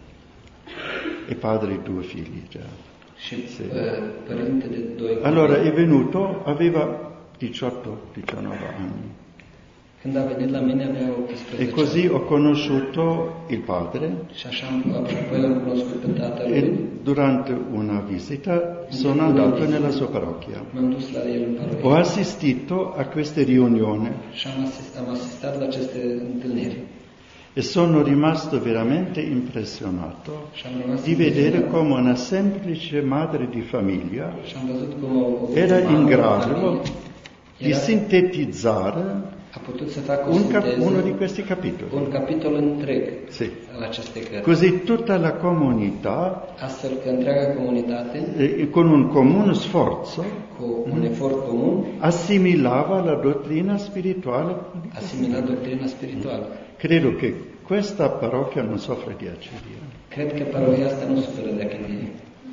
E padre di due figli già. și uh, părinte de doi Allora copii. è venuto, aveva diciotto diciannove anni. Când a venit la mine avea E optsprezece così ani. ho conosciuto il padre Și așa am, și apoi l-am cunoscut pe e tatălui. durante una visita sono andato nella sua parrocchia. M-am dus la el în Ho parohie assistito a queste riunioni și am, asist, am asistat la aceste întâlniri. e sono rimasto veramente impressionato Și am rămas di vedere impresionat. come una semplice madre di famiglia Și am văzut cum o, o era mamă in de grado familie di era, sintetizzare a putut să facă o un cap- sinteză, uno di questi capitoli. un capitol întreg Sì. la aceste cărți. Così tutta la comunità, Astfel că întreaga comunitate, eh, con un comune sforzo, cu un efort comun, assimilava la dottrina spirituale. asimila doctrina spirituală. Credo che questa parrocchia non soffre di acidia. Cred că parohia asta nu suferă de achidie.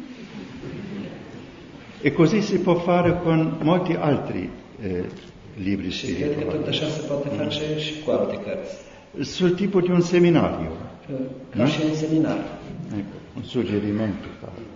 E così si può fare con molti altri eh, libri Și cred că tot spirituali. așa se poate face și cu alte cărți. Sul tipo di un seminario. Ca și în seminar. Ecco, un suggerimento. padre.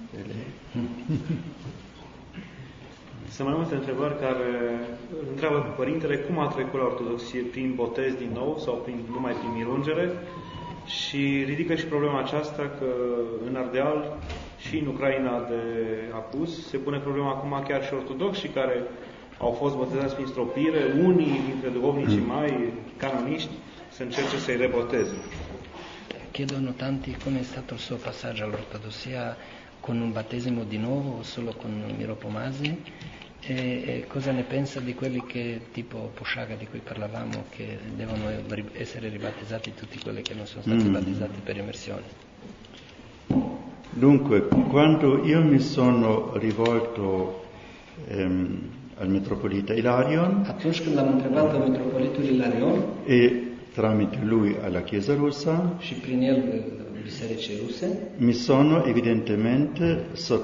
Sunt mai multe întrebări care îl întreabă pe părintele cum a trecut la ortodoxie, prin botez din nou sau prin, numai prin mirungere, și ridică și problema aceasta că în Ardeal și în Ucraina de apus se pune problema acum chiar și ortodoxi care au fost botezați prin stropire, unii dintre duhovnicii mai canoniști să încerce să-i reboteze. Chiedono tanti come è stato il suo passaggio all'ortodossia con un battesimo di nuovo o solo con miropomasi e, e cosa ne pensa di quelli che tipo Posciaga di cui parlavamo che devono ri- essere ribattezzati tutti quelli che non sono stati Mm. battezzati per immersione. Dunque, quando io mi sono rivolto ehm, al metropolita Ilarion Atunci când l-am întrebat pe metropolitul Ilarion e tramite lui alla Chiesa russa, și prin el eh, bisericii ruse, mi sono evidentemente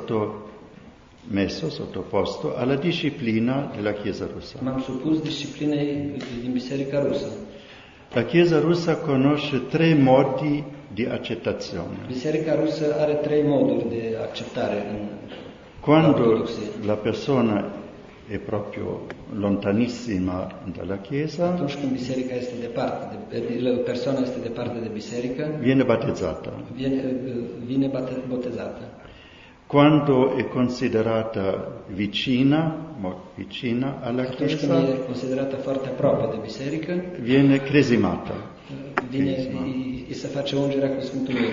sottomesso, sottoposto alla disciplina della Chiesa russa. m-am supus disciplinei din biserica rusă. La Chiesa russa conosce tre modi di accettazione. Biserica rusă are trei moduri de acceptare în Quando ortodoxie. la persona è proprio lontanissima dalla Chiesa, Atunci când biserica este departe, de, persoana este departe de biserică, viene battezzata. viene, vine bate- botezată. Quando è considerata vicina, mo- vicina alla Atunci când Chiesa, e considerată foarte aproape de biserică, viene cresimata. vine, Crisma. îi, îi se face ungerea cu Sfântul Mic.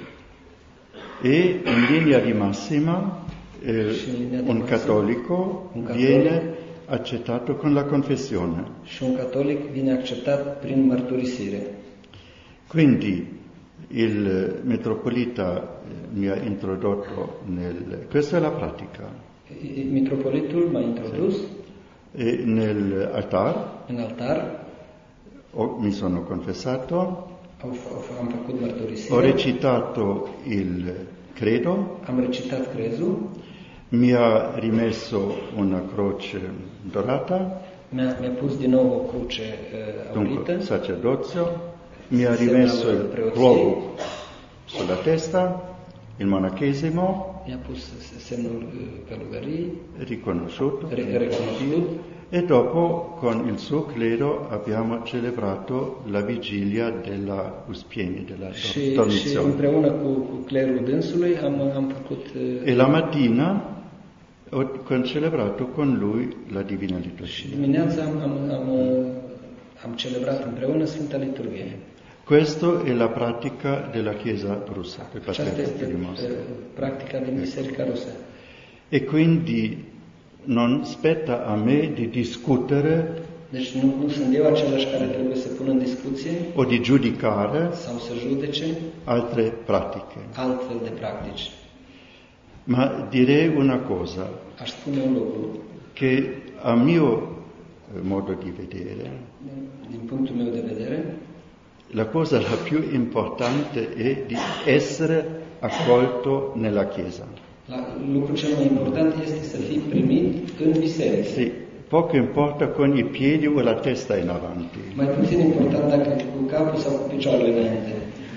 E in linea di massima eh, Sì, in linea di un massima. cattolico Un cattolico. viene accettato con la confessione. Și un catolic vine acceptat prin mărturisire. Quindi il metropolita mi ha introdotto nel... Questa è la pratica. I- Mitropolitul m-a introdus E nell'altar în altar, ho- mi sono confessato, au, au, am făcut ho mărturisire, recitato il credo, am recitat crezul, mi ha rimesso una croce dorata, mi-a, mi-a pus din nou o cruce uh, dunque aurită, sacerdozio, mi ha Semnalo rimesso il preozie. globo sulla testa il monachesimo, i-a pus semnul călugăriei, riconosciuto, recunoscut, e dopo con il suo clero abbiamo celebrato la vigilia della Uspienie, della și, și dormizione. împreună cu, cu clerul dânsului am, am făcut E la mattina ho con- celebrato con lui la Divina și Liturgia. dimineața am, am, am, am celebrat împreună Sfânta Liturghie. Questa è la pratica della Chiesa russa, del Aceasta Patriarcato este di Mosca. uh, practica din Biserica Rusă. E quindi non spetta a me di discutere Deci nu, nu sunt eu același care trebuie să pun în discuție o di giudicare sau să judece altre pratiche. altfel de practici. Ma direi una cosa, Aș spune un lucru. che a mio eh, modo di vedere, Din punctul meu de vedere, la cosa la più importante è di essere accolto nella Chiesa. la, lucrul cel mai important este să fii primit în biserică. Sì, poco importa con i piedi o la testa in avanti, Mai puțin important dacă e cu capul sau cu picioarele înainte.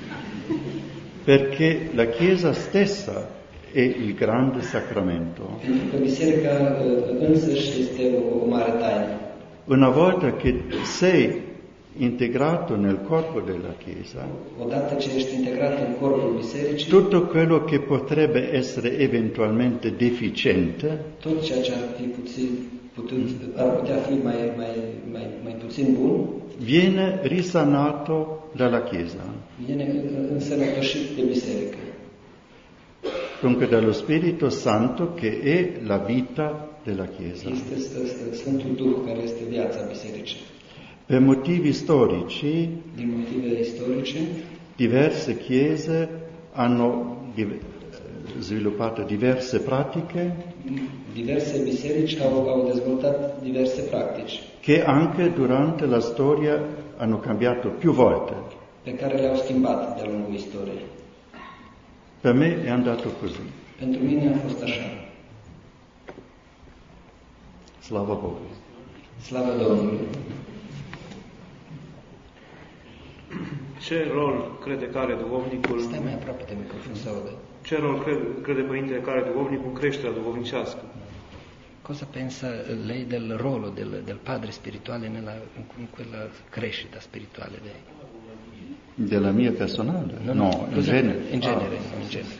perché la Chiesa stessa è il grande sacramento. Pentru că biserica uh, însăși este o, o mare taină. Una volta che sei integrato nel corpo della Chiesa, Odată ce ești integrat în corpul bisericii, tutto quello che potrebbe essere eventualmente deficiente tot ceea ce ar fi puțin, putut, ar putea fi mai, mai, mai, mai puțin bun, viene risanato dalla Chiesa, viene însănătoșit de biserică. dunque dallo Spirito Santo che è la vita della Chiesa. Este Sfântul Duh care este viața bisericii. Per motivi storici, Din motive istorice, diverse chiese hanno div- sviluppato diverse pratiche diverse biserici au, au dezvoltat diverse practici che anche durante la storia hanno cambiato più volte. pe care le-au schimbat de-a lungul istoriei. Per me è andato così. Pentru mine a fost așa. Slava Bogu. Slavă Domnului! Ce rol crede că are duhovnicul, Stai mai aproape de microfon să audă. ce rol crede, crede Părintele că are duhovnicul în creșterea duhovnicească? Cosa pensa lei del ruolo del, del padre spirituale nella, in quella crescita spirituale? Lei? Della mia personale? No, in cosa- genere. In genere, in genere.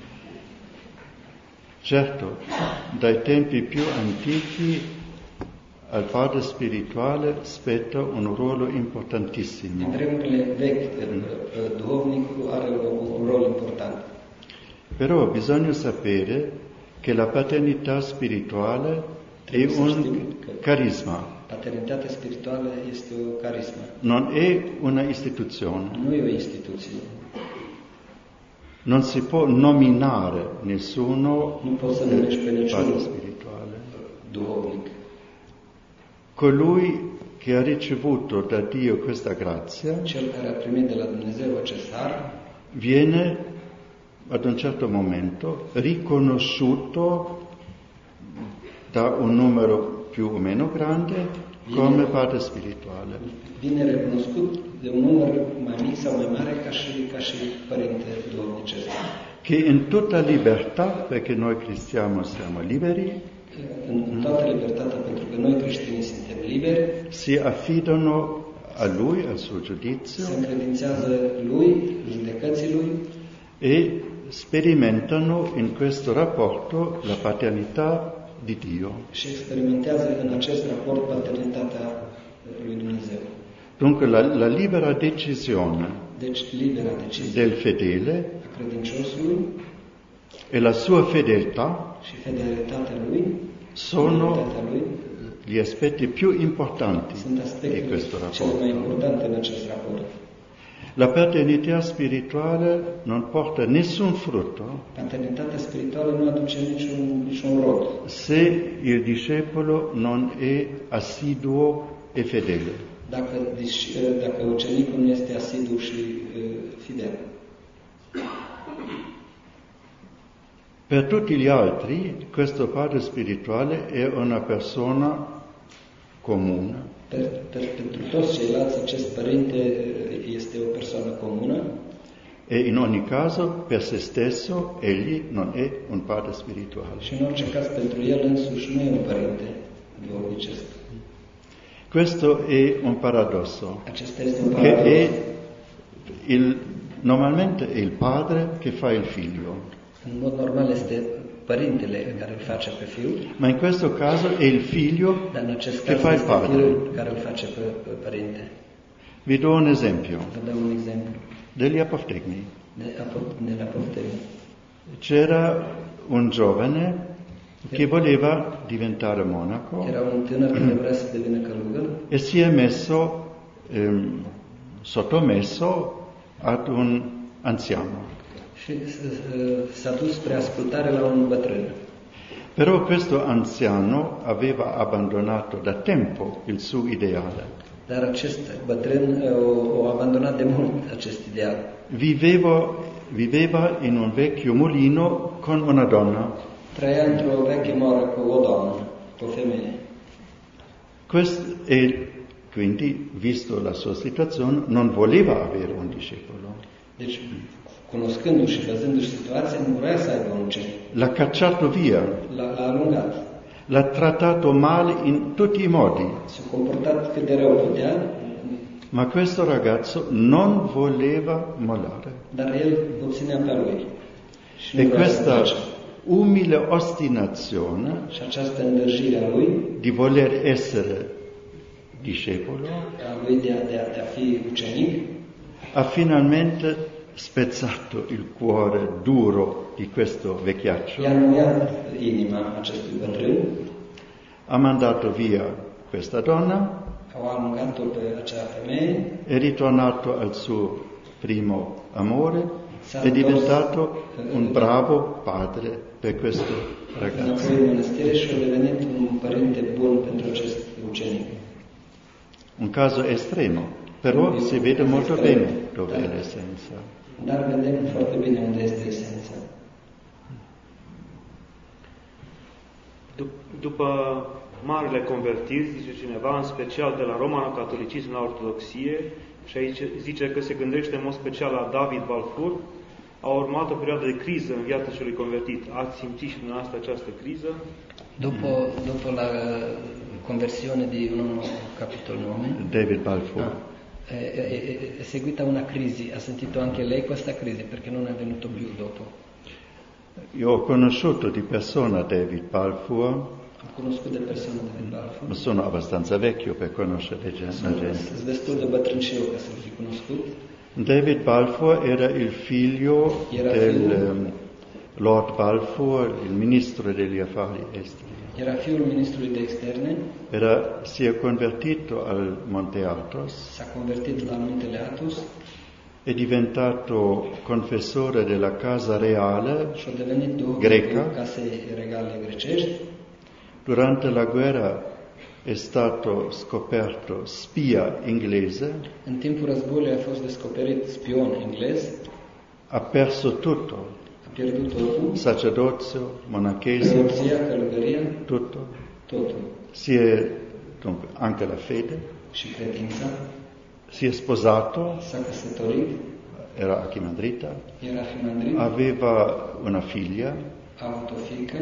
Certo, dai tempi più antichi al padre spirituale spetta un ruolo Din importantissimo. vremurile vechi, duhovnicul are un, un rol important. Però bisogna sapere che la paternità spirituale è un carisma, Paternitatea spirituală este o carismă. non è una istituzione. Nu e o instituție. Non si può nominare nessuno Nu poți să numești pe padre niciunul spirituale. duhovnic. Colui che ha ricevuto da Dio questa grazia Cel care a primit de la Dumnezeu acest har viene ad un certo momento riconosciuto da un numero più o meno grande come padre spirituale. vine recunoscut de un număr mai mic sau mai mare ca și, ca și părinte duhovnicesc. Che in tutta libertà, perché noi cristiani siamo liberi, În toată libertatea, pentru că noi creștinii suntem liberi, si affidano a lui, al suo se giudizio încredințează lui, judecății lui e sperimentano in questo rapporto la paternità di Dio. și experimentează în acest raport paternitatea lui Dumnezeu. Dunque la, la libera decisione Deci libera decizie del fedele a credinciosului e la sua fedeltà și fidelitatea lui, sono fidelitatea lui gli aspetti più importanti sunt di aspectele questo cele mai rapporto. importante în acest raport. La paternità spirituale non porta nessun frutto Paternitatea spirituală nu aduce niciun, niciun rod se il discepolo non è assiduo e fedele. dacă, dacă ucenicul nu este asidu și uh, fidel. Per tutti gli altri, questo padre spirituale è una persona comune, Per, per, pentru toți ceilalți, acest părinte uh, este o persoană comună, E in ogni caso, per se stesso, egli non è un padre spirituale. Și în orice caz, pentru el însuși nu e un părinte duhovnicesc. Questo è un paradosso, Acesta este un che paradox. è il, normalmente è il padre che fa il figlio, În mod normal este părintele care îl face pe fiul, ma in questo caso è il figlio dar în acest che caz fa il este padre. fiul care îl face pe, pe părinte. Vi do un esempio Vă dau un exemplu degli apoftegmi. de, apo- de la Pofteni. C'era un giovane che voleva diventare monaco Era un tânăr care vrea să devină călugăr e si è messo ehm, sottomesso ad un anziano. și uh, s-a dus spre ascultare la un bătrân. Però questo anziano aveva abbandonato da tempo il suo ideale. Dar acest bătrân uh, o, o abandonat de mult acest ideal. Vivevo, viveva in un vecchio mulino con una donna. Trăia într-o veche moară cu o doamnă, cu o femeie. Questo, e quindi, visto la sua situazione, non voleva avere un discepolo. Deci, cunoscându-și și văzându-și situația, nu vrea să aibă un ucenic. L'ha cacciato via, L-a, l-a alungat. l'ha trattato male in tutti i modi, S-a comportat cât de rău putea, ma questo ragazzo non voleva mollare. dar el o ținea pe lui. Și nu E vrea să questa plece. umile ostinazione Și această îndrăjire a lui, di voler essere discepolo a lui de a, de a, de a fi ucenic, ha finalmente spezzato il cuore duro di questo vecchiaccio, i-a muiat inima acestui bătrân, ha mandato via questa donna, au alungat-o pe acea femeie, è ritornato al suo primo amore, S-a è diventato un bravo padre per questo ragazzo. înapoi în mănăstire și a devenit un părinte bun pentru acest ucenic. Un caso estremo, però si vede molto bene dove è l'essenza. Dar vedem foarte bine unde este esența. Dup- după marile convertiri, zice cineva, în special de la romano-catolicism la ortodoxie, și aici zice că se gândește în mod special la David Balfour, a urmat o perioadă de criză în viața celui convertit. Ați simțit și dumneavoastră această criză? Dopo, dopo la conversione di un uomo, capitolo il nome, David Balfour. è, è, è seguita una crisi. Ha sentito anche lei questa crisi perché non è venuto più dopo. Io ho conosciuto di persona David Balfour, Ho conoscut de persoane de Balfour. ma sono abbastanza vecchio per conoscere gen- la gente. Sunt destul de bătrân și eu ca să-l fi cunoscut. David Balfour era il figlio Era del figlio. ehm, Lord Balfour, il ministro degli affari esteri. Era fiul ministrului de externe, Era, si è convertito al Monte Athos, s-a convertit la Muntele Athos è diventato confessore della Casa Reale. și a devenit duhovnicul Greca. casei regale grecești. Durante la guerra è stato scoperto spia inglese, În timpul războiului a fost descoperit spion englez, ha perso tutto, a pierdut totul, sacerdozio, monachesimo, preoția, călugăria, tutto. totul. Si è, dunque, anche la fede, Și credința, si è sposato, s-a căsătorit, era archimandrita, era filmandrit, aveva una figlia a avut o fiică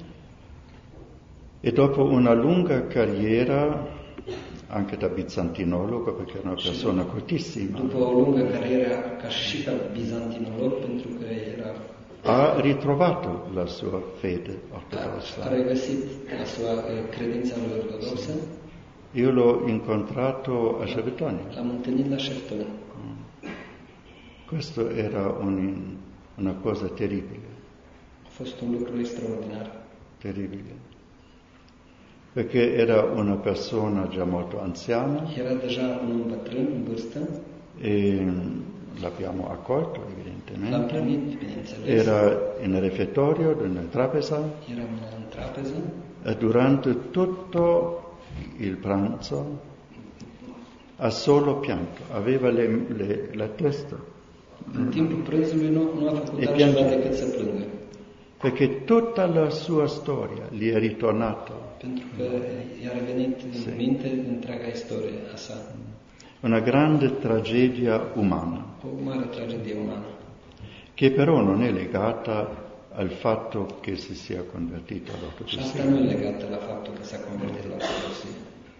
e dopo una lunga carriera anche da bizantinologo, perché era una persona coltissima, după o lungă carieră ca și ca bizantinolog, pentru că era ha ritrovato la sua fede a ortodossa. regăsit la sua eh, credința lui ortodoxă. Io l'ho incontrato a Cervetoni. L-am întâlnit la Șertoni. Questo era un, una cosa terribile, A fost un lucru extraordinar. terribile, perché era una persona già molto anziana Era deja un om bătrân, în vârstă, e l'abbiamo accolto l-am evidentemente. primit, bineînțeles. Era in refettorio, in trapeza, Eram în trapeză. e durante tutto il pranzo ha solo pianto, aveva le, le, la testa, În timpul prânzului nu, nu a făcut E altceva piange. decât să plângă. perché tutta la sua storia gli è ritornata. Pentru că i-a revenit în minte întreaga istorie a sa. Una grande tragedia umana. O mare tragedie umană. che però non è legata al fatto che si sia convertito Și all'ortodossia. asta nu e legată la faptul că s-a convertit la ortodoxie.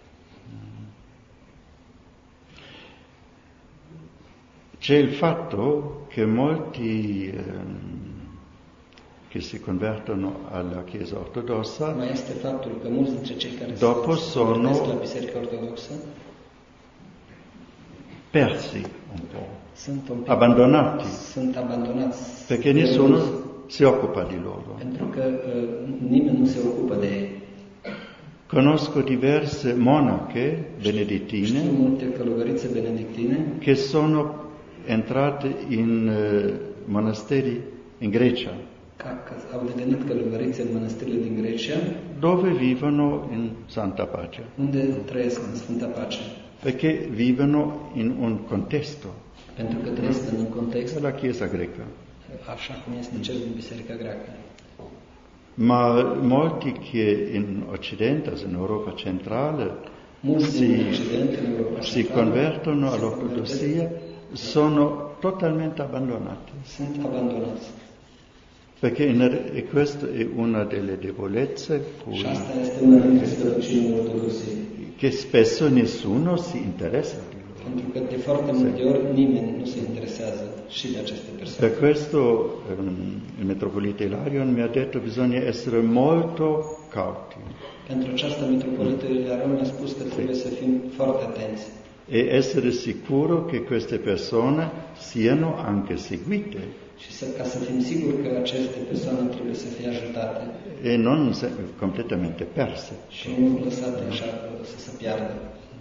C'è il fatto che molti ehm, che si convertono alla Chiesa ortodossa Mai este faptul că mulți dintre cei care Dopo se sono- convertesc la Biserica Ortodoxă persi un po', sunt un pic abbandonati, sunt abandonați perché nessuno si occupa di loro. pentru că uh, nimeni nu se ocupă de ei. Conosco diverse monache Știu benedittine multe călugărițe benedictine che sono entrate in eh, monasteri in Grecia, ca, că au devenit călugărițe în mănăstirile din Grecia, dove vivono in santa pace, unde trăiesc în Sfânta Pace. perché vivono in un contesto, Pentru că trăiesc în un context la Chiesa greca. așa cum este cel din Biserica Greacă. Ma molti che in Occidente, in Europa centrale, Mulți din si, Occident, în Europa si Centrală, convertono se all'ortodossia sono totalmente abbandonati. sunt abandonați. Perché in, e questa è una delle debolezze cui- Și asta este una dintre slăbiciunile Ortodoxiei. che spesso nessuno si interessa di loro. Pentru că de foarte multe ori nimeni nu se interesează și de aceste persoane. Per questo ehm, il metropolita Ilarion mi ha detto che bisogna essere molto cauti Pentru aceasta, Mitropolitul Ilarion mi-a spus că trebuie să fim foarte atenți e essere sicuro che queste persone siano anche seguite și să, ca să fim siguri că aceste persoane trebuie să fie ajutate e non se- completamente perse. și nu lăsate așa să se piardă.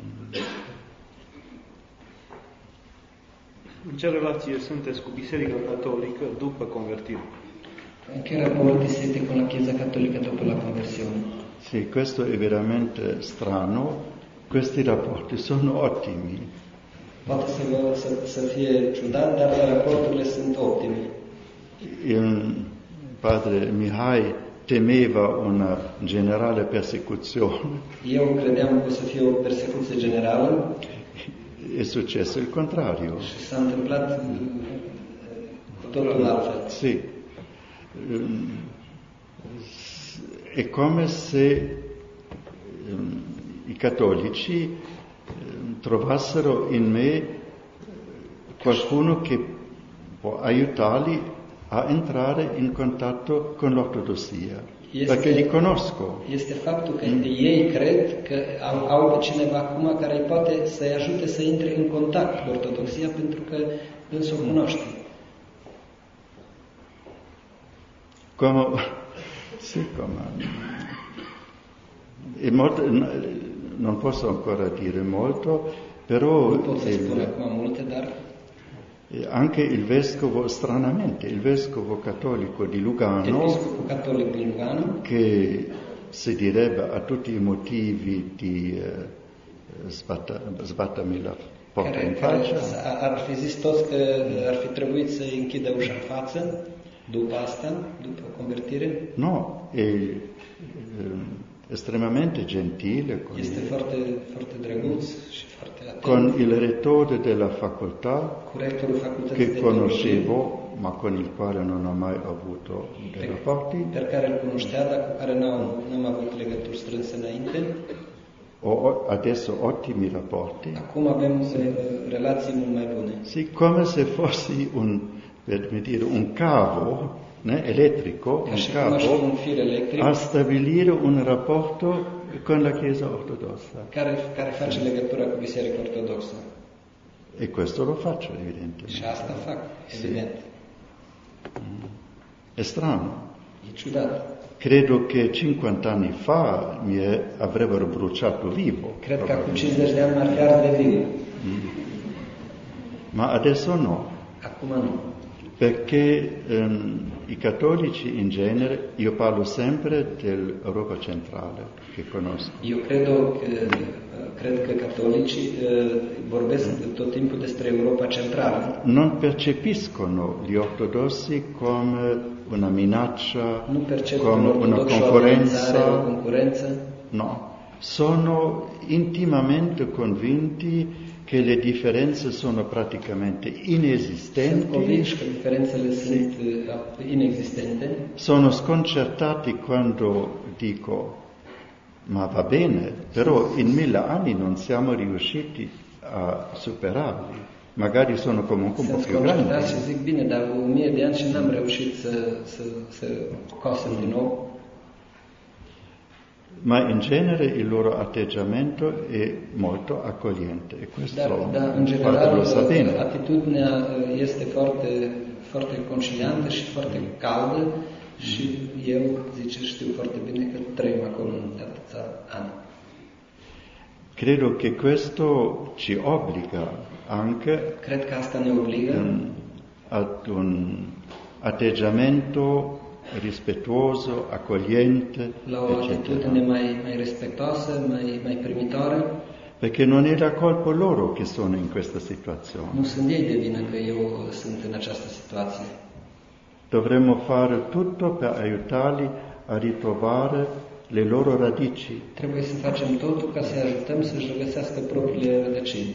În ce relație sunteți cu Biserica Catolică după convertire? In che rapporti siete con la Chiesa Cattolica dopo la conversione? Sì, questo è veramente strano. Questi rapporti sono ottimi. Poate să, vă, să, să fie ciudat, dar raporturile sunt optime. Il padre Mihai temeva una generale persecuzione. Eu credeam că o să fie o persecuție generală È successo il contrario. și s-a întâmplat uh, cu totul altfel. Sì. Ehm, È come se ehm, i cattolici ehm, trovassero in me qualcuno che può aiutarli a entrare in contatto con l'ortodossia, Este- perché li conosco. Este faptul că ei cred că au, au pe cineva acum care îi poate să-i ajute să intre în contact cu Ortodoxia pentru că însul o cunoaște. Come, sì, come, è molto, non posso ancora dire molto, però Nu pot să spun il- acum multe, dar E anche il vescovo, stranamente, il vescovo cattolico di Lugano, episcopul catolic din Lugano, che si direbbe a tutti i motivi di eh, sbatta, sbattami la porta in care, care faccia, ar fi zis toți că ar fi trebuit să închidă ușa în față după asta, după convertire. no, è eh, estremamente gentile con, Este foarte, foarte drăguț și foarte atent. con il rettore della facoltà Cu rectorul facultății che de conoscevo, ma con il quale non ho mai avuto dei rapporti. pe care îl cunoștea, dar cu care n-am, n-am avut legături strânse înainte. Ho adesso ottimi rapporti. Acum avem uh, relații mult mai bune. Sì, come se fossi un, per dire, un cavo né, elettrico, Ca și un cum aș fi cavo, un fir electric a stabilire un rapporto con la Chiesa ortodossa. care, care face legătura cu Biserica Ortodoxă. E questo lo faccio, Și evidentemente. asta fac, evident. È strano. E ciudat. Credo che cinquanta anni fa mi avrebbero bruciato vivo. Cred că acum probabilmente. cincizeci de ani m-ar fi ars de viu. Ma adesso no, Acum nu. perché ehm, i cattolici in genere, io parlo sempre dell'Europa centrale, che conosco. Eu cred, că, cred că catolicii uh, vorbesc tot timpul despre Europa Centrală. Non percepiscono gli ortodossi come una minaccia, Nu percep come una ortodoxi o amenințare, o concorrenza. concurență. No, sono intimamente convinti che le differenze sono praticamente Sunt inesistenti, convinși că diferențele sunt uh, inexistente. sono sconcertati quando dico ma va bene, però in mille anni non siamo riusciti a superarli, magari sono comunque un po' Sunt più sconcertați și grandi. zic, bine, dar o mie de ani și n-am reușit să, să, să cosem din nou. Ma in genere il loro atteggiamento è molto accogliente e questo Dar, dar în il padre general, lo sa bene. atitudinea uh, este foarte, foarte conciliantă și foarte caldă și eu, zice, știu foarte bine că trăim acolo de atâția ani. Credo che questo ci obbliga anche Cred că asta ne obligă um, ad un atteggiamento rispettuoso, accogliente, la o atitudine eccetera. mai, mai respectoasă, mai, mai primitoare. Perché non è la colpa loro che sono in questa situazione. Nu sunt ei de vină că eu sunt în această situație. Dovremmo fare tutto per aiutarli a ritrovare le loro radici. Trebuie să facem totul ca să-i ajutăm să-și regăsească propriile rădăcini.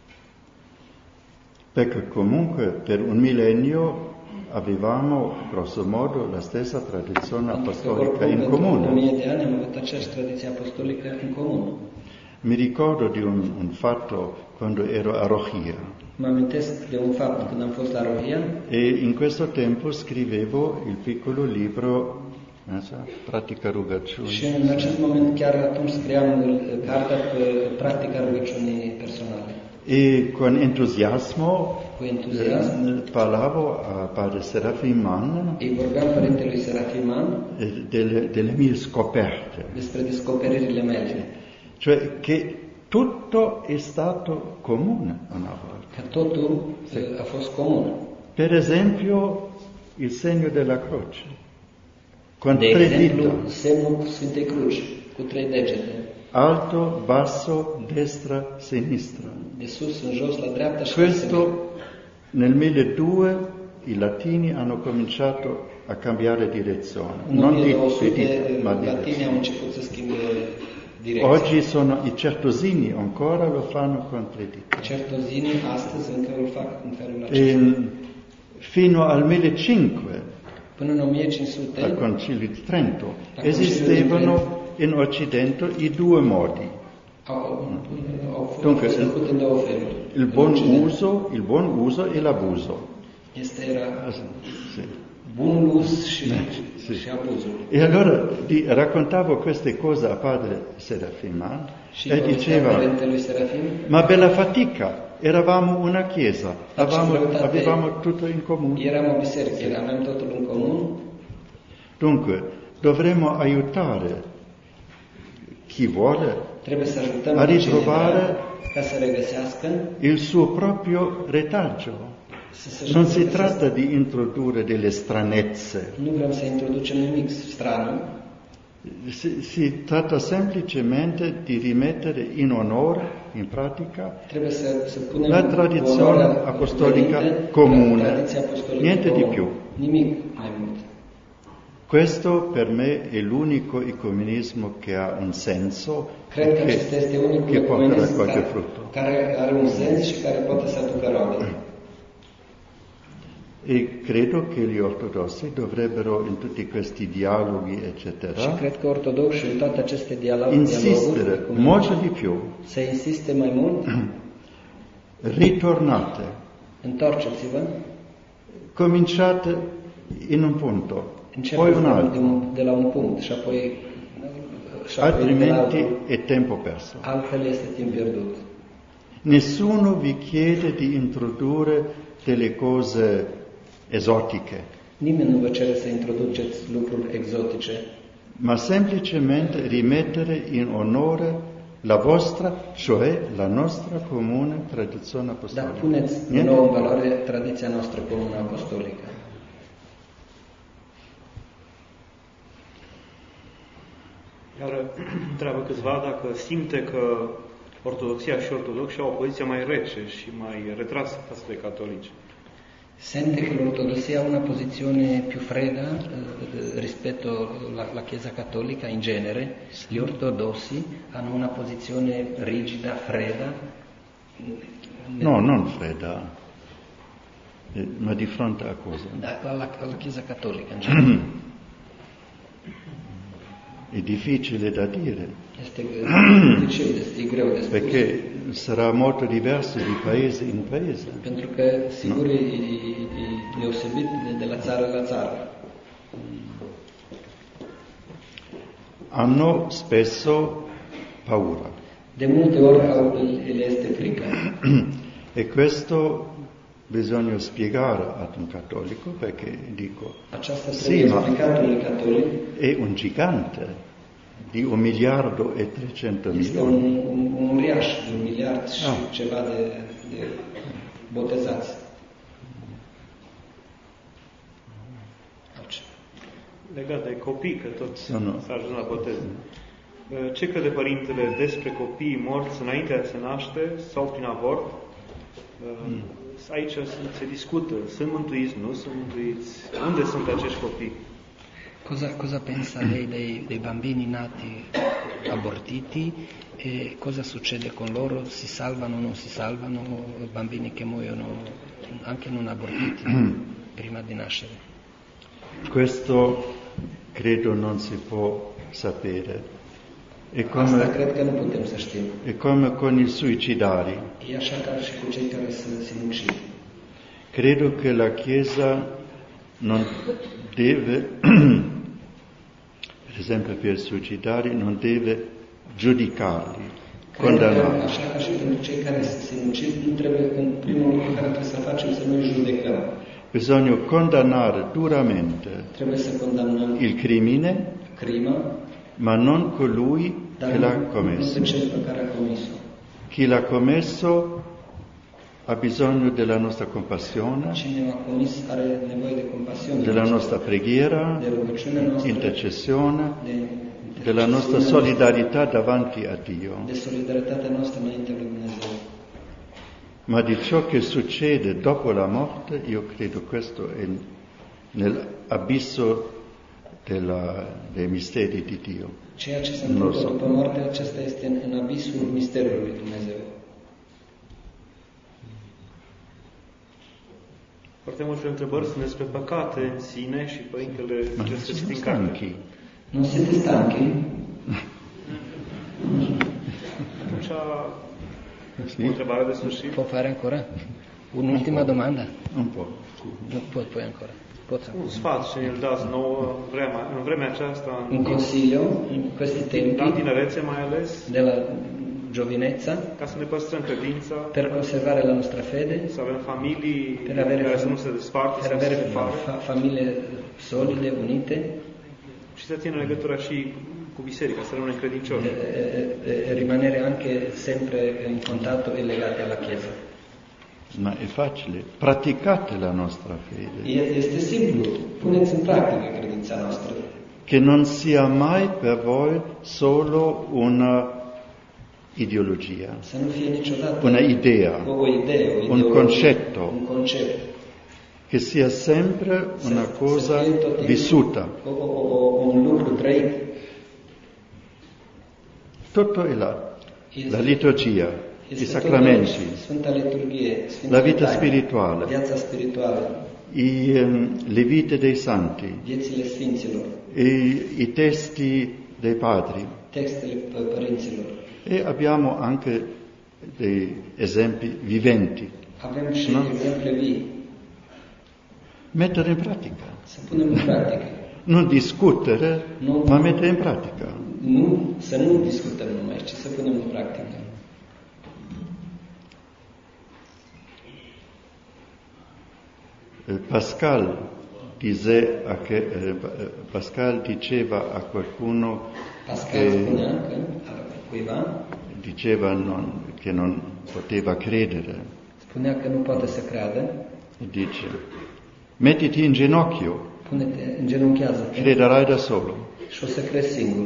Perché comunque per un millennio avevamo grosso modo la stessa tradizione apostolica in O comune. mie de ani am avut aceeași tradiție apostolică în comun. Mi ricordo di un, un fatto quando ero a Rohia Mă amintesc de un fapt când am fost la Rohia e in questo tempo scrivevo il piccolo libro non so, Pratica Rugăciuni. și în acest moment chiar atunci scriam uh, cartea pe practica rugăciunii personale. E con entusiasmo Cu entuziasm eh, parlavo a padre Serafim Mann îi vorbeam părintelui Serafiman eh, delle, delle mie scoperte, despre descoperirile mele. cioè che tutto è stato comune una volta. Că totul uh, a fost comun. Per esempio il segno della croce, con De tre exemplu, dita, semnul Sfintei Cruci, cu trei degete, alto, basso, destra, sinistra. de sus în jos, la dreapta și la stânga. Questo nel milleduecento i latini hanno cominciato a cambiare direzione, În non o mie di două sute, pedite, ma di latinii au direzione. început să schimbe direcția. Oggi sono i certosini, ancora lo fanno con tre dita. Certozinii astăzi încă îl fac în felul acesta. E fino al millecinquecento, Până în o mie cinci sute, al Concilio di Trento, Al Concilio di esistevano Trento. in Occidente i due modi, au, au fost Dunque, făcut în două feluri. il În buon Occident uso, il buon uso e l'abuso. Este era Sì. bunul uz și, Sì. și abuzul. E allora di- raccontavo queste cose a padre Serafima Și e povestea diceva, părintelui Serafim, ma bella fatica, eravamo una chiesa, avevamo, greutate. avevamo tutto in comune. eram o biserică, aveam totul în comun, Dunque, dovremmo aiutare chi vuole trebuie să ajutăm a pe cineva ritrovare ca să regăsească, il suo proprio retaggio. să se Non si regăsească. tratta di introdurre delle stranezze, Nu vrem să introducem nimic straniu, si, si tratta semplicemente di rimettere in onore, in pratica, trebuie să, să punem la tradizione onoarea apostolica înainte, comune, tradiția apostolică niente di comună. più. Nimic mai mult. Questo per me è l'unico ecumenismo che ha un senso Cred că che, acesta este unicul che porta ecumenism qualche care, frutto. care are un sens și care poate să aducă roade. E credo che gli ortodossi dovrebbero in tutti questi dialoghi, Și eccetera, cred că ortodoxi în toate aceste dialoguri, insistere dialoguri cum- molto di più, să insiste mai mult, ritornate, întorceți-vă, cominciate in un punto, poi începeți un de, de, altro, un, de la un punct și apoi, și apoi de la altrimenti altul. è tempo perso. Altfel este timp pierdut. Nessuno vi chiede di introdurre delle cose esotiche, Nimeni nu vă cere să introduceți lucruri exotice, ma semplicemente rimettere in onore la vostra, cioè la nostra comune tradizione dar apostolica. puneți din Niente nou în di più. valoare tradiția noastră comună apostolică. Iar întreabă câțiva dacă simte că ortodoxia și ortodoxi au o poziție mai rece și mai retrasă față de catolici. Sente che l'ortodossia ha una posizione più fredda eh, rispetto alla, alla Chiesa cattolica in genere. Gli ortodossi hanno una posizione rigida, fredda No, non fredda, eh, ma di fronte a cosa? Alla, alla Chiesa Cattolica in generale. È difficile da dire, Este dificil, este greu de spus. perché sarà molto diverso di paese in paese. Pentru că, sigur, e, e, e deosebit de, de la țară la țară. Hanno spesso paura. De multe ori au, le este frică. E questo bisogna spiegare ad un cattolico, perché dico, Aceasta sì, trebuie ma explicat unui catolic. è un gigante di un miliardo e trecento Este milioni. un, un, un uriaș de un miliard și Ah. ceva de, de botezați. Altceva. Legat de copii, că tot Sono- s-a ajuns la botez. Ce crede Părintele despre copiii morți înainte de a se naște sau prin avort? Aici se discută, sunt mântuiți, nu sunt mântuiți, unde sunt acești copii? Cosa, cosa pensa lei dei, dei bambini nati abortiti e cosa succede con loro? Si salvano o non si salvano? Bambini che muoiono anche non abortiti prima di nascere? Questo credo non si può sapere. È Asta come, cred că nu putem să știm. è come con i suicidari. E așa ca și cu cei care se sinucid. Credo che la Chiesa non deve, per esempio per i suicidari, non deve giudicarli, Cred că, condannarli. așa ca și pentru cei care se sinucid, nu trebuie, în primul lucru care trebuie să facem, să nu-i judecăm. Bisogna condannare duramente Trebuie să condamnăm il crimine, crima, ma non colui dar che nu, l'ha nu pe commesso. cel pe care a comis-o. Chi l'ha commesso ha bisogno della nostra compassione, Cine a comis are nevoie de compasiune, della nostra preghiera, de rugăciunea noastră, intercessione, de, della nostra solidarietà davanti a Dio. de solidaritatea noastră înaintea lui Dumnezeu. Ma di ciò che succede dopo la morte, io credo questo è nell'abisso della, dei misteri di Dio. Ceea ce se Nu întâmplă so. după moarte, acesta este în, în abisul misterului lui Dumnezeu. Foarte multe întrebări sunt despre păcate în sine și Părintele Ma ce non se siamo stincă. stanchi. Non siete stanchi? Atunci, o Sì? întrebare de sfârșit. Può fare ancora? Un'ultima domanda? Un po'. No, puoi, puoi ancora. Posso. Un sfat ce ne-l dați nouă în vremea, în vremea aceasta, Un consiglio in questi la tempi tinerețe mai ales, della giovinezza ca să ne păstrăm credința, per conservare la nostra fede, să avem familii per avere, care să nu se despartă, per să nu se avere separe fa- famiglie solide, unite, și să ținem legătura și cu biserica, să rămânem credincioși. e, e- e rimanere anche sempre in contatto e legati alla Chiesa. Ma è facile. Praticate la nostra fede. E- Este simplu, puneți în practică credința noastră. Che non sia mai per voi solo una ideologia, Să nu fie niciodată una idea, o, o idee, o un ideologie, concetto, un concept. che sia sempre una Să- cosa să fie tot timpul vissuta. O, o, o, un lucru trăit. Tutto è là. Este- La liturgia, i Este sacramenti, tot Sfânta Liturghie, Sfânta La vita Taină, spirituală. viața spirituală, i, ehm, le vite dei santi, viețile Sfinților, i, i testi dei padri. textele pă- părinților. E abbiamo anche dei esempi viventi. Avem și Nu? exemple vii. Mettere in pratica. Să punem în practică. Non discutere, Nu. ma mettere in pratica. Nu, să nu discutăm numai, ci să punem în practică. Eh, Pascal, dice a che, eh, Pascal diceva a qualcuno Pascal che spunea că a cuiva, diceva non- che non poteva credere. spunea că nu poate să creadă, Dice, mettiti in ginocchio, pune-te, îngenunchează-te crederai da solo. și o să crezi singur.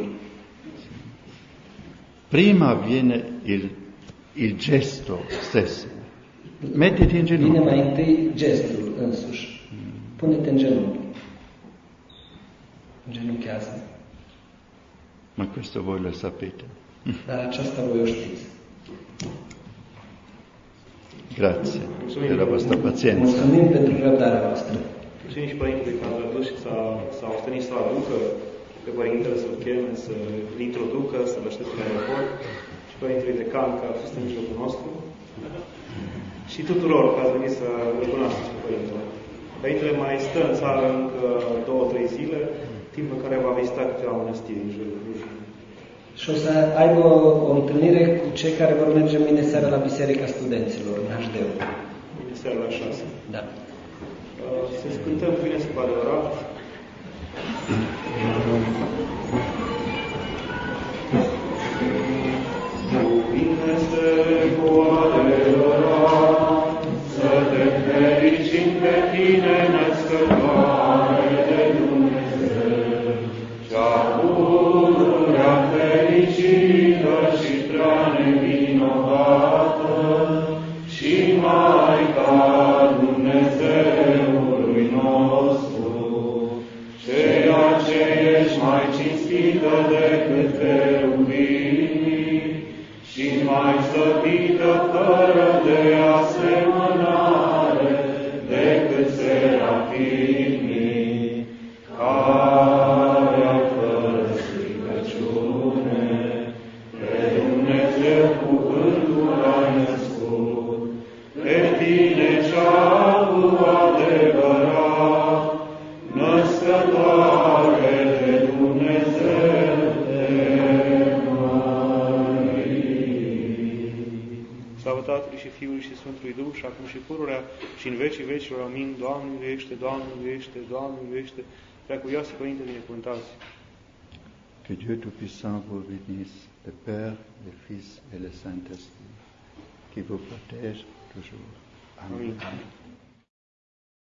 Prima viene il, il gesto stesso. Mettiti in Vine ginocchio. mai întâi gestul însuși. Pune-te în genunchi. Îngenunchează. Ma questo voi lo sapete. Dar aceasta voi o știți. Grazie Mulțumim. per la vostra pazienza. Mulțumim pentru răbdarea voastră. Mulțumim și Părintele că a adus și s-a, s-a ostenit să-l aducă, pe Părintele să-l cheme, să-l introducă, să-l aștepte la aeroport, și Părintele Decan că a fost în mijlocul nostru. Și tuturor că ați venit să îl cunoașteți pe Părintele. Părintele mai stă în țară încă două, trei zile, timp în care va vizita câteva mănăstiri în jurul Clujului. Și o să aibă o, o întâlnire cu cei care vor merge mâine seara la Biserica Studenților, în H D U. Mâine seara la șase. Da. Uh, să scântăm bine cu adevărat. Bine să cu adevărat, să te fericim pe tine, născătoare de Dumnezeu, cea pururea fericită și prea nevinovată, și Maica Dumnezeului nostru, ceea ce ești mai cinstită decât cherubinii și mai slăvită fără de asemănare decât serafimii, care au fără stricăciune, pe Dumnezeu cuvântul ai născut, pe tine cea cu adevărat, născătoare de Dumnezeu te mărim. Slavă Tatălui și Fiului și Sfântului Duh, și acum și pururea, și în vecii vecilor. Amin. Doamne iubește, Doamne iubește, Doamne iubește, Preacuvioase Părinte, binecuvântați. Que Dieu Tout-Puissant vous bénisse, le Père, le Fils et le Saint-Esprit, qui vous protège toujours. Amen. Amin.